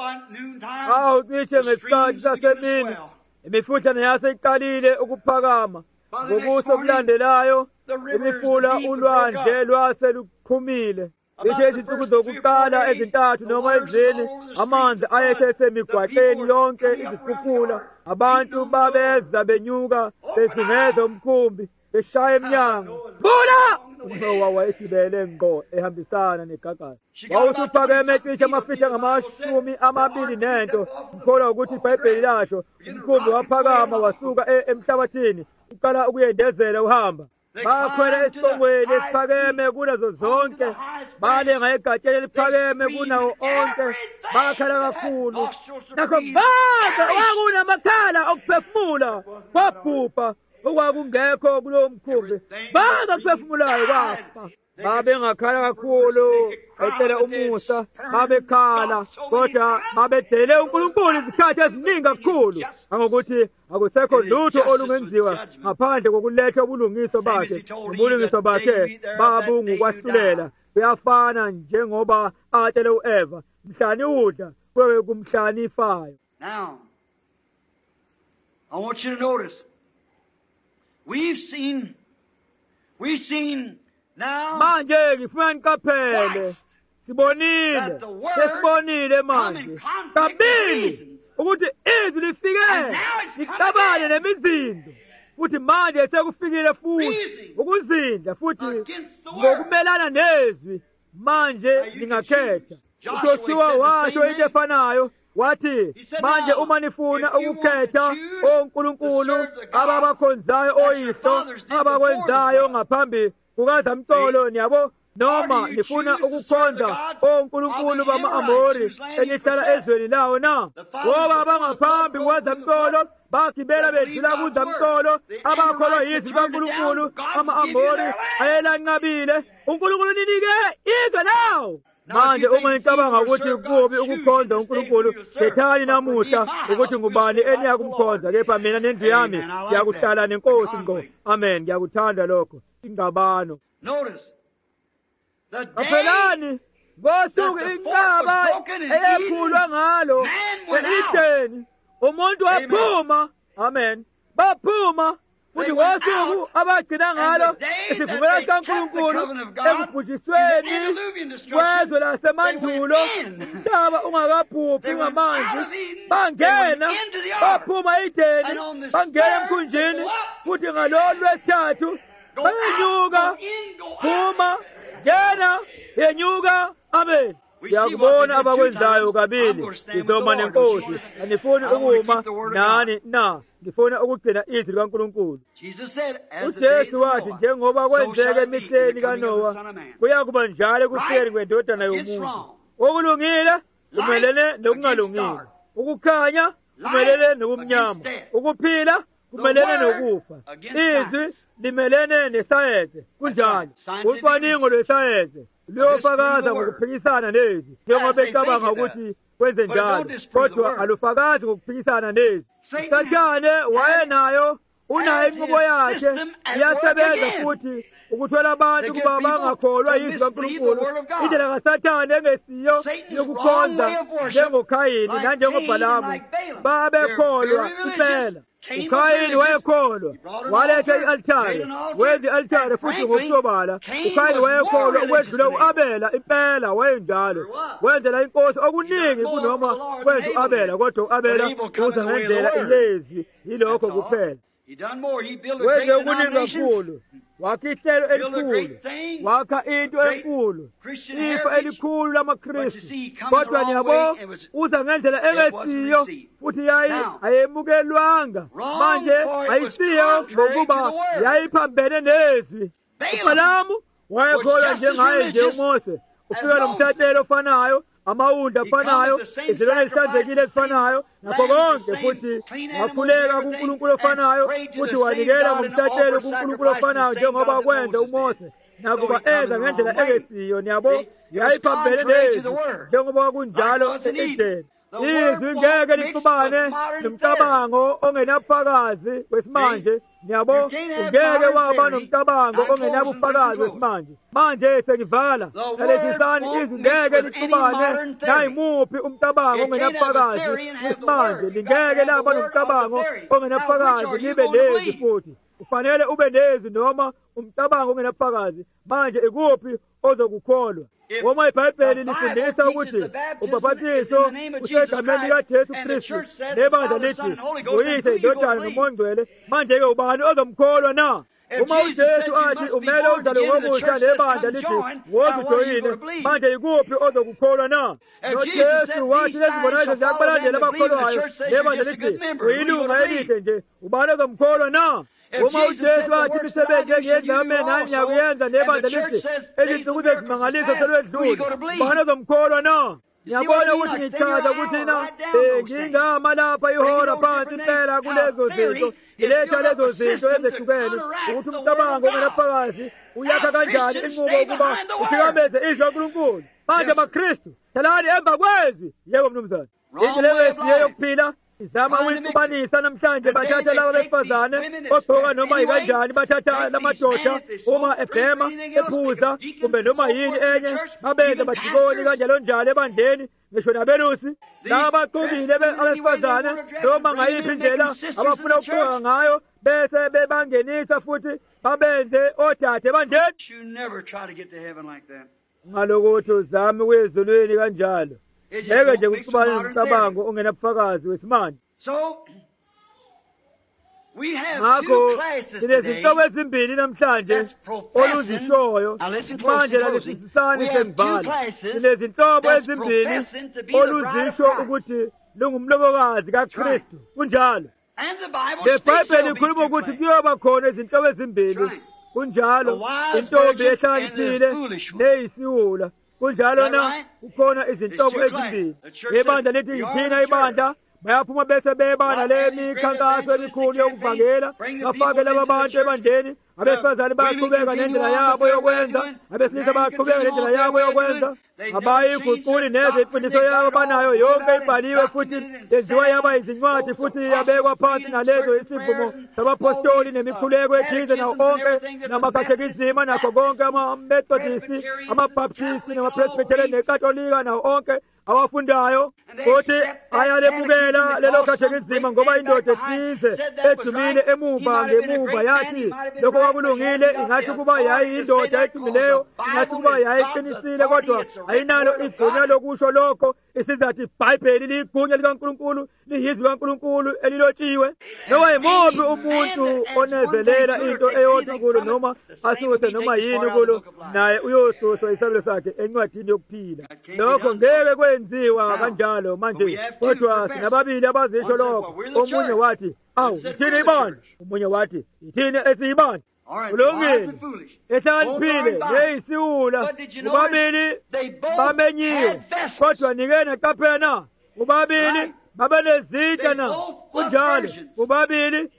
A: Awu cishe ngesikhathi sasemini imifutshane yaseyiqalile ukuphakama. Ngokuso okulandelayo imifula ulwandle lwase luqhumile. Lithe izinsuku zokuqala ezintathu noma ezine amanzi ayethe semigwaqeni yonke izikhukhula. Abantu babeza benyuka bezungeza umkhumbi beshaya emnyango. Bula! Unowa wayegibele ngqo ehambisana negagasi. Wawusuphakeme cishe amafitha ngamashumi amabili nento. Ngikholwa ukuthi iBhayibheli lasho umkhumbi waphakama wasuka emhlabathini uqala ukuyendezela uhamba. Bakhwela esiqongweni esiphakeme kunazo zonke, balenga egatsheni eliphakeme kunawo onke, bakhala kakhulu. Nakho bonke kwakunamakhala okuphefumula kwabhubha okwakungekho kulowo mkhumbi. Bonke okuphefumulayo kwafa. Babengakhala kakhulu ecela umusa, babekhala kodwa babedele uNkulunkulu izikhathi eziningi kakhulu ngokuthi akusekho lutho olungenziwa ngaphandle kokulethwa ubulungiso bakhe. Ubulungiso bakhe babungu kwahlulela uyafana njengoba atshele uEva, mhlani udla kwewe kumhlani ifayo.
B: Now, I want you to notice, we've seen, we've seen now
A: manje ngifuna nikaphele sibonile sesibonile manje kabili ukuthi izwi lifike liqabane nemizindo futhi manje sekufikile futhi ukuzinda futhi ngokumelana nezwi manje ningakhetha. uJoshua washo into efanayo wathi manje uma nifuna ukukhetha onkulunkulu ababakhonzayo oyihlo abakwenzayo ngaphambi kukazamcolo niyabo noma nifuna ukukhonza onkulunkulu bama-Amori enihlala ezweni lawo na, ngoba abangaphambi kukazamcolo bagibela bedlula kuzamcolo abakholwa yizwi likaNkulunkulu ama-Amori ayelanqabile. uNkulunkulu ninike izwe lawo. Manje uma nicabanga ukuthi kubi ukukhonza uNkulunkulu, khethani namuhla ukuthi ngubani eniyakumkhonza. Kepha mina nendlu yami ngiyakuhlala neNkosi ngqo. Amen. Ngiyakuthanda lokho. Ingabano.
B: Notice the day
A: Kaphelani ngosuku inqaba eyephulwa ngalo e-Edeni umuntu waphuma. Amen. Baphuma futhi ngosuku abagcina ngalo isivumelwano sikaNkulunkulu ekubhujisweni kwezwe lasemandulo umhlaba ungakabhubhi ngamanzi, bangena baphuma e-Edeni bangena emkhunjini futhi ngalolu lwesithathu bayenyuka phuma ngena yenyuka. Amen. Ngiyakubona abakwenzayo kabili. Ngizoma neNkosi. Angifuni ukuma nani na. Ngifuna ukugcina izwi likaNkulunkulu. uJesu wathi njengoba kwenzeka emihleni kaNowa kuyakuba njalo ekufikeni kwendodana yomuntu. Okulungile kumelene nokungalungile, ukukhanya kumelene nokumnyama, ukuphila kumelene nokufa. Izwi limelene nesayensi kunjalo. Ucwaningo lwesayensi luyofakaza ngokuphikisana nezwi njengoba becabanga ukuthi kwenze njalo, kodwa alufakazi ngokuphikisana nezwi. uSathane wayenayo unayo inqubo yakhe iyasebenza futhi ukuthola abantu kuba bangakholwa yizwi kaNkulunkulu indlela kaSathane engesiyo yokukhonza njengoKhayini nanjengobhalamu babekholwa impela. uKhayini wayekholwa waletha i-altare wenza i-altare futhi ngokusobala. uKhayini wayekholwa ukwedlula u-Abela impela wayenjalo wenzela inkosi okuningi kunoma kwenza u-Abela kodwa u-Abela uza ngendlela iyezi yilokho kuphela. wenze okuningi kakhulu wakha ihlelo elikhulu wakha into enkulu ifa elikhulu lamakristu kodwa niyabo uza ngendlela engesiyo futhi yayi ayemukelwanga manje ayisiyo ngokuba yayiphambene nezwi. uBhalamu wayekholwa njengaye nje uMose ufika nomthathelo ofanayo amawundi afanayo izilwane ezihlanzekile ezifanayo nakho konke futhi wakhuleka kuNkulunkulu ofanayo futhi wanikela ngomthathelo kuNkulunkulu ofanayo njengoba kwenza uMose nakuba enza ngendlela engesiyo. niyabo yayiphambene nezwi njengoba kunjalo e-Edeni. izwi ngeke lixubane nomcabango ongenabufakazi wesimanje. niyabo ungeke waba nomcabango ongenabufakazi wesimanje. manje sengivala nalesisani izwi ngeke lixubane nayimuphi umcabango ongenabufakazi wesimanje. lingeke laba nomcabango ongenabufakazi libe nezwi futhi kufanele ube nezwi noma umcabango ongenabufakazi. manje ikuphi ozokukholwa? Uma iBhayibheli lifundisa ukuthi ubhaphathiso usegameni likaJesu Kristu nebandla lithi uyise indodana noMoya Ngcwele, manje-ke ubani ozomkholwa na? uma uJesu athi umele uzalwe ngomusha nebandla lithi wokujoyine, manje ikuphi ozokukholwa na? noJesu wathi lezibonakaliso ziyakubalandela abakholwayo nebandla lithi uyilunga elihle nje, ubani ozomkholwa na? uma uJesu athi imisebenzi engiyenzayo mina ngiyakuyenza nebandla lithi ezinsuku zezimangaliso selwedlule, ubani ozomkholwa na? Ngiyabona ukuthi ngichaza ukuthi na ngingama lapha ihora phansi impela kulezo zinto, ngiletha lezo zinto ezehlukene ukuthi umcabango ongenaphakathi uyakha kanjani inqubo ukuba uthikameze izwi laNkulunkulu. manje amakristu thalani emva kwezwi. yebo mnumzane, indlela esiyo yokuphila izama ukuyixubanisa namhlanje. bathatha laba besifazane ogqoka noma yikanjani, bathatha lamadoda uma ebhema ephuza kumbe noma yini enye babenza badikoni kanjalo njalo ebandleni, ngisho nabelusi laba baqubile abesifazane noma ngayiphi indlela abafuna ukugqoka ngayo bese bebangenisa futhi babenze odade ebandleni. ngalokuthi uzame ukuya ezulwini kanjalo ngeke nje kuxubane nomcabango ongenabufakazi wesimanje. ngakho sinezinhlobo ezimbili namhlanje oluzishoyo manje lalesisisani sengivala. sinezinhlobo ezimbili oluzisho ukuthi lungumlobokazi kaKristu kunjalo. leBhayibheli ikhuluma ukuthi kuyoba khona izinhlobo ezimbili kunjalo, intombi ehlakaniphile neyisiwula kunjalo na kukhona izinhlobo ezimbili. ibandla lithi yithina ibandla bayaphuma bese bebana le mikhankaso emikhulu yokuvangela bafake laba bantu ebandleni. abesifazane bayaqhubeka nendlela yabo yokwenza, abesilisa bayaqhubeka nendlela yabo yokwenza. abayiguquli neze imfundiso yabo banayo yonke ibhaliwe futhi yenziwa yaba izincwadi futhi yabekwa phansi nalezo isivumo sabapostoli nemikhuleko ethize nawo onke namakhathekizima nakho konke amamethodisi amabhaptisti namapresbiteri nekatolika nawo onke awafundayo futhi ayalemukela lelo khathekizima ngoba indoda ethize edumile emuva ngemuva yathi lokho kwakulungile. ingathi kuba yayi indoda edumileyo, ingathi kuba yayiqinisile, kodwa ayinalo igunya lokusho lokho. isizathi iBhayibheli liyigunya likaNkulunkulu, liyizwi likaNkulunkulu elilotshiwe. noma yimuphi umuntu onezelela into eyodwa kulo noma asuse noma yini kulo, naye uyosuswa isabelo sakhe encwadini yokuphila. lokho ngeke kwenziwa kanjalo manje, kodwa sinababili abazisho lokho. omunye wathi awu yithini ibandla, omunye wathi yithini esiyibandla. kulungile, ehlakaniphile neyisiwula ubabili bamenyiwe, kodwa nikena qaphena ubabili babenezitsha na kunjalo. ubabili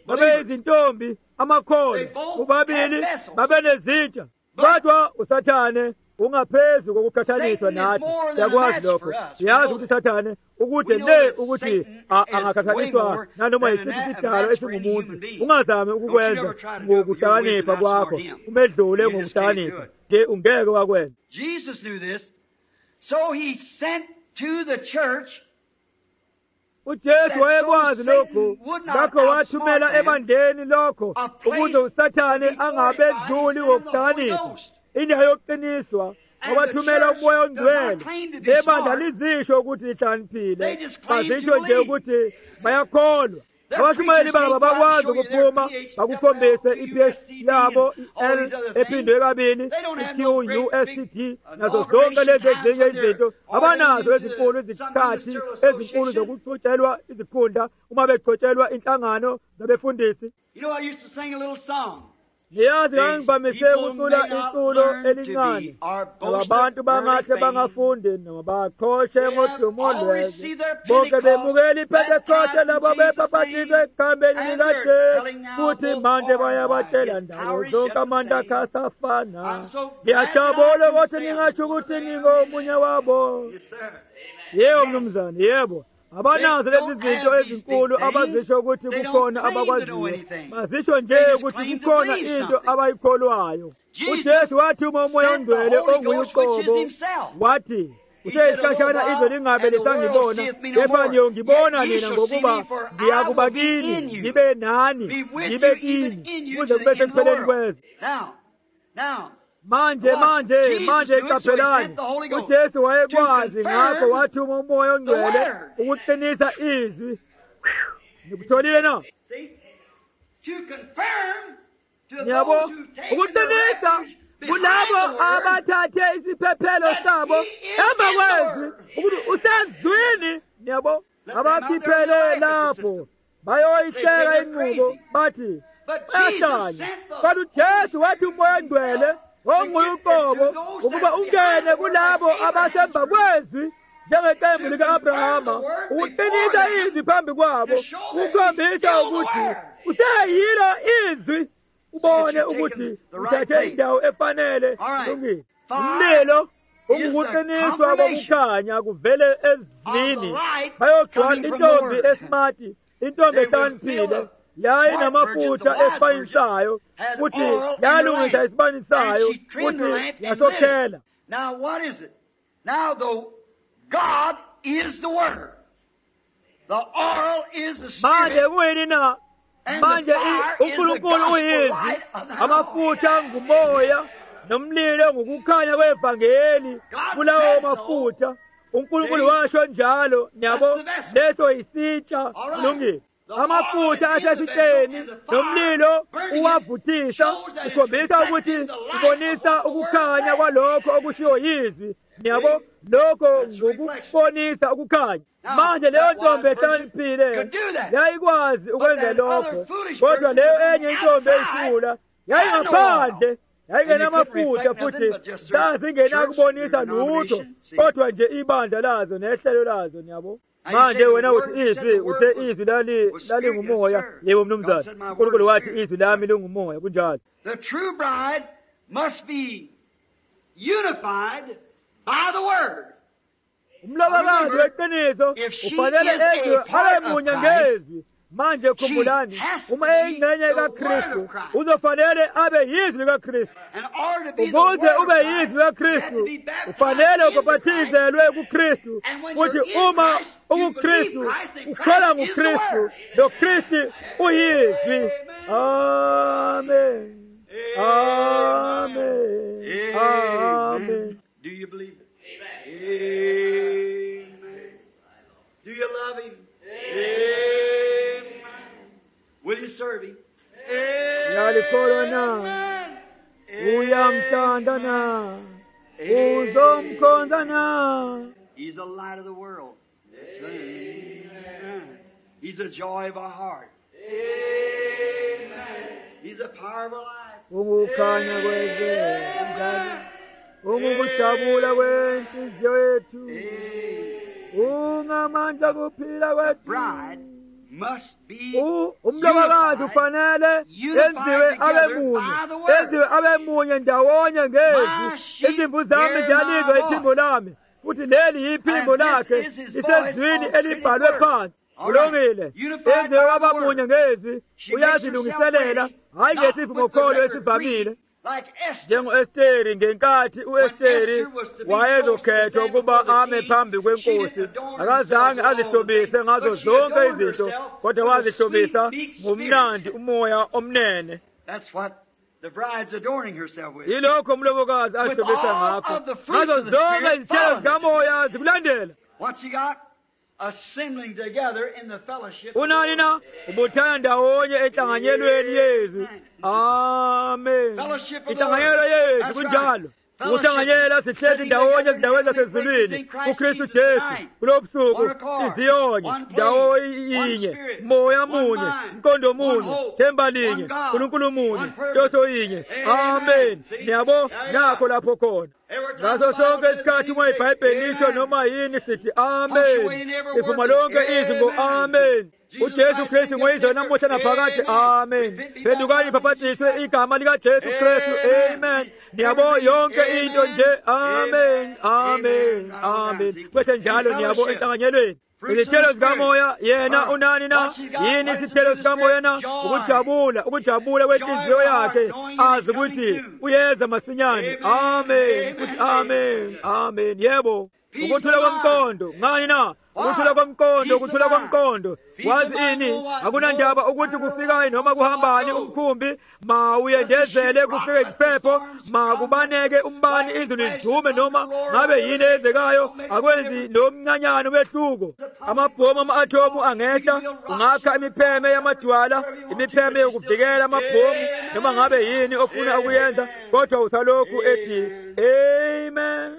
A: babeyizintombi amakholo, ubabili babenezitsha. kodwa uSathane ungaphezu kokukhathaniswa nathi yakwazi lokho yazi ukuthi sathane ukude le ukuthi angakhathaniswa nanoma yisiphi isidalo esingumuntu ungazame ukukwenza ngokuhlakanipha kwakho umedlule ngokuhlakanipha nje ungeke wakwenza.
B: Jesus knew this, so he sent to the church.
A: uJesu wayekwazi lokho ngakho wathumela ebandleni lokho ukuze usathane angabedluli ngokuhlakanipha indawo yokuqiniswa wabathumela umoya ongcwele lebandla lizisho ukuthi lihlaniphile bazisho nje ukuthi bayakholwa abashumayeli babo bakwazi ukuphuma bakukhombise i-P H D yabo i-L ephindwe kabini i-Q U S C D nazo zonke lezi ezinye izinto abanazo ezinkulu izikhathi ezinkulu zokucotshelwa izikhunda uma becotshelwa inhlangano zabefundisi.
B: You know, I used to sing a little song.
A: Niyazi ngangivamise ukucula iculo elincane abantu bangahle bangafundi noma baqhoshe ngodumo lwezwe bonke bemukela iPentecoste labo bebhaphathizwe ekhambeni likaJesu futhi manje bayabatshela ndawo zonke amandla akhe asafana. Ngiyajabula ukuthi ningasho ukuthi ningomunye wabo. Yebo mnumzane, yebo abanazo lezi zinto ezinkulu abazisho ukuthi kukhona abakwaziyo bazisho nje ukuthi kukhona into abayikholwayo. uJesu wathuma umoya ongcwele onguyuqobo wathi useyisihlashana izwe lingabe lisangibona kepha ngiyongibona nina ngokuba ngiyakuba kini ngibe nani ngibe kini kuze kube sekupheleni kwezwe. Manje manje manje iqaphelani uJesu wayekwazi ngakho wathuma umoya ongcwele ukuqinisa izwi. Nikutholile na? Yabo ukuqinisa kulabo abathathe isiphephelo sabo emva kwezwi ukuthi usezwini. Yabo abakhiphele lapho bayoyihleka inqubo bathi bayahlanya kodwa uJesu wathi umoya ongcwele onguyuqobo ukuba ungene kulabo abasemva kwezwi njengeqembu lika-Abrahama ukuqinisa izwi phambi kwabo ukukhombisa ukuthi useyilo izwi ubone ukuthi uthathe indawo efanele lungile. Umlilo ungukuqiniswa kokukhanya kuvele ezwini bayogcwala intombi esimati intombi ehlaniphile yayinamafutha esibanisayo futhi yalungisa esibanisayo futhi yasokhela.
B: Now what is it? Now the God is the Word. The oil is the Spirit.
A: Manje kuyini na? Manje uNkulunkulu uyizwi, amafutha ngumoya, nomlilo ngukukhanya kwevangeli kulawo mafutha. uNkulunkulu washo njalo nyabo leso isitsha kulungile. Amafutha asesitsheni nomlilo uwavuthisa ukhombisa ukuthi ubonisa ukukhanya kwalokho okushiwo yizwi. Yabo lokho ngokubonisa ukukhanya. Manje leyo ntombi ehlaniphile yayikwazi ukwenza lokho kodwa leyo enye intombi eyisula yayingaphandle yayingenamafutha futhi zazingenakubonisa lutho kodwa nje ibandla lazo nehlelo lazo. Yabo manje wena uthi izwi uthe izwi lali lalingumoya. Yebo mnumzane, uNkulunkulu wathi izwi lami lingumoya kunjalo.
B: The true bride must be unified by the Word.
A: Umlobakazi weqiniso ufanele ezwe abemunye ngezwi. Manje khumbulani uma eyingxenye kaKristu uzofanele abe yizwi likaKristu. Ukuze ube yizwi likaKristu ufanele ukubhathizelwe kuKristu futhi uma uKristu ukholwa nguKristu loKristu uyizwi. Amen. Amen. Amen.
B: Do you believe it? Amen. Do you love Him? Amen. Will you serve Him?
A: Amen. Uyamthanda na uzomkhonza na.
B: He's the light of the world. Amen. He's the joy of our heart. Amen. He's the power of our life.
A: Ukukhanya kwezwe ungukujabula kwenhliziyo yethu ungamandla kuphila kwethu.
B: Bride must be
A: U- umlobokazi
B: unified,
A: ufanele enziwe abe munye, enziwe abe munye ndawonye ngezwi. Izimvu zami ziyalizwa iphimbo lami, futhi leli yiphimbo lakhe lisezwini elibhalwe phansi. Kulungile, enziwe waba munye ngezwi, uyazilungiselela, hayi ngesivumokholo esivamile.
B: like Esther.
A: Njengo-Esteri, ngenkathi u-Esteri wayezokhethwa ukuba ame phambi kwenkosi, akazange azihlobise ngazo zonke izinto, kodwa wazihlobisa ngomnandi umoya omnene.
B: That's what the bride's adorning herself with.
A: Yilokho umlobokazi azihlobisa ngakho, ngazo zonke izithelo zikamoya zikulandela.
B: What's he got? Assembling together in the fellowship.
A: Unani na? Ubuthanda ndawonye enhlanganyelweni yezwi. Amen. Inhlanganyelo yezwi kunjalo. Ukuhlanganyela sihlezi ndawonye ezindaweni zasezulwini kuKristu Jesu kulo busuku iziyonye ndawo yinye moya munye mkondo munye themba linye uNkulunkulu munye ntoso yinye. Amen. Niyabo nakho lapho khona ngaso sonke isikhathi uma iBhayibheli lisho noma yini sithi amen. Sivuma lonke izwi ngo amen. uJesu Kristu ngoyizwe namuhla naphakade. Amen. Phendukani phaphatiswe igama lika Jesu Kristu. Amen. Niyabo yonke into nje. Amen. Amen. Amen. Bese njalo niyabo enhlanganyelweni. Izithelo zikamoya yena unani na? Yini isithelo sikamoya na? Ukujabula, ukujabula kwenhliziyo yakhe, azi ukuthi uyeza masinyane. Amen. Uthi amen. Amen. Yebo. Ukuthula komqondo. Ngani na? Ukuthula komqondo, ukuthula komqondo. Wazi ini? Akunandaba ukuthi kufikayo noma kuhambani umkhumbi, ma uyendezele kufike isiphepho, ma kubaneke umbani izulu lijume noma ngabe yini ezekayo, akwenzi nomncanyana umehluko. Amabhomu ama-athomu angehla, ungakha imipheme yamadwala, imipheme yokuvikela amabhomu noma ngabe yini ofuna ukuyenza, kodwa usalokhu ethi amen.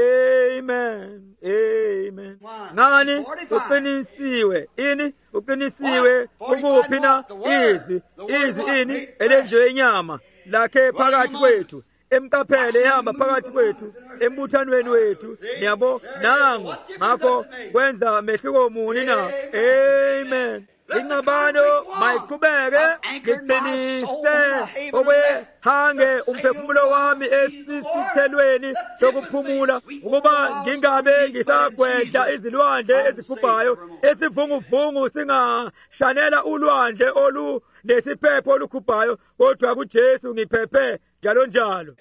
A: Amen. Amen. Ngani uqinisiwe ini uqinisiwe ukuphi na izwi izwi ini elenziwe inyama lakhe phakathi kwethu emqaphele ehamba phakathi kwethu embuthanweni wethu. Yabo nango ngakho kwenza mehluko muni na. Amen. Ingabano mayiqhubeke ngiqinise okwehange umphefumulo wami esisithelweni sokuphumula ukuba ngingabe ngisagwedla izilwandle ezibhubhayo esivunguvungu singashanela ulwandle olu nesiphepho olukhubhayo kodwa kuJesu ngiphephe njalo njalo.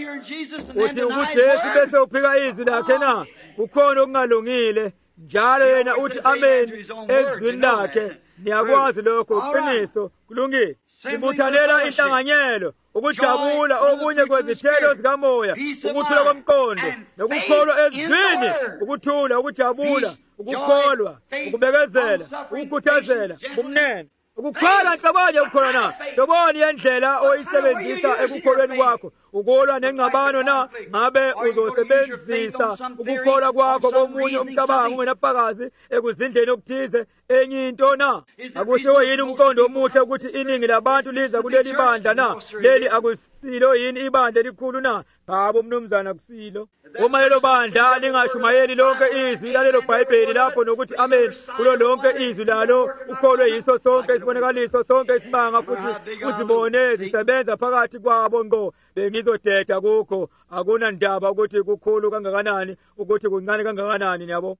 A: Uthi uJesu bese uphika izwi lakhe na kukhona okungalungile njalo yena uthi amen ezwini lakhe. Niyakwazi lokho iqiniso kulungile. Sibuthanela inhlanganyelo, ukujabula okunye kwezithelo zikamoya, ukuthula komqondo nokukholwa ezwini, ukuthula, ukujabula, ukukholwa, ukubekezela, ukukhuthazela, ubumnene. Ukukholwa nhlobonye ukukholwa na? Hloboni yendlela oyisebenzisa ekukholweni kwakho. Ukolwa nengxabano na? Ngabe uzosebenzisa ukukholwa kwakho komunye umcabango ungenafakazi ekuzindleni okuthize enye into na? Akushiwo yini umqondo omuhle ukuthi iningi labantu liza kuleli bandla na? Leli akusilo yini ibandla elikhulu na? Ngabo mnumzana kusilo. Uma lelo bandla lingashumayeli lonke izwi lalelo Bhayibheli lapho nokuthi amen kulo lonke izwi lalo ukholwe yiso sonke isibonakaliso sonke isimanga futhi uzibone zisebenza phakathi kwabo ngo bengizodeda kukho akuna ndaba ukuthi kukhulu kangakanani ukuthi kuncane kangakanani. Niyabo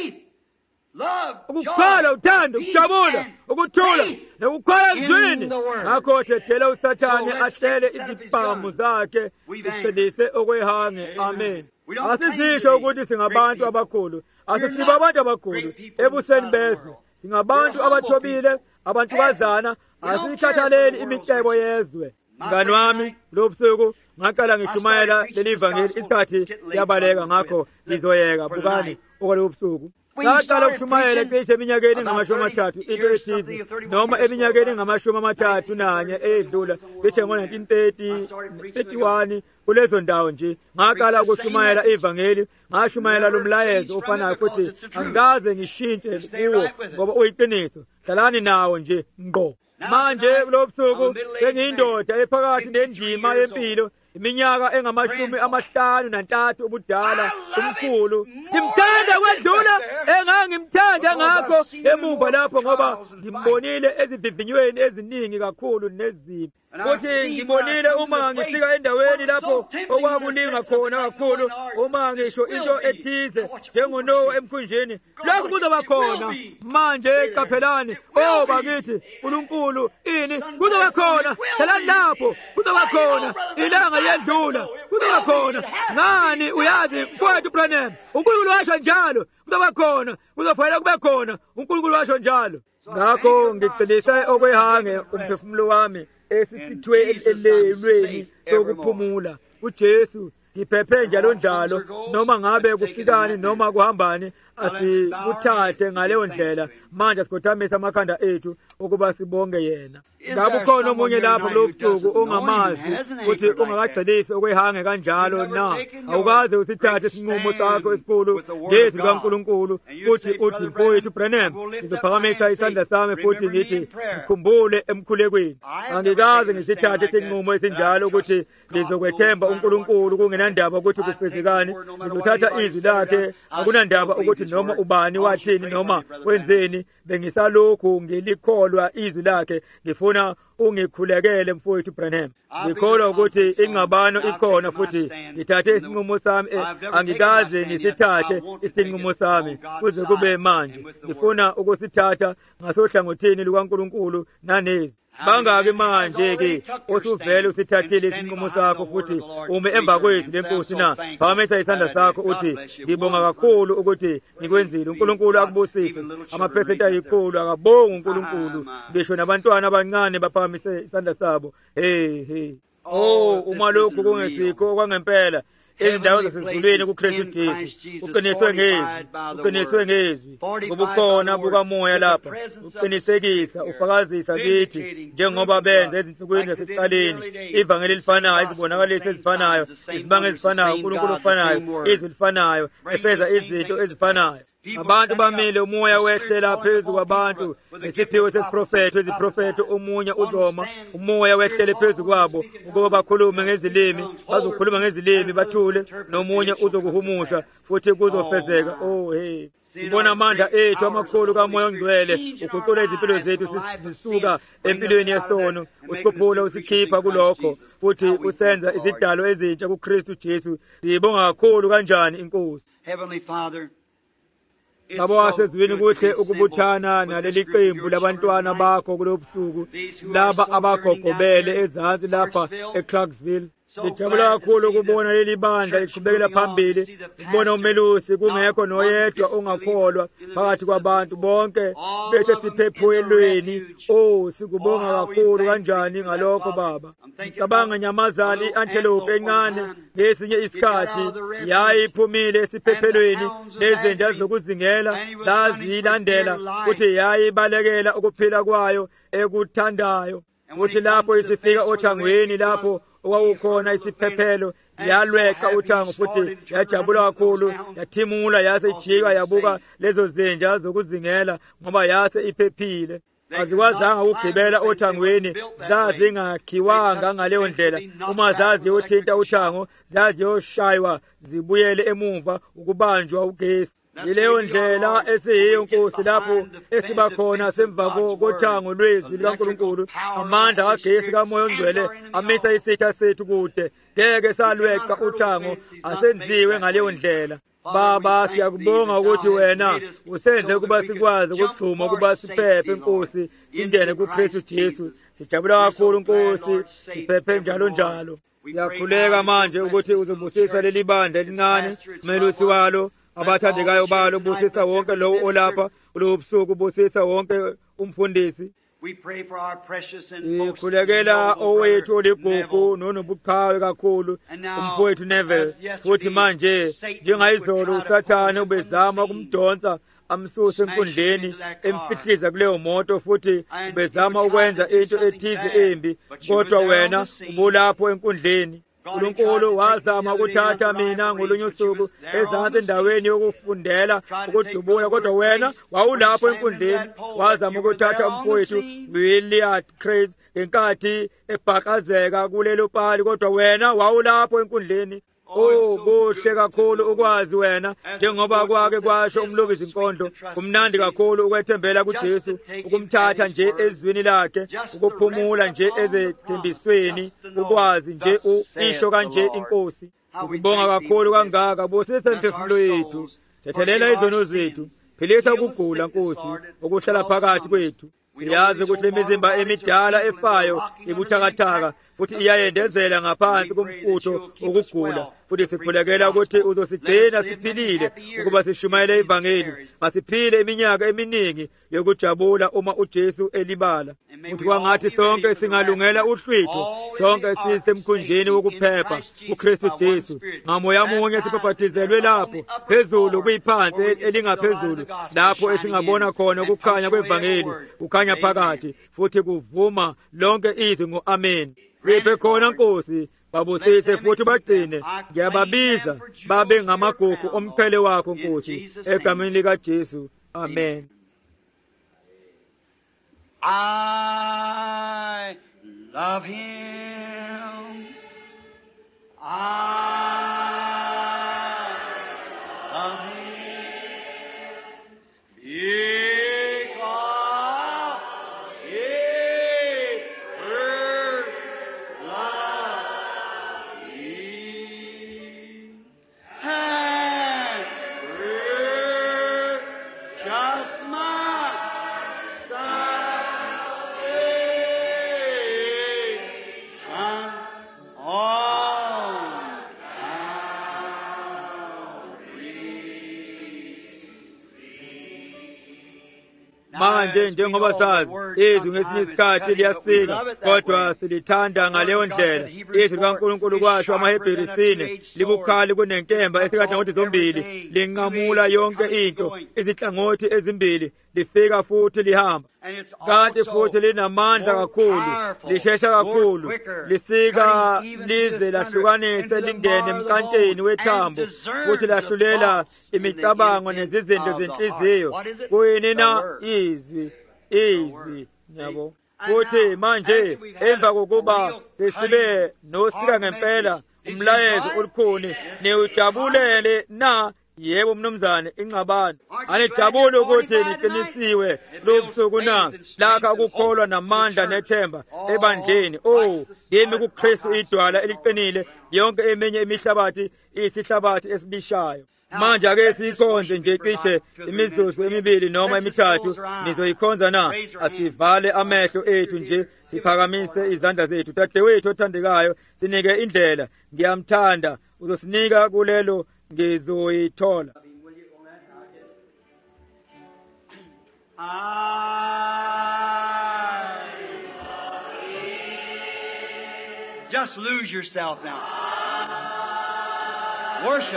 A: ukukholwa, uthando, ukujabula, ukuthula nokukholwa ezwini. Ngakho thethela uSathane ahlele izibhamu zakhe siqedise okwehange. Amen. Asizisho ukuthi singabantu abakhulu, asisiba abantu abakhulu ebuseni bezwe. Singabantu abathobile, abantu bazana, asiyikhathaleli imicebo yezwe. Mngani wami, lo busuku ngaqala ngishumayela leli vangeli isikhathi siyabaleka ngakho ngizoyeka bukani okwalo busuku. Ngaqala ukushumayela cishe eminyakeni engamashumi amathathu into ethize noma eminyakeni engamashumi amathathu nanye eyedlula cishe ngo-nineteen thirty, thirty-one kulezo ndawo nje. Ngaqala ukushumayela ivangeli, ngashumayela lo mlayezo ofanayo futhi angikaze ngishintshe kuwo ngoba uyiqiniso. Hlalani nawo nje ngqo. Manje kulo busuku sengiyindoda ephakathi nendima yempilo iminyaka engamashumi amahlanu nantathu ubudala umkhulu. Ngimthanda kwedlula engangimthanda ngakho emuva lapho ngoba ngimbonile ezivivinyweni eziningi kakhulu nezimpi futhi ngibonile uma ngifika endaweni lapho okwakulinga khona kakhulu uma ngisho into ethize njengoNowa emkhunjini lokho kuzoba khona manje qaphelani oh bakithi uNkulunkulu ini kuzoba khona selani lapho kuzoba khona ilanga liyedlula kuzoba khona ngani uyazi mfowethu Branham uNkulunkulu washo njalo kuzoba khona kuzofanele kube khona uNkulunkulu washo njalo ngakho ngicilise okwehange umphefumulo wami esisithwe elelweni sokuphumula uJesu ngiphephe njalo njalo noma ngabe kufikani noma kuhambani asikuthathe ngaleyo ndlela manje sikothamisa amakhanda ethu ukuba sibonge yena ngabe ukhona omunye lapho kulobusuku ongamazi ukuthi ungakagxilisi okwehange kanjalo na awukaze usithathe isinqumo sakho esikhulu ngezwi likaNkulunkulu futhi uthi mfowethu Branham ngizophakamisa isandla sami futhi ngithi ngikhumbule emkhulekweni angikaze ngisithathe isinqumo esinjalo ukuthi ngizokwethemba uNkulunkulu kungenandaba ukuthi kufezekani ngizothatha izwi lakhe akunandaba ukuthi noma ubani wathini noma wenzeni bengisalokhu ngilikholwa izwi lakhe ngifuna ungikhulekele mfowethu Branham ngikholwa ukuthi ingxabano ikhona futhi ngithathe isinqumo sami angikaze ngisithathe isinqumo sami kuze kube manje ngifuna ukusithatha ngasohlangothini lukaNkulunkulu nanezi bangaki manje ke osuvele usithathile isinqumo sakho futhi ume emva kwethu lenkosi na phakamisa isandla sakho uthi ngibonga kakhulu ukuthi nikwenzile uNkulunkulu akubusise amaphesenti ayikhulu akabonga uNkulunkulu ngisho nabantwana abancane baphakamise isandla sabo hey hey oh uma lokhu kungesikho kwangempela izindawo zasezulwini kuKristu Jesu uqiniswe ngezwi uqiniswe ngezwi ngobukhona bukamoya lapha uqinisekisa ufakazisa kithi njengoba benza ezinsukwini zasekuqaleni ivangeli lifanayo izibonakalisi ezifanayo izibanga ezifanayo uNkulunkulu ofanayo izwi lifanayo efeza izinto ezifanayo abantu bamile umoya wehlela phezu kwabantu nesiphiwo sesiprofethi iziprofethi omunye uzoma umoya wehlele phezu kwabo ukuba bakhulume ngezilimi bazokhuluma ngezilimi bathule nomunye uzokuhumusha futhi kuzofezeka oh hey sibona amandla ethu amakhulu kaMoya oNgcwele uguqula izimpilo zethu sisuka empilweni yesono usikhuphula usikhipha kulokho futhi usenza izidalo ezintsha kuKristu Jesu sibonga kakhulu kanjani inkosi
B: Heavenly Father
A: Baba wasezwini kuhle ukubuthana naleli qembu labantwana bakho kulobusuku laba abagogobele ezansi lapha eClarksville Ngijabula kakhulu ukubona leli bandla liqhubekela phambili ukubona umelusi kungekho noyedwa ongakholwa phakathi kwabantu bonke bese siphephelweni oh sikubonga kakhulu kanjani ngalokho baba ngicabanga nyamazali iantelope encane ngesinye isikhathi yayiphumile esiphephelweni lezinja zokuzingela lazilandela futhi yayibalekela ukuphila kwayo ekuthandayo futhi lapho isifika othangweni lapho okwawukhona isiphephelo yalweka uthango futhi yajabula kakhulu yathimula yase ijika yabuka lezo zinja zokuzingela ngoba yase iphephile azikwazanga ukugibela othangweni zazingakhiwanga ngaleyo ndlela uma zazi yothinta uthango zazi yoshaywa zibuyele emumva ukubanjwa ugesi yileyo ndlela esiyiyo nkosi lapho esibakhona semva kothango lwezwi likaNkulunkulu amandla kagesi kaMoya oNgcwele amisa isitha sethu kude ngeke salweqa uthango asenziwe ngaleyo ndlela Baba siyakubonga ukuthi wena usenze kuba sikwazi ukugxuma kuba siphephe inkosi singene kuKristu Jesu sijabula kakhulu inkosi siphephe njalo njalo siyakhuleka manje ukuthi uzobusisa leli bandla elincane umelusi walo abathandekayo balo busisa wonke lowo olapha kulo busuku busisa wonke umfundisi sikhulekela owethu oligugu nonobuqhawe kakhulu umfowethu Neville futhi manje njengayizolo uSathane ubezama ukumdonsa amsuse enkundleni emfihliza kuleyo moto futhi ubezama ukwenza into ethize embi kodwa wena ubulapho enkundleni uNkulunkulu wazama ukuthatha mina ngolunye usuku ezansi endaweni yokufundela ukudubula kodwa wena wawulapho enkundleni wazama ukuthatha umfowethu Williard Craze enkathi ebhakazeka kulelo pali kodwa wena wawulapho enkundleni Oh kuhle kakhulu ukwazi wena njengoba kwake kwasho umlungisi inkondlo kumnandi kakhulu ukwethembela kuJesu ukumthatha nje ezwini lakhe ukuphumula nje ezethembisweni ukwazi nje isho kanje inkosi sikubonga kakhulu kangaka busisa imphefumulo yethu thethelela izono zethu philisa ukugula Nkosi okuhlala phakathi kwethu siyazi ukuthi lemizimba emidala efayo ibuthakathaka futhi iyayendezela ngaphansi komfutho ukugula futhi sikhulekela ukuthi uzosigcina siphilile ukuba sishumayele ivangeli masiphile iminyaka eminingi yokujabula uma uJesu elibala futhi kwangathi sonke singalungela uhlwitho sonke sisemkhunjini wokuphepha uKristu Jesu ngamoya munye sibhaphathizelwe lapho phezulu kuyiphansi elingaphezulu lapho esingabona khona ukukhanya kwevangeli kukhanya phakathi futhi kuvuma lonke izwi ngo-amen siphe khona Nkosi babusise futhi bagcine ngiyababiza babe ngamagugu omqhele wakho Nkosi egameni lika Jesu amen.
B: I love him. I love him. Yeah.
A: Manje njengoba sazi izwi ngesinye isikhathi liyasika kodwa silithanda ngaleyo ndlela izwi likaNkulunkulu kwasho amaHebheru sine libukhali kunenkemba esikhathi zombili linqamula yonke into izihlangothi ezimbili lifika futhi lihamba kanti futhi linamandla kakhulu lishesha kakhulu lisika lize lahlukanise lingene emkantsheni wethambo futhi lahlulela imicabango nezizinto zenhliziyo kuyini na izwi izwi yabo futhi manje emva kokuba sesibe nosika ngempela umlayezo olukhuni niujabulele na yebo mnumzane ingxabano anijabule ukuthi niqinisiwe lobusuku na lakha ukukholwa namandla nethemba ebandleni oh yimi kuKristu idwala eliqinile yonke eminye imihlabathi isihlabathi esibishayo manje ake sikhonze nje cishe imizuzu emibili noma emithathu nizoyikhonza na asivale amehlo ethu nje siphakamise izandla zethu dadewethu othandekayo sinike indlela ngiyamthanda uzosinika kulelo ngizoyithola.
B: Just lose yourself now. Worship.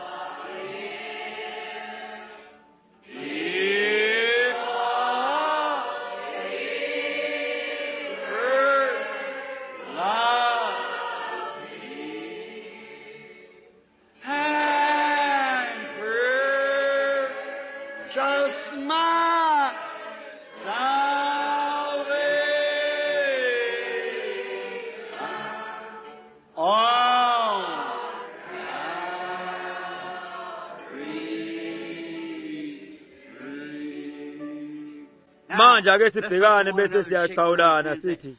A: Manje ake sibhekane bese siyaqhawulana sithi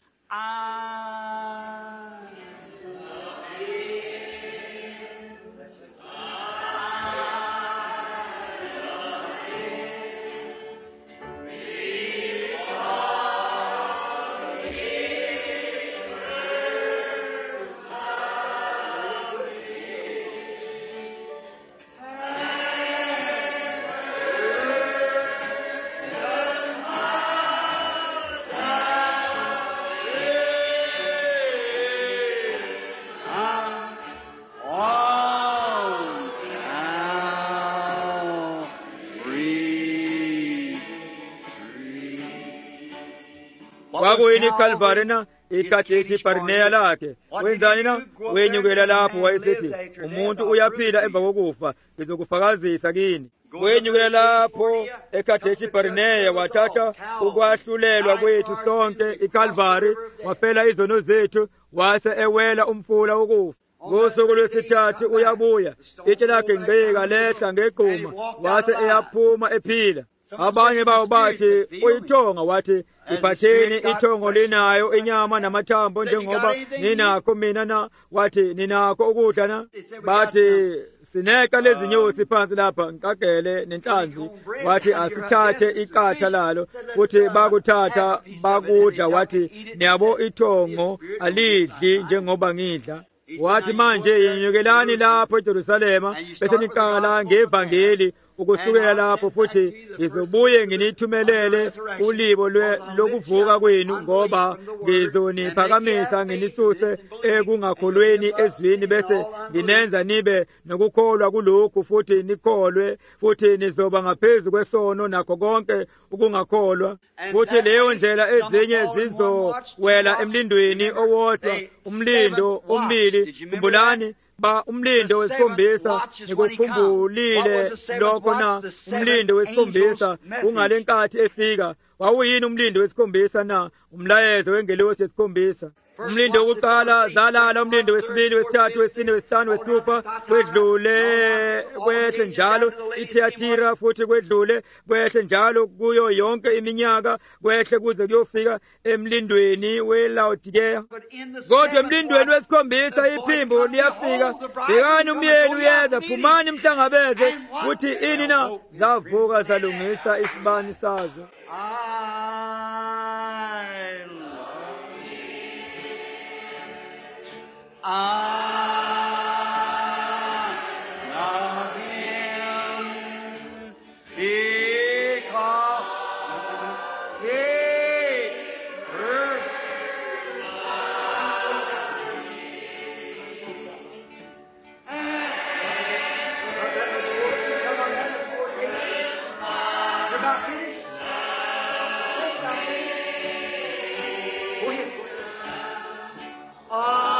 A: kwakuyini Calvary na ikhathethi Barineya lakhe wenzani na wenyukela lapho wayesithi umuntu uyaphila emva kokufa ngizokufakazisa kini wenyukela lapho ekhathethi Barineya wathatha ukwahlulelwa kwethu sonke iCalvary wafela izono zethu wase ewela umfula wokufa ngosuku lwesithathu uyabuya itshe lakhe ngqika lehla ngegquma wase eyaphuma ephila. Abanye bawo bathi uyithonga, wathi iphatheni ithongo linayo inyama namathambo njengoba ninakho mina na. Wathi ninakho ukudla na? Bathi sineqa lezinyosi phansi lapha ngiqagele nenhlanzi. Wathi asithathe iqatha lalo, futhi bakuthatha bakudla. Wathi niyabo ithongo alidli njengoba ngidla. Wathi manje yenyukelani lapho eJerusalema bese niqala ngevangeli. Ukusukela lapho futhi ngizobuye nginithumelele ulibo lokuvuka kwenu, ngoba ngizoniphakamisa nginisuse ekungakholweni ezwini bese nginenza nibe nokukholwa kulokhu futhi nikholwe, futhi nizoba ngaphezu kwesono nakho konke ukungakholwa. Futhi leyo ndlela ezinye zizowela emlindweni owodwa, umlindo omibili. Kumbulani ba umlindo wesikhombisa ngikukhumbulile lokho na. Umlindo wesikhombisa ungalenkathi efika. Wawuyini umlindo wesikhombisa na? Umlayezo wengelosi yesikhombisa. Umlindo wokuqala zalala, umlindo wesibili, wesithathu, wesine, wesihlanu, wesithupha, kwedlule kwehle njalo iThiatira, futhi kwedlule kwehle njalo kuyo yonke iminyaka, kwehle kuze kuyofika emlindweni weLaodikeya. Kodwa emlindweni wesikhombisa iphimbo liyafika. Bhekani umyeni uyeza, phumani mhlangabeze. Futhi ini na? Zavuka zalungisa isibani sazo.
B: I love him because he heard. You're not finished? Go ahead. Oh.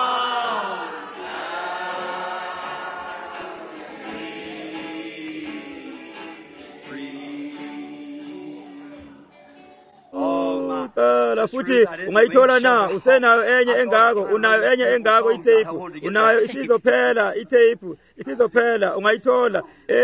A: Futhi ungayithola na? Usenayo enye engako? Unayo enye engako itape? Unayo? Isizophela itape, isizophela. Ungayithola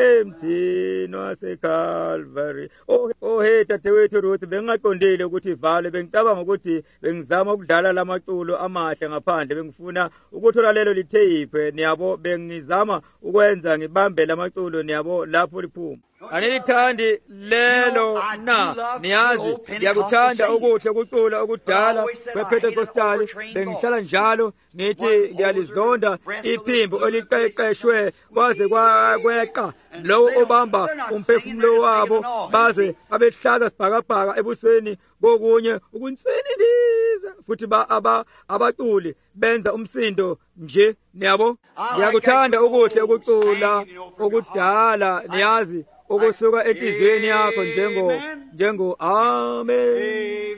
A: emthini waseCalvary. Oh oh hey dadewethu Ruth, bengaqondile ukuthi vale. Bengicabanga ukuthi bengizama ukudlala lamaculo amahle ngaphandle. Bengifuna ukuthola lelo litape, niyabo. Bengizama ukwenza ngibambe lamaculo, niyabo, lapho liphuma. Anilithandi lelo na? Niyazi ngiyakuthanda okuhle ukucula okudala kwePentecostali. Bengihlala njalo ngithi ngiyalizonda iphimbo eliqeqeshwe kwaze kweqa lowo obamba umphefumulo wabo baze abehlaza sibhakabhaka ebusweni kokunye ukunsweniliza. Futhi ba aba abaculi benza umsindo nje, niyabo. Ngiyakuthanda okuhle ukucula okudala, niyazi, okusuka enhliziyweni yakho njengo njengo amen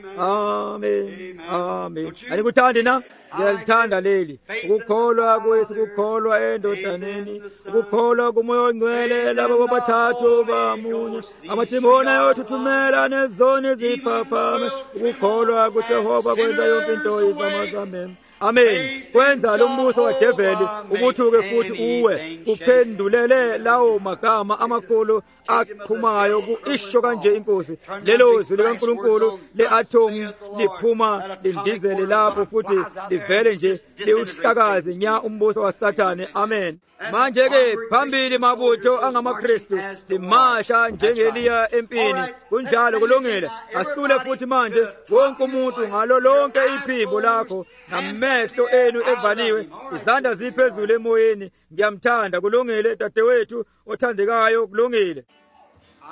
A: amen amen. Anikuthandi na? Ngiyalithanda leli ukukholwa kwesi, ukukholwa endodaneni, ukukholwa kuMoya oNgcwele, labo bobathathu bamunye, amathimona yothuthumela nezoni ziphaphame, ukukholwa kuJehova kwenza yonke into izamazameni. Amen. Kwenza lo mbuso kaDeveli ubuthuke futhi uwe, uphendulele lawo magama amakhulu aqhumayo ku-isho kanje inkosi. Lelo zwi likaNkulunkulu le-atomu liphuma lindizele lapho futhi livele nje liwuhlakaze nya umbuso waSathane. Amen. Manje-ke phambili mabutho angamaKristu limasha njengeliya empini. Kunjalo kulungile. Asitule futhi manje wonke umuntu ngalo lonke iphimbo lakho namehlo enu evaliwe, izandla ziphezulu emoyeni. Ngiyamthanda. Kulungile dadewethu othandekayo. Kulungile.
B: I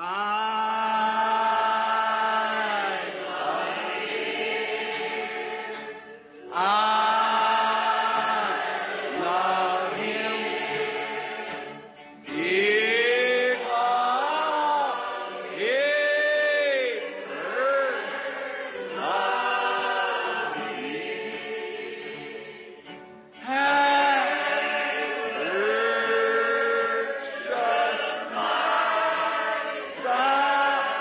B: love him because he first loved me. Purchased my salvation.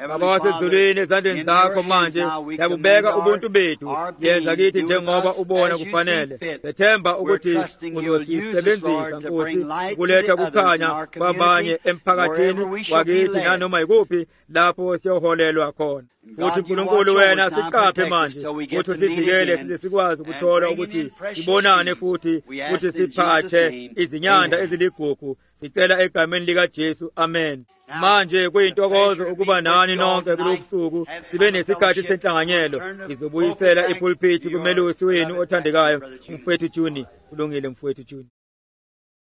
A: Baba wasezulwini ezandleni zakho manje yakubeka ubuntu bethu yenza kithi njengoba ubona kufanele sethemba ukuthi uzosisebenzisa Nkosi ukuletha kukhanya kwabanye emphakathini wakithi nanoma yikuphi lapho siyoholelwa khona futhi uNkulunkulu wena siqaphe manje ukuthi sivikele size sikwazi ukuthola ukuthi sibonane futhi futhi siphathe izinyanda eziligugu sicela egameni lika Jesu amen. Manje kuyintokozo ukuba nani nonke kulobusuku sibe nesikhathi senhlanganyelo izobuyisela ipulpiti kumelusi wenu othandekayo umfowethu Juni. Kulungile mfowethu Juni.